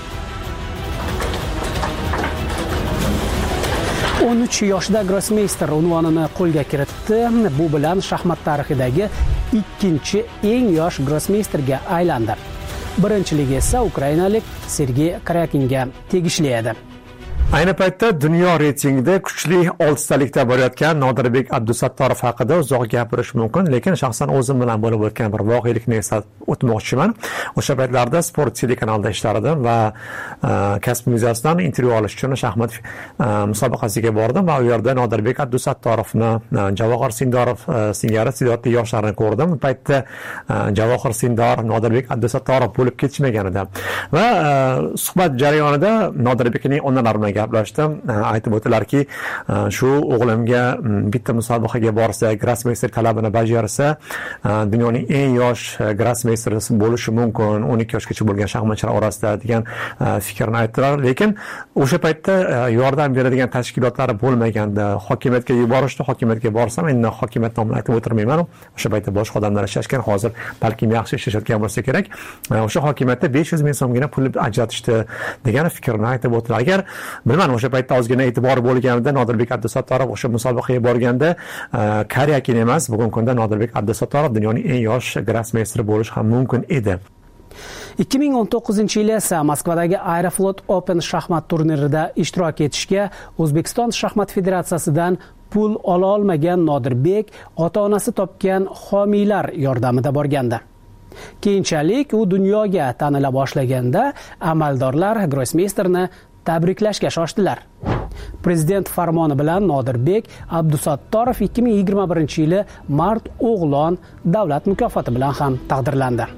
o'n uch yoshda grossmeyster unvonini qo'lga kiritdi. Bu bilan shaxmat tarixidagi ikkinchi eng yosh grossmeysterga aylandi. Birinchiligi esa ukrainalik Sergey Karyakinga tegishli edi. Ayni paytda dunyo reytingida kuchli oltitalikda borayotgan Nodirbek Abdusattorov haqida uzoq gapirish mumkin, lekin shaxsan o'zim bilan bo'lib o'tgan bir voqelikni eslatib o'tmoqchiman. O'sha paytlarda Sport telekanalida ishlardim va kasb muzeyasidan intervyu olish uchun shaxmat musobaqasiga bordim va u yerda Nodirbek Abdusattorovni, Javohir Sindorov singari iste'dodli yoshlarni ko'rdim. Bu paytda Javohir Sindor, Nodirbek Abdusattorov bo'lib ketishmagan edi. Va suhbat jarayonida Nodirbekning onalari gaplashdim. Aytib o'tdilarki, shu o'g'limga bitta musobaqaga borsa, grossmeyster talabini bajarsa, dunyoning eng yosh grossmeysteri bo'lishi mumkin, o'n ikki yoshgacha bo'lgan shaxmatchilar orasida degan fikrni aytdilar. Lekin o'sha paytda yordam beradigan tashkilotlari bo'lmaganda, hokimiyatga yuborishdi. Hokimiyatga borsam, endi hokimiyat nomini aytib o'tirmayman. O'sha paytda boshqa odamlar ishlashgan, hozir balkim yaxshi ishlayotgan bo'lsa kerak. O'sha hokimiyatda besh yuz ming so'mgina pul ajratishdi degan fikrni aytib o'tdilar. Agar bilmadim, o'sha paytda ozgina e'tibor bo'lganida Nodirbek Abdusattorov o'sha musobaqaga borganda Karyakin emas, bugungi kunda Nodirbek Abdusattorov dunyoning eng yosh grossmeysteri bo'lishi ham mumkin edi. ikki ming o'n to'qqizinchi yil esa Moskvadagi Aeroflot Open shaxmat turnirida ishtirok etishga O'zbekiston shaxmat federatsiyasidan pul ola olmagan Nodirbek ota-onasi topgan homiylar yordamida borgandi. Keyinchalik u dunyoga tanila boshlaganda amaldorlar grossmeysterni tabriklashga shoshdilar. Prezident farmoni bilan Nodirbek Abdusattorov ikki ming yigirma birinchi yili Mart O'g'lon davlat mukofoti bilan ham taqdirlandi.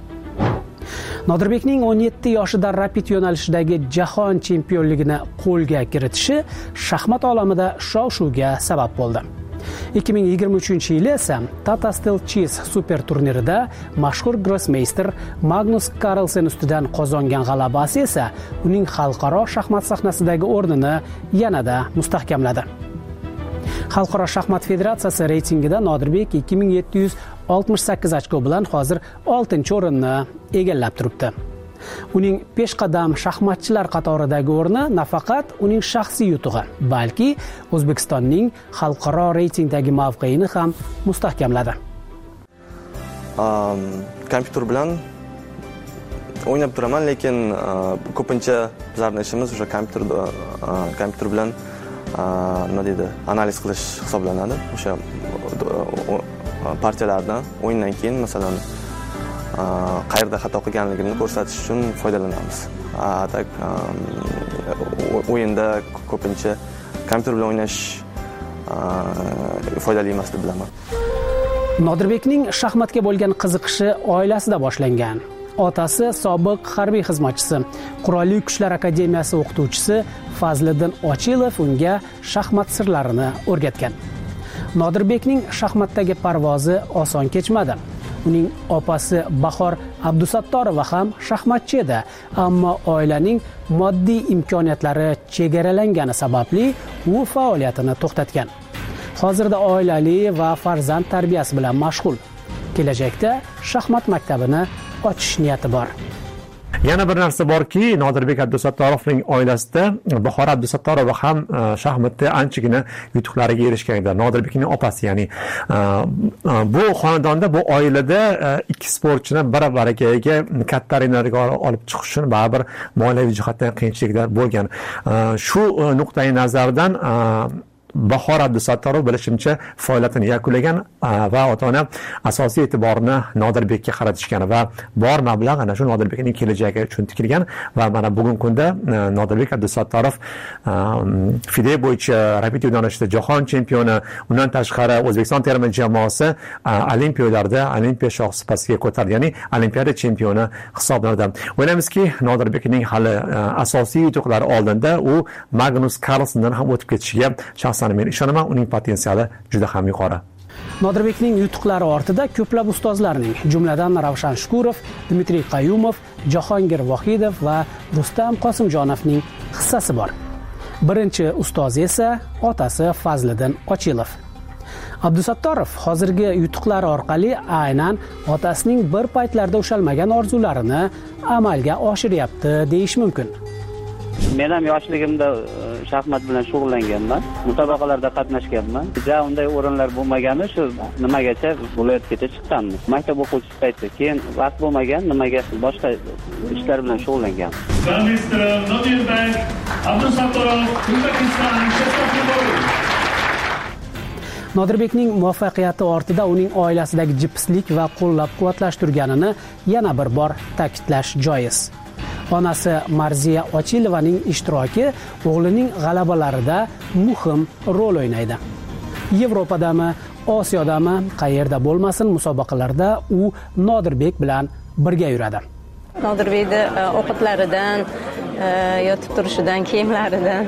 Nodirbekning o'n yetti yoshida rapid yo'nalishidagi jahon chempionligini qo'lga kiritishi shaxmat olamida shov-shuvga sabab bo'ldi. ikki ming yigirma uchinchi yili esa Tata Steel Chess super turnirida mashhur grossmeyster Magnus Carlsen ustidan qozongan g'alabasi esa uning xalqaro shaxmat sahnasidagi o'rnini yanada mustahkamladi. Xalqaro shaxmat federatsiyasi reytingida Nodirbek ikki ming yetti yuz oltmish sakkiz ochko bilan hozir oltinchi o'rinni egallab turibdi. Uning peshqadam shaxmatchilar qatoridagi o'rni nafaqat uning shaxsiy yutug'i, balki O'zbekistonning xalqaro reytingdagi mavqeini ham mustahkamladi. Kompyuter bilan o'ynab turaman, lekin ko'pincha bizlarning ishimiz o'sha kompyuter kompyuter bilan nima deydi, analiz qilish hisoblanadi. O'sha partiyalardan o'yindan keyin masalan qayerda xato qilganligini ko'rsatish uchun foydalanamiz. Tak o'yinda ko'pincha kompyuter bilan o'ynash foydali emas deb bilaman. Nodirbekning shaxmatga bo'lgan qiziqishi oilasida boshlangan. Otasi sobiq harbiy xizmatchisi, Qurolli Kuchlar akademiyasi o'qituvchisi Fazliddin Ochilov unga shaxmat sirlarini o'rgatgan. Nodirbekning shaxmatdagi parvozi oson kechmadi. Uning opasi Bahor Abdusattorova ham shaxmatchi edi, ammo oilaning moddiy imkoniyatlari chegaralangani sababli u faoliyatini to'xtatgan. Hozirda oilali va farzand tarbiyasi bilan mashg'ul. Kelajakda shaxmat maktabini ochish niyati bor. Yana bir narsa borki, Nodirbek Abdusattorovning oilasida Bahor Abdusattorova ham shaxmatda anchagina yutuqlarga erishgan edi. Nodirbekning opasi, ya'ni bu xonadonda, bu oilada ikki sportchini bir-biriga katta arenalarga olib chiqish uchun baribir moliyaviy jihatdan qiyinchiliklar bo'lgan. Shu nuqtai nazardan Bahor Abdusattorov bilishimcha faoliyatini yakunlagan va ota-ona asosiy e'tiborini Nodirbekka qaratishgan va bor mablag' ana shu Nodirbekning kelajagi uchun tikilgan va mana bugungi kunda Nodirbek Abdusattorov fide bo'yicha rapid yo'nalishida jahon chempioni, undan tashqari O'zbekiston terma jamoasi olimpiyalarda olimpiya shoh sipasiga ko'tarildi, ya'ni olimpiada chempioni hisoblanadi. O'ylaymizki, Nodirbekning hali asosiy yutuqlari oldinda u Magnus Carlsendan ham o'tib ketishiga shaxsan men ishonaman. Uning potensiali juda ham yuqori. Nodirbekning yutuqlari ortida ko'plab ustozlarning, jumladan Ravshan Shukurov, Dmitriy Qayumov, Jahongir Vohidov va Rustam Qosimjonovning hissasi bor. Birinchi ustoz esa otasi Fazliddin Ochilov. Abdusattorov hozirgi yutuqlari orqali aynan otasining bir paytlarda ushalmagan orzularini amalga oshiryapti deyish mumkin. Men ham yoshligimda shaxmat bilan shug'ullanganman, musobaqalarda qatnashganman. Ja, unday o'rinlar bo'lmagani shu nimagacha viloyatgacha chiqqanmiz. Maktab o'quvchisi payti. Keyin vaqt bo'lmagan, nimaga boshqa ishlar bilan shug'ullanganman. Mister Nodirbek Abdusattorov, O'zbekiston Nodirbekning muvaffaqiyati ortida uning oilasidagi jipslik va qo'llab-quvvatlash turganini yana bir bor ta'kidlash joiz. Onasi Marziya Ochilovaning ishtiroki o'g'lining g'alabalarida muhim rol o'ynaydi. Yevropadami, Osiyodami, qayerda bo'lmasin, musobaqalarda u Nodirbek bilan birga yuradi. Nodirbekni o'qitlaridan, yotib turishidan, kiyimlaridan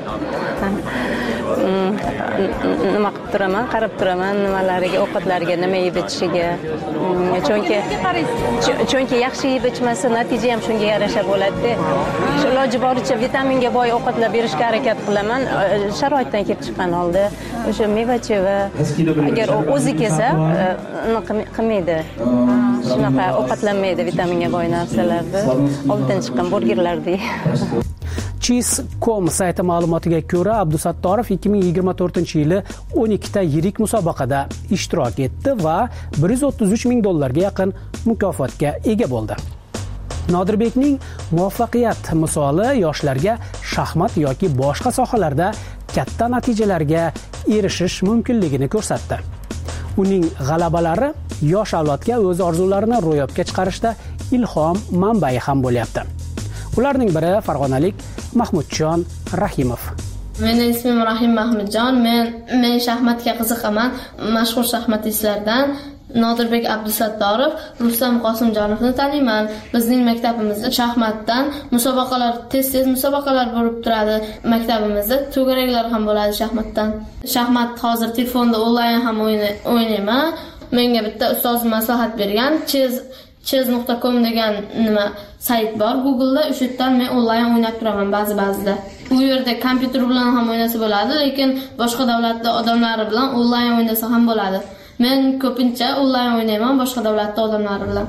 nima qilib turaman, qarab turaman, nimalariga, ovqatlariga, nima yeb ichishiga. Chunki chunki yaxshi yeb ichmasa, natija ham shunga yarasha bo'ladi. Shu iloji boricha vitaminga boy ovqatlar berishga harakat qilaman. Sharoitdan kelib chiqqan holda o'sha meva-cheva agar o'zi kelsa, qilmaydi. Shunaqa ovqatlanmaydi vitaminga boy narsalarni. Oldidan chiqqan burgerlarni. cheez dot com sayti ma'lumotiga ko'ra, Abdusattorov ikki ming yigirma to'rtinchi yili o'n ikkita yirik musobaqada ishtirok etdi va bir yuz o'ttiz uch ming dollarga yaqin mukofotga ega bo'ldi. Nodirbekning muvaffaqiyat misoli yoshlarga shaxmat yoki boshqa sohalarda katta natijalarga erishish mumkinligini ko'rsatdi. Uning g'alabalari yosh avlodga o'z orzularini ro'yobga chiqarishda ilhom manbai ham bo'lyapti. Ularning biri farg'onalik Mahmudjon Rahimov. Mening ismim Rahim Mahmudjon. Men men shaxmatga qiziqaman. Mashhur shaxmatistlardan Nodirbek Abdusattorov, Rustam Qosimjonovni taniyman. Bizning maktabimizda shaxmatdan musobaqalar, tez-tez musobaqalar bo'lib turadi. Maktabimizda to'garaklar ham bo'ladi shaxmatdan. Shaxmat hozir telefonda onlayn ham o'ynayman. Menga bitta ustoz maslahat bergan, cheez cheez dot com degan nima sayt bor Google'da, o'sha yerdan men onlayn o'ynab turaman ba'zi-ba'zida. U yerda kompyuter bilan ham o'ynasa bo'ladi, lekin boshqa davlatda odamlari bilan onlayn o'ynasa ham bo'ladi. Men ko'pincha onlayn o'ynayman boshqa davlatda odamlari bilan.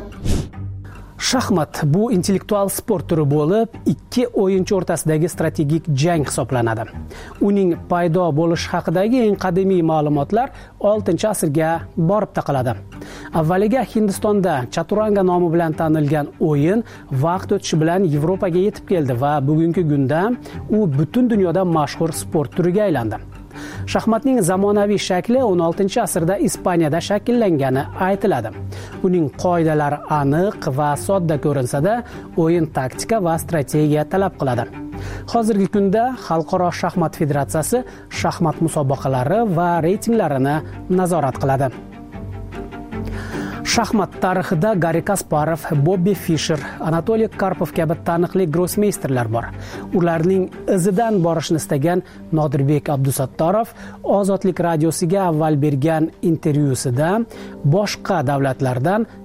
Shaxmat bu intellektual sport turi bo'lib, ikki o'yinchi o'rtasidagi strategik jang hisoblanadi. Uning paydo bo'lish haqidagi eng qadimiy ma'lumotlar oltinchi asrga borib taqaladi. Avvaliga Hindistonda chaturanga nomi bilan tanilgan o'yin vaqt o'tishi bilan Yevropaga yetib keldi va bugungi kunda u butun dunyoda mashhur sport turiga aylandi. Shaxmatning zamonaviy shakli o'n oltinchi asrda Ispaniyada shakllangani aytiladi. Uning qoidalari aniq va sodda ko'rinsa-da, o'yin taktika va strategiya talab qiladi. Hozirgi kunda Xalqaro shaxmat federatsiyasi shaxmat musobaqalari va reytinglarini nazorat qiladi. Shaxmat tarixida Garri Kasparov, Bobby Fischer, Anatoliy Karpov kabi taniqli grossmeysterlar bor. Ularning izidan borishni istagan Nodirbek Abdusattorov Ozodlik radiosiga avval bergan intervyusida boshqa davlatlardan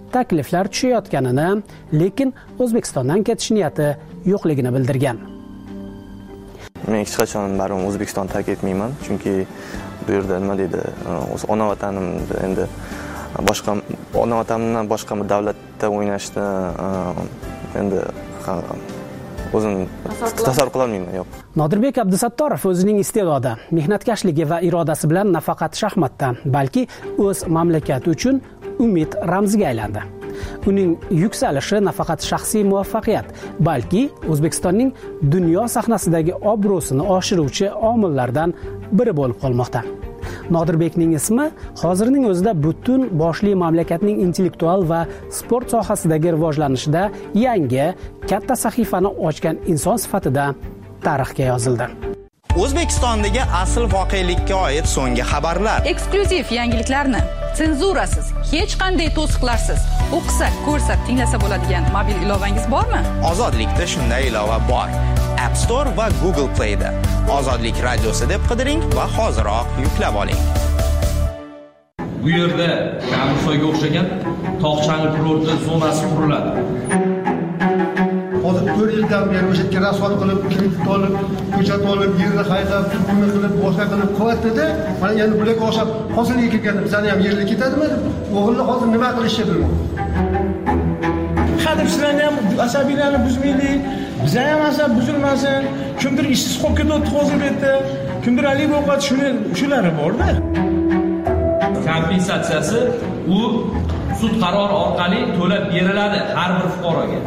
takliflar tushayotganini, lekin O'zbekistondan ketish niyati yo'qligini bildirgan. Men hech qachon baribir O'zbekiston tark etmayman, chunki bu yerda nima deydi, o'z ona vatanimda endi boshqa ona vatanimdan boshqa bir davlatda o'ynashni endi o'zim tasavvur qila olmayman, yo'q. Nodirbek Abdusattorov o'zining iste'dodi, mehnatkashligi va irodasi bilan nafaqat shaxmatda, balki o'z mamlakati uchun umid ramziga aylandi. Uning yuksalishi nafaqat shaxsiy muvaffaqiyat, balki O'zbekistonning dunyo sahnasidagi obro'sini oshiruvchi omillardan biri bo'lib qolmoqda. Nodirbekning ismi hozirning o'zida butun boshli mamlakatning intellektual va sport sohasidagi rivojlanishida yangi katta sahifani ochgan inson sifatida tarixga yozildi. O'zbekistondagi asl voqelikka oid so'nggi xabarlar, eksklyuziv yangiliklarni senzurasiz, hech qanday to'siqlarsiz o'qisak, ko'rsak, tinglasa bo'ladigan mobil ilovangiz bormi? Ozodlikda shunday ilova bor. App Store va Google Play da Ozodlik radiosi deb qidiring va hoziroq yuklab oling. Bu yerda Kamisoyga o'xshagan tog'chang'i kurorti zonasi quriladi. Hozir to'rt yildan beri o'sha yerga rasvot qilib, kredit olib, ko'chat olib, yerni haydab, pulni qilib, boshqa qilib qo'yatdi-da, mana endi bularga o'xshab hosilga kelganda bizani ham yerga ketadimi? O'g'illar hozir nima qilishni bilmaydi. Hadeb sizlarni ham asabiylarni buzmaylik, bizlar ham asab buzilmasin. Kimdir ishsiz qolib ketdi hozir bu yerda, kimdir alib ovqat shuni shulari bor-da. Kompensatsiyasi u sud qarori orqali to'lab beriladi har bir fuqaroga.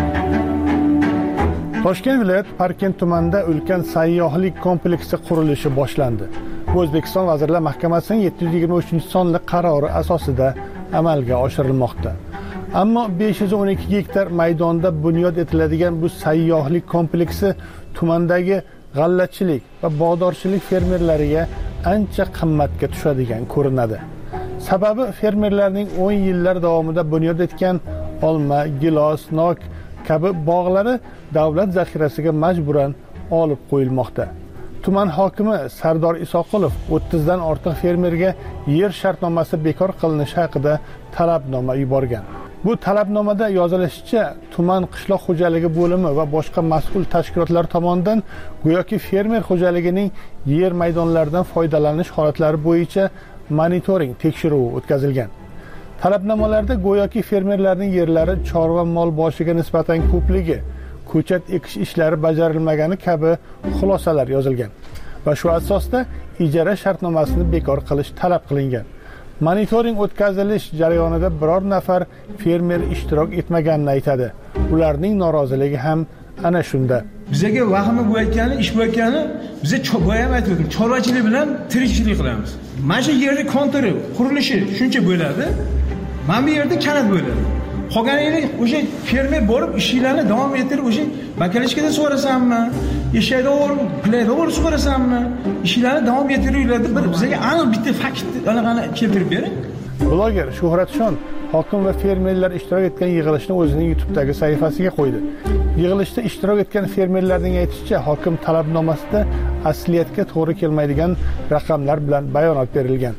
Toshkent viloyat Parkent tumanida ulkan sayyohlik kompleksi qurilishi boshlandi. Bu O'zbekiston Vazirlar Mahkamasining yetti yuz yigirma uchinchi sonli qarori asosida amalga oshirilmoqda. Ammo besh yuz o'n ikki gektar maydonda bunyod etiladigan bu sayyohlik kompleksi tumandagi g'allachilik va bog'dorchilik fermerlariga ancha qimmatga tushadigan ko'rinadi. Sababi fermerlarning o'n yillar davomida bunyod etgan olma, gilos, nok kabi bog'lari davlat zaxirasiga majburan olib qo'yilmoqda. Tuman hokimi Sardor Isoqulov o'ttizdan ortiq fermerga yer shartnomasi bekor qilinishi haqida talabnoma yuborgan. Bu talabnomada yozilishicha, tuman qishloq xo'jaligi bo'limi va boshqa mas'ul tashkilotlar tomonidan go'yoki fermer xo'jaligining yer maydonlaridan foydalanish holatlari bo'yicha monitoring tekshiruvi o'tkazilgan. Talabnomalarda go'yoki fermerlarning yerlari chorva mol boshiga nisbatan ko'pligi, ko'chat ekish ishlari bajarilmagani kabi xulosalar yozilgan va shu asosda ijara shartnomasini bekor qilish talab qilingan. Monitoring o'tkazilish jarayonida biror nafar fermer ishtirok etmaganini aytadi. Ularning noroziligi ham ana shunda. Bizga vahmi bo'layotgani, ish bo'layotgani, biza cho'boy ham aytdim, chorvachilik bilan tirikchilik qilamiz. Mana shu yerda kontri qurilishi shuncha bo'ladi. Mana bu yerda kanat bo'ladi. Qolganini o'sha fermer borib ishlarni davom ettirib, o'sha bakalishkada so'rasammi, eshakda o'rib, playda o'rib so'rasammi, ishlarni davom ettiringlar. Bir bizga aniq bitta fakt anaqani keltirib bering. Bloger Shuhratshon hokim va fermerlar ishtirok etgan yig'ilishni o'zining YouTube'dagi sahifasiga qo'ydi. Yig'ilishda ishtirok etgan fermerlarning aytishicha, hokim talabnomasida asliyatga to'g'ri kelmaydigan raqamlar bilan bayonot berilgan.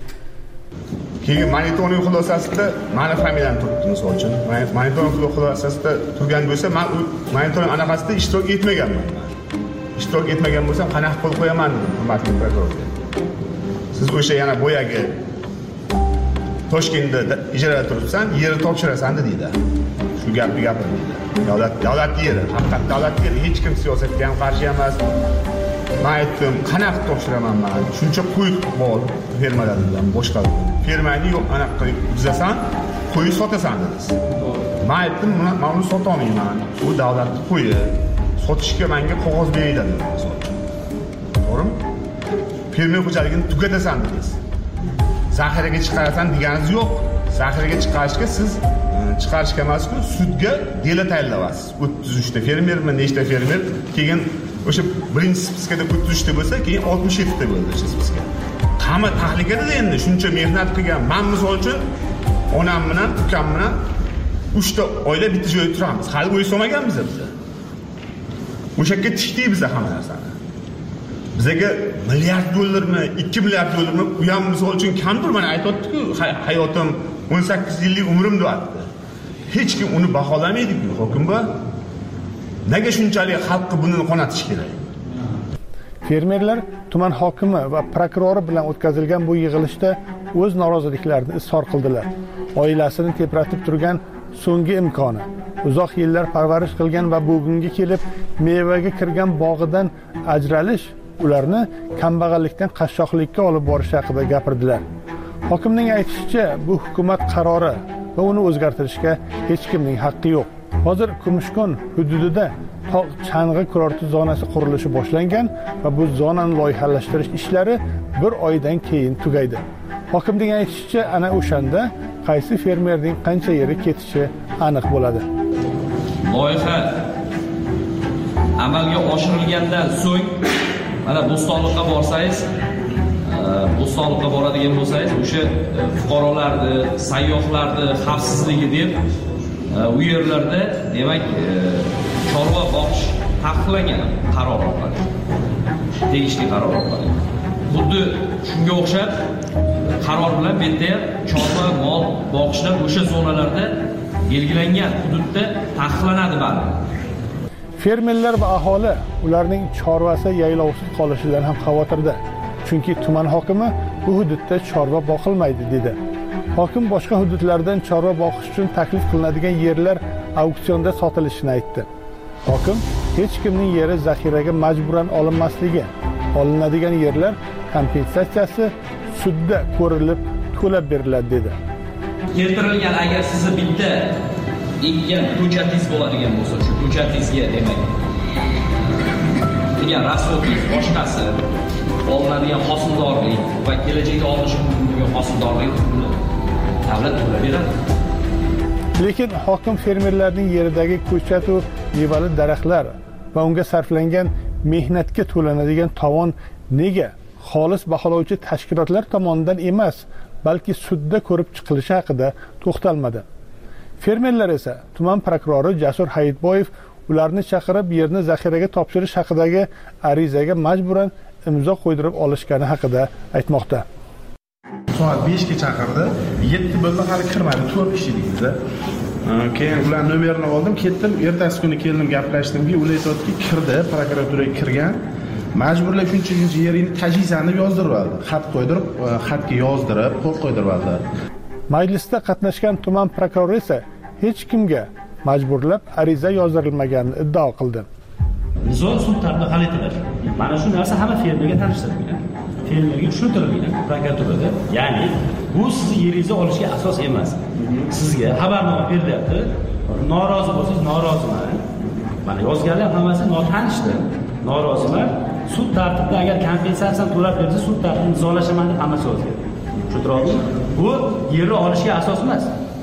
Keyin monitoring xulosasida meni familiyam turibdi, misol uchun. Monitoring xulosasida turgan bo'lsa, men monitoring anaqasida ishtirok etmaganman. Ishtirok etmagan bo'lsam, qanaqa qo'l qo'yaman, hurmatli prokuror. Siz o'sha yana boyagi Toshkentda ijarada turibsan, yerni topshirasan deydi. Shu gapni gapirdi. Davlat davlat yeri, haqiqat davlat yeri, hech kim siyosatga ham qarshi emas. Men aytdim, qanaqa topshiraman men? Shuncha qo'y bor fermalardan boshqa. Fermani yo'q, anaqa bizasan, qo'y sotasan dediz. Men aytdim, men uni sota olmayman. Bu davlatning qo'yi. Sotishga menga qog'oz beriladi. To'g'rimi? Fermer xo'jaligini tugatasan dediz. Zaxiraga chiqarasan deganingiz yo'q. Zaxiraga chiqarishga siz chiqarishga emas-ku, sudga dela tayinlaysiz. o'ttiz uchta fermermi, nechta fermer, keyin o'sha birinchi spiskada o'ttiz uchta bo'lsa, keyin oltmish yetti ta bo'ldi o'sha spiska. Qama tahlikada endi shuncha mehnat qilgan. Men misol uchun onam bilan, ukam bilan uchta oila bitta joyda turamiz. Hali o'y so'maganmiz biz. O'sha yerga tikdik biz hamma narsani. Bizga milliard dollarmi, ikki milliard dollarmi, u ham misol uchun kamdir, mana aytibdi-ku, hayotim o'n sakkiz yillik umrim deyapti. hech kim uni baholamaydi-ku, hokim bu. Nega shunchalik xalqqa buni qonatish kerak? Fermerlar tuman hokimi va prokurori bilan o'tkazilgan bu yig'ilishda o'z noroziliklarini izhor qildilar. Oilasini tebratib turgan so'nggi imkoni, uzoq yillar parvarish qilgan va bugunga kelib mevaga kirgan bog'idan ajralish ularni kambag'allikdan qashshoqlikka olib borish haqida gapirdilar. Hokimning aytishicha, bu hukumat qarori va uni o'zgartirishga hech kimning haqqi yo'q. Hozir Kumushkon hududida tog' chang'i kurorti zonasi qurilishi boshlangan va bu zonani loyihalashtirish ishlari bir oydan keyin tugaydi. Hokimning aytishicha, ana o'shanda qaysi fermerning qancha yeri ketishi aniq bo'ladi. Loyiha amalga oshirilgandan so'ng mana Bo'stonliqqa borsangiz, Bo'stonliqqa boradigan bo'lsangiz, o'sha fuqarolarni, sayyohlarni xavfsizligi deb u yerlarda demak chorva boqish taqiqlangan qaror orqali, tegishli qaror orqali. Xuddi shunga o'xshab qaror bilan bu yerda chorva mol boqishlar o'sha zonalarda belgilangan hududda taqiqlanadi bari. Fermerlar va aholi ularning chorvasi yaylovsiz qolishidan ham xavotirda. Chunki tuman hokimi bu hududda chorva boqilmaydi dedi. Hokim boshqa hududlardan chorva boqish uchun taklif qilinadigan yerlar auksionda sotilishini aytdi. Hokim hech kimning yeri zaxiraga majburan olinmasligi, olinadigan yerlar kompensatsiyasi sudda ko'rilib to'lab beriladi dedi. Keltirilgan agar sizni bitta ekkan ko'chatingiz bo'ladigan bo'lsa, shu ko'chatingizga demak degan rasxodingiz boshqasi olinadigan hosildorlik va kelajakda olinishi mumkin bo'lgan hosildorlik davlat to'lab beradi. Lekin hokim fermerlarning yeridagi ko'chat va mevali daraxtlar va unga sarflangan mehnatga to'lanadigan tovon nega xolis baholovchi tashkilotlar tomonidan emas, balki sudda ko'rib chiqilishi haqida to'xtalmadi. Fermerlar esa tuman prokurori Jasur Hayitboyev ularni chaqirib yerni zaxiraga topshirish haqidagi arizaga majburan imzo qo'ydirib olishgani haqida aytmoqda. Soat besh ga chaqirdi, yetti bo'ldi, hali kirmadi, to'rt kishi edikmiz. Keyin ular nomerini oldim, ketdim, ertasi kuni keldim, gaplashdimki, ular aytadiki, kirdi, prokuraturaga kirgan, majburlab shuncha-shuncha yeringni tajizan deb yozdirib oldi. Xat qo'ydirib, xatga yozdirib, qo'l qo'ydirib oldi. Majlisda qatnashgan tuman prokurori esa hech kimga majburlab ariza yozdirilmaganini iddao qildi. Nizo sud tarafida hal etiladi. Mana shu narsa hamma fermerga tanishtirilgan. Fermerga tushuntirilgan prokuraturada. Ya'ni bu sizni yeringizni olishga asos emas. Sizga xabarnoma berilyapti. Norozi bo'lsangiz noroziman. Mana yozganlar hammasi notanishdi. Noroziman. Sud tartibida agar kompensatsiyani to'lab bersa, sud tartibida imzolashaman deb hammasi yozgan. Tushuntirdingizmi? Bu yerni olishga asos emas.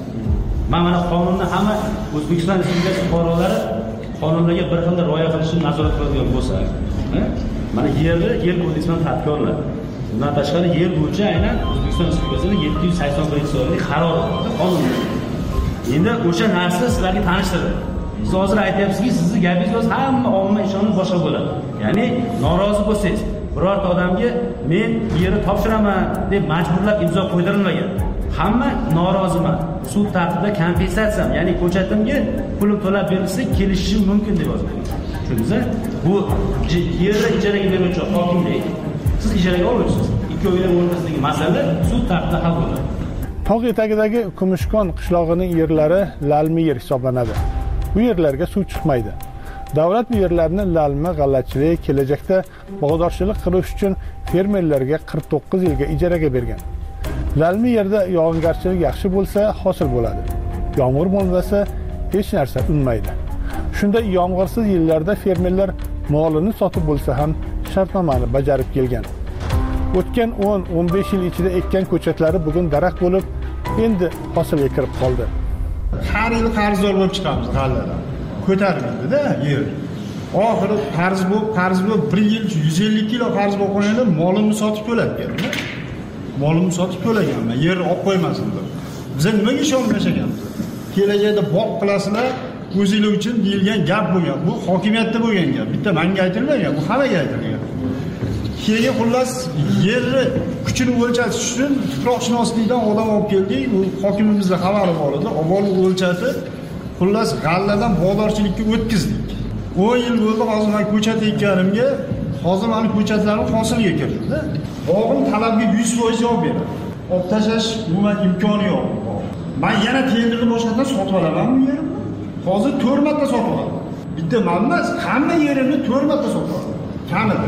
Mana qonunni hamma O'zbekiston Respublikasi fuqarolari qonunlarga bir xil rioya qilishni nazorat qiladigan bo'lsa, mana yerni yer kodeksi bilan tartibga olinadi. Bundan tashqari yer bo'yicha aynan O'zbekiston Respublikasining yetti yuz sakson birinchi sonli qarori qonun. Endi o'sha narsa sizlarga tanishtirdi. Siz hozir aytyapsizki, sizni gapingiz hamma omma ishonib boshqa bo'ladi. Ya'ni norozi bo'lsangiz, birorta odamga men yerni topshiraman deb majburlab imzo qo'ydirilmagan. Hamma noroziman. Sud tartibida kompensatsiyam, ya'ni ko'chatimga pulim to'lab berilsa, kelishishim mumkin deb yozilgan. Tushundingizmi? Bu yerni ijaraga beruvchi hokimlik, siz ijaraga olursiz. Ikkovining o'rtasidagi masala sud tartibida hal bo'ladi. Tog' etagidagi Kumushkon qishlog'ining yerlari lalmi yer hisoblanadi. Bu yerlarga suv chiqmaydi. Davlat bu yerlarni lalmi, g'allachilik, kelajakda bog'dorchilik qilish uchun fermerlarga qirq to'qqiz yilga ijaraga bergan. Lalmi yerda yog'ingarchilik yaxshi bo'lsa, hosil bo'ladi. Yomg'ir bo'lmasa, hech narsa unmaydi. Shunda yomg'irsiz yillarda fermerlar molini sotib bo'lsa ham shartnomani bajarib kelgan. O'tgan o'n o'n besh yil ichida ekkan ko'chatlari bugun daraxt bo'lib, endi hosilga kirib qoldi. Har yil qarzdor bo'lib chiqamiz g'alladan. Ko'tarildi-da yer. Oxiri qarz bo'lib, qarz bo'lib bir yil yuz ellik kilo qarz bo'lib qolganda molimni sotib to'lab berdim. Molimni sotib to'laganman, yer olib qo'ymasin deb. Biz nimaga ishonib yashaganmiz? Kelajakda boq qilasizlar, o'zinglar uchun deyilgan gap bo'lgan. Bu hokimiyatda bo'lgan gap. Bitta menga aytilmagan, bu hammaga aytilgan. Keyin xullas yerni kuchini o'lchatish uchun tuproqshunoslikdan odam olib keldik. U hokimimizning xabari bor edi. Olib o'lchatib xullas g'alladan bozorchilikka o'tkazdik. o'n yil bo'ldi hozir men ko'chat ekkanimga, hozir meni ko'chatlarim hosiliga kirdi. Bog'im talabga yuz foiz javob beradi. Olib tashlash umuman imkoni yo'q. Men yana tenderni boshqadan sotib olaman bu yerimni. Hozir to'rt marta sotib olaman. Bitta men emas, hamma yerimni to'rt marta sotib olaman. Kamida.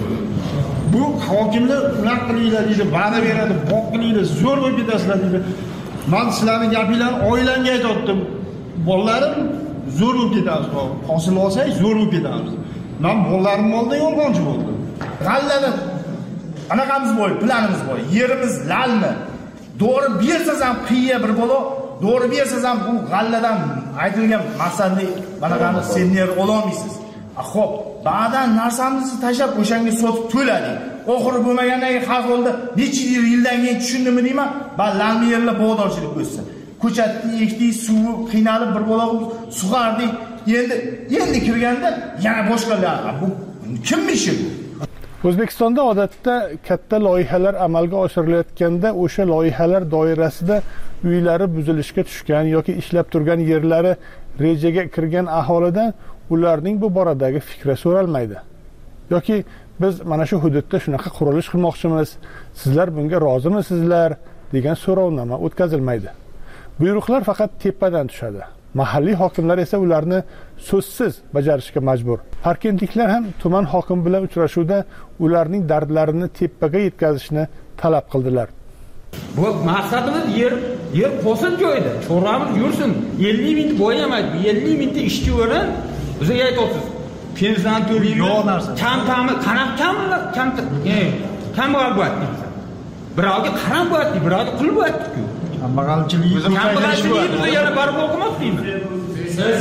Bu hokimlar ular qilinglar deydi, va'da beradi, boq qilinglar, zo'r bo'lib ketasizlar deydi. Men sizlarning gapinglarni oilamga aytdim. Bolalarim zo'r bo'lib ketamiz. Hosil olsak zo'r bo'lib ketamiz. Men bolalarim oldi yolg'onchi bo'ldim. G'allada anaqamiz bor, planimiz bor. Yerimiz lalmi. Doğru bersangiz ham qiya bir bo'lo, doğru bersangiz ham bu g'alladan aytilgan maqsadni bunaqani senner ola olmaysiz. Xo'p, ba'dan narsamizni tashlab o'shanga sotib to'ladik. Oxiri bo'lmagandan keyin xalq oldi, necha yildan keyin tushundimmi deyman, ba lalmi yerlar bog'dorchilik o'ssin. Ko'chatni ekdik, suvi qiynalib bir bo'la sug'ardik. Endi endi kirganda yana boshqalar. Bu kimning ishi bu? O'zbekistonda odatda katta loyihalar amalga oshirilayotganda o'sha loyihalar doirasida uylari buzilishga tushgan yoki ishlab turgan yerlari rejaga kirgan aholidan ularning bu boradagi fikri so'ralmaydi. Yoki biz mana shu hududda shunaqa qurilish qilmoqchimiz, sizlar bunga rozimisizlar degan so'rovnoma o'tkazilmaydi. Buyruqlar faqat tepadan tushadi. Mahalliy hokimlar esa ularni so'zsiz bajarishga majbur. Parkentliklar ham tuman hokim bilan uchrashuvda ularning dardlarini tepaga yetkazishni talab qildilar. Bu maqsadimiz yer yer qo'sin joyda, chorramiz yursin. ellik ming bo'yamaydi. ellik mingta ishchi o'rin bizga aytasiz. Pensiya to'laymiz. Kam kam qanaqa kam kam kam bo'lyapti. Birovga qarab bo'lyapti, birovga qul bo'lyapti-ku. Kambag'alchilik kambag'alchilikni yana barib o'qimoq deymi? Siz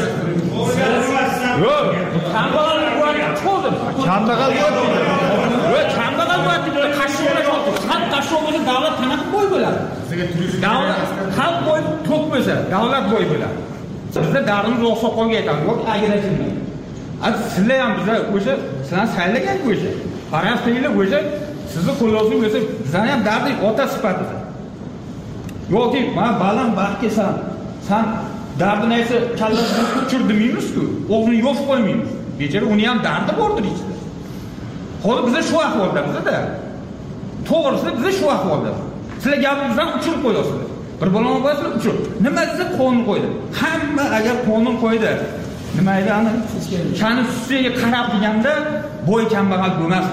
yo'q, kambag'allik bo'ladi. Kambag'al yo'q. Yo'q, kambag'al bo'ladi. Qashshoqlar yo'q. Xalq qashshoqni davlat qanaqa boy bo'ladi? Davlat xalq boy to'q bo'lsa, davlat boy bo'ladi. Bizda dardimiz o'xshab qolgan aytamiz. Yo'q, agrashinglar. Az sizlar ham bizlar o'sha sizlar saylagan o'sha. Parastliklar o'sha sizni qo'llovchi bo'lsa, bizlar ham dardik ota sifatida. Yo'q, men balam baxtkesan. Sen dardini aytsa kallasini uchir demaymiz-ku. O'g'lini yo'q qo'ymaymiz. Bechora uni ham dardi bordir ichida. Hozir biz shu ahvolda bizda. To'g'risi biz shu ahvolda. Sizlar gapingizdan uchirib qo'yasizlar. Bir balon bo'lsa uchir. Nima desa qonun qo'ydi. Hamma agar qonun qo'ydi, nima edi ana? Shani ustiga qarab deganda bo'y kambag'al bo'lmas.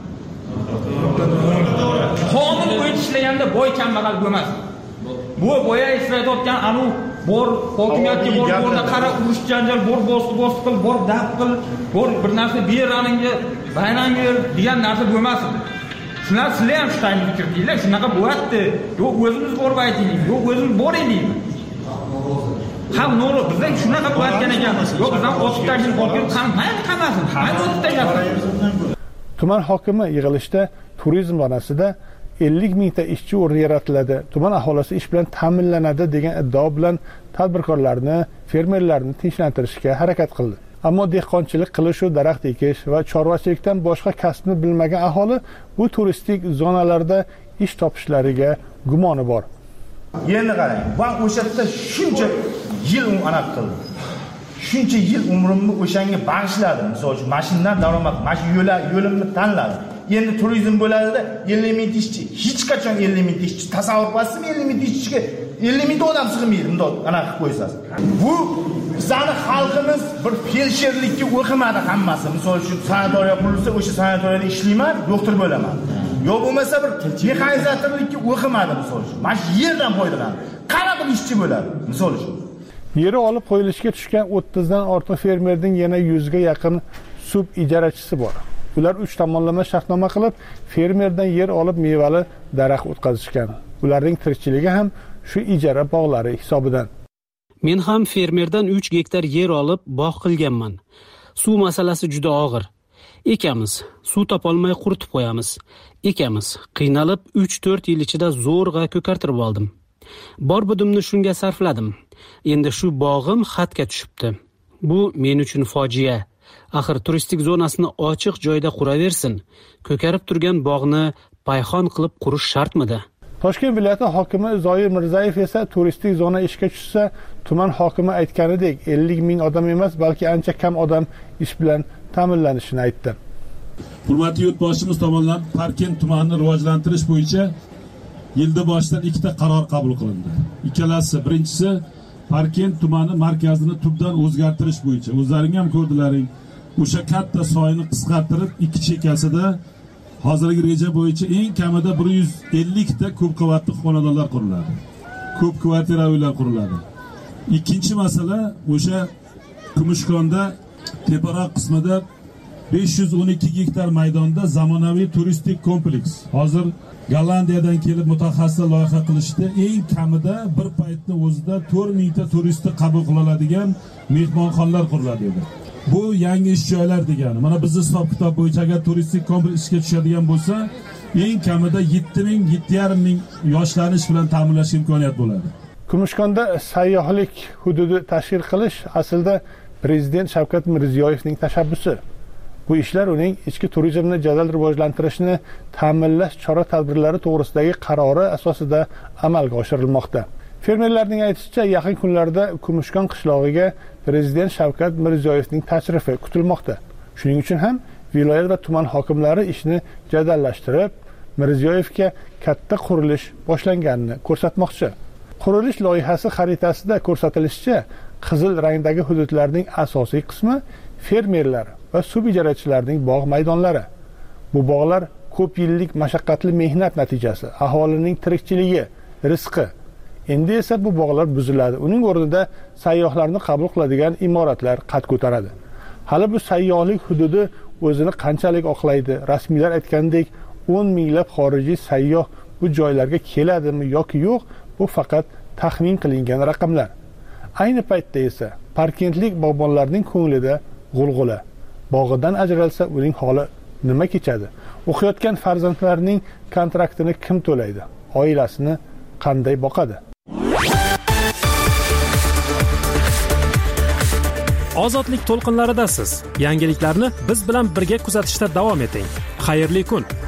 Qonun bo'yicha ishlaganda bo'y kambag'al bo'lmas. Bu boya ishlayotgan anu bor hokimiyatga bor borda qarab urush janjal bor bosti bosti qil bor dab qil bor bir narsa beraningga bayram ber degan narsa bo'lmasin. Shular sizlar ham shu tayin fikrdilar, shunaqa bo'lyapti. Yo'q, o'zimiz borib aytaylik, yo'q, o'zimiz boraylik. Ham no'g'ri, bizda shunaqa bo'layotgan ekan. Yo'q, bizdan o'tib tashlab qolgan qani mayli qamasin, mayli o'tib tashlasin. Tuman hokimi yig'ilishda turizm zonasida ellik mingta ishchi o'rni yaratiladi, tuman aholisi ish bilan ta'minlanadi degan iddao bilan tadbirkorlarni, fermerlarni tinchlantirishga harakat qildi. Ammo dehqonchilik qilish, daraxt ekish va chorvachilikdan boshqa kasbni bilmagan aholi bu turistik zonalarda ish topishlariga gumoni bor. Endi qarang, men o'sha yerda shuncha yil anaqa qildim. Shuncha yil umrimni o'shanga bag'ishladim. Misol uchun mashinadan daromad, mash yo'l yo'limni tanladim. Endi turizm bo'ladida ellik ming ishchi, hech qachon ellik ming ishchi tasavvur qilsam ellik ming ishchiga ellik ming odam sig'maydi, bundoq anaqa qo'ysangiz. Bu bizning xalqimiz bir felsherlikka o'qimadi hammasi. Misol uchun sanatoriya qurilsa, o'sha sanatoriyada ishlayman, doktor bo'laman. Yo bo'lmasa bir mexanizatorlikka o'qimadi misol uchun. Mana shu yerdan foydalanadi. Qanaqa ishchi bo'ladi misol uchun. Yeri olib qo'yilishga tushgan o'ttiz dan ortiq fermerning yana yuz ga yaqin sub ijarachisi bor. Ular uch tomonlama shartnoma qilib, fermerdan yer olib mevali daraxt o'tkazishgan. Ularning tirikchiligi ham shu ijara bog'lari hisobidan. Men ham fermerdan uch gektar yer olib bog' qilganman. Suv masalasi juda og'ir. Ekamiz, suv topolmay quritib qo'yamiz. Ekamiz, qiynalib uch to'rt yil ichida zo'rg'a ko'kartirib oldim. Bor budimni shunga sarfladim. Endi shu bog'im xatga tushibdi. Bu men uchun fojia. Axir turistik zonasini ochiq joyda quraversin. Ko'karib turgan bog'ni payxon qilib qurish shartmidi? Toshkent viloyati hokimi Zoir Mirzayev esa turistik zona ishga tushsa, tuman hokimi aytganidek ellik ming odam emas, balki ancha kam odam ish bilan ta'minlanishini aytdi. Hurmatli yurtboshimiz tomonidan Parkent tumanini rivojlantirish bo'yicha yilda boshidan ikkita qaror qabul qilindi. Ikkalasi, birinchisi Parkent tumani markazini tubdan o'zgartirish bo'yicha. O'zlaring ham ko'rdilaring, o'sha katta soyni qisqartirib ikki chekkasida hozirgi reja bo'yicha eng kamida bir yuz ellik ta ko'p qavatli xonadonlar quriladi. Ko'p kvartira uylar quriladi. Ikkinchi masala, o'sha Kumushkonda teparoq qismida besh yuz o'n ikki gektar maydonda zamonaviy turistik kompleks. Hozir Gollandiyadan kelib mutaxassislar loyiha qilishdi. Eng kamida bir paytda o'zida to'rt ming ta turistni qabul qila oladigan mehmonxonalar quriladi edi. Bu yangi ish joylar degani. Mana bizning hisob-kitob bo'yicha agar turistik kompleks ishga tushadigan bo'lsa, eng kamida yetti ming yetti yarim ming yoshlarni ish bilan ta'minlash imkoniyat bo'ladi. Kumushkonda sayyohlik hududi tashkil qilish aslida prezident Shavkat Mirziyoyevning tashabbusi. Bu ishlar uning ichki turizmni jadal rivojlantirishni ta'minlash chora-tadbirlari to'g'risidagi qarori asosida amalga oshirilmoqda. Fermerlarning aytishicha, yaqin kunlarda Kumushkon qishlog'iga prezident Shavkat Mirziyoyevning tashrifi kutilmoqda. Shuning uchun ham viloyat va tuman hokimlari ishni jadallashtirib, Mirziyoyevga katta qurilish boshlanganini ko'rsatmoqchi. Qurilish loyihasi xaritasida ko'rsatilishicha, qizil rangdagi hududlarning asosiy qismi fermerlar va suv ijarachilarning bog' maydonlari. Bu bog'lar ko'p yillik mashaqqatli mehnat natijasi, aholining tirikchiligi, rizqi. Endi esa bu bog'lar buziladi. Uning o'rnida sayyohlarni qabul qiladigan imoratlar qad ko'taradi. Hali bu sayyohlik hududi o'zini qanchalik oqlaydi? Rasmiylar aytgandek, o'n minglab xorijiy sayyoh bu joylarga keladimi yoki yo'q, bu faqat taxmin qilingan raqamlar. Ayni paytda esa parkentlik bog'bonlarning ko'nglida g'ulg'ula. Bog'idan ajralsa, uning holi nima kechadi? O'qiyotgan farzandlarining kontraktini kim to'laydi? Oilasini qanday boqadi? Ozodlik to'lqinlaridasiz. Yangiliklarni biz bilan birga kuzatishda davom eting. Xayrli kun.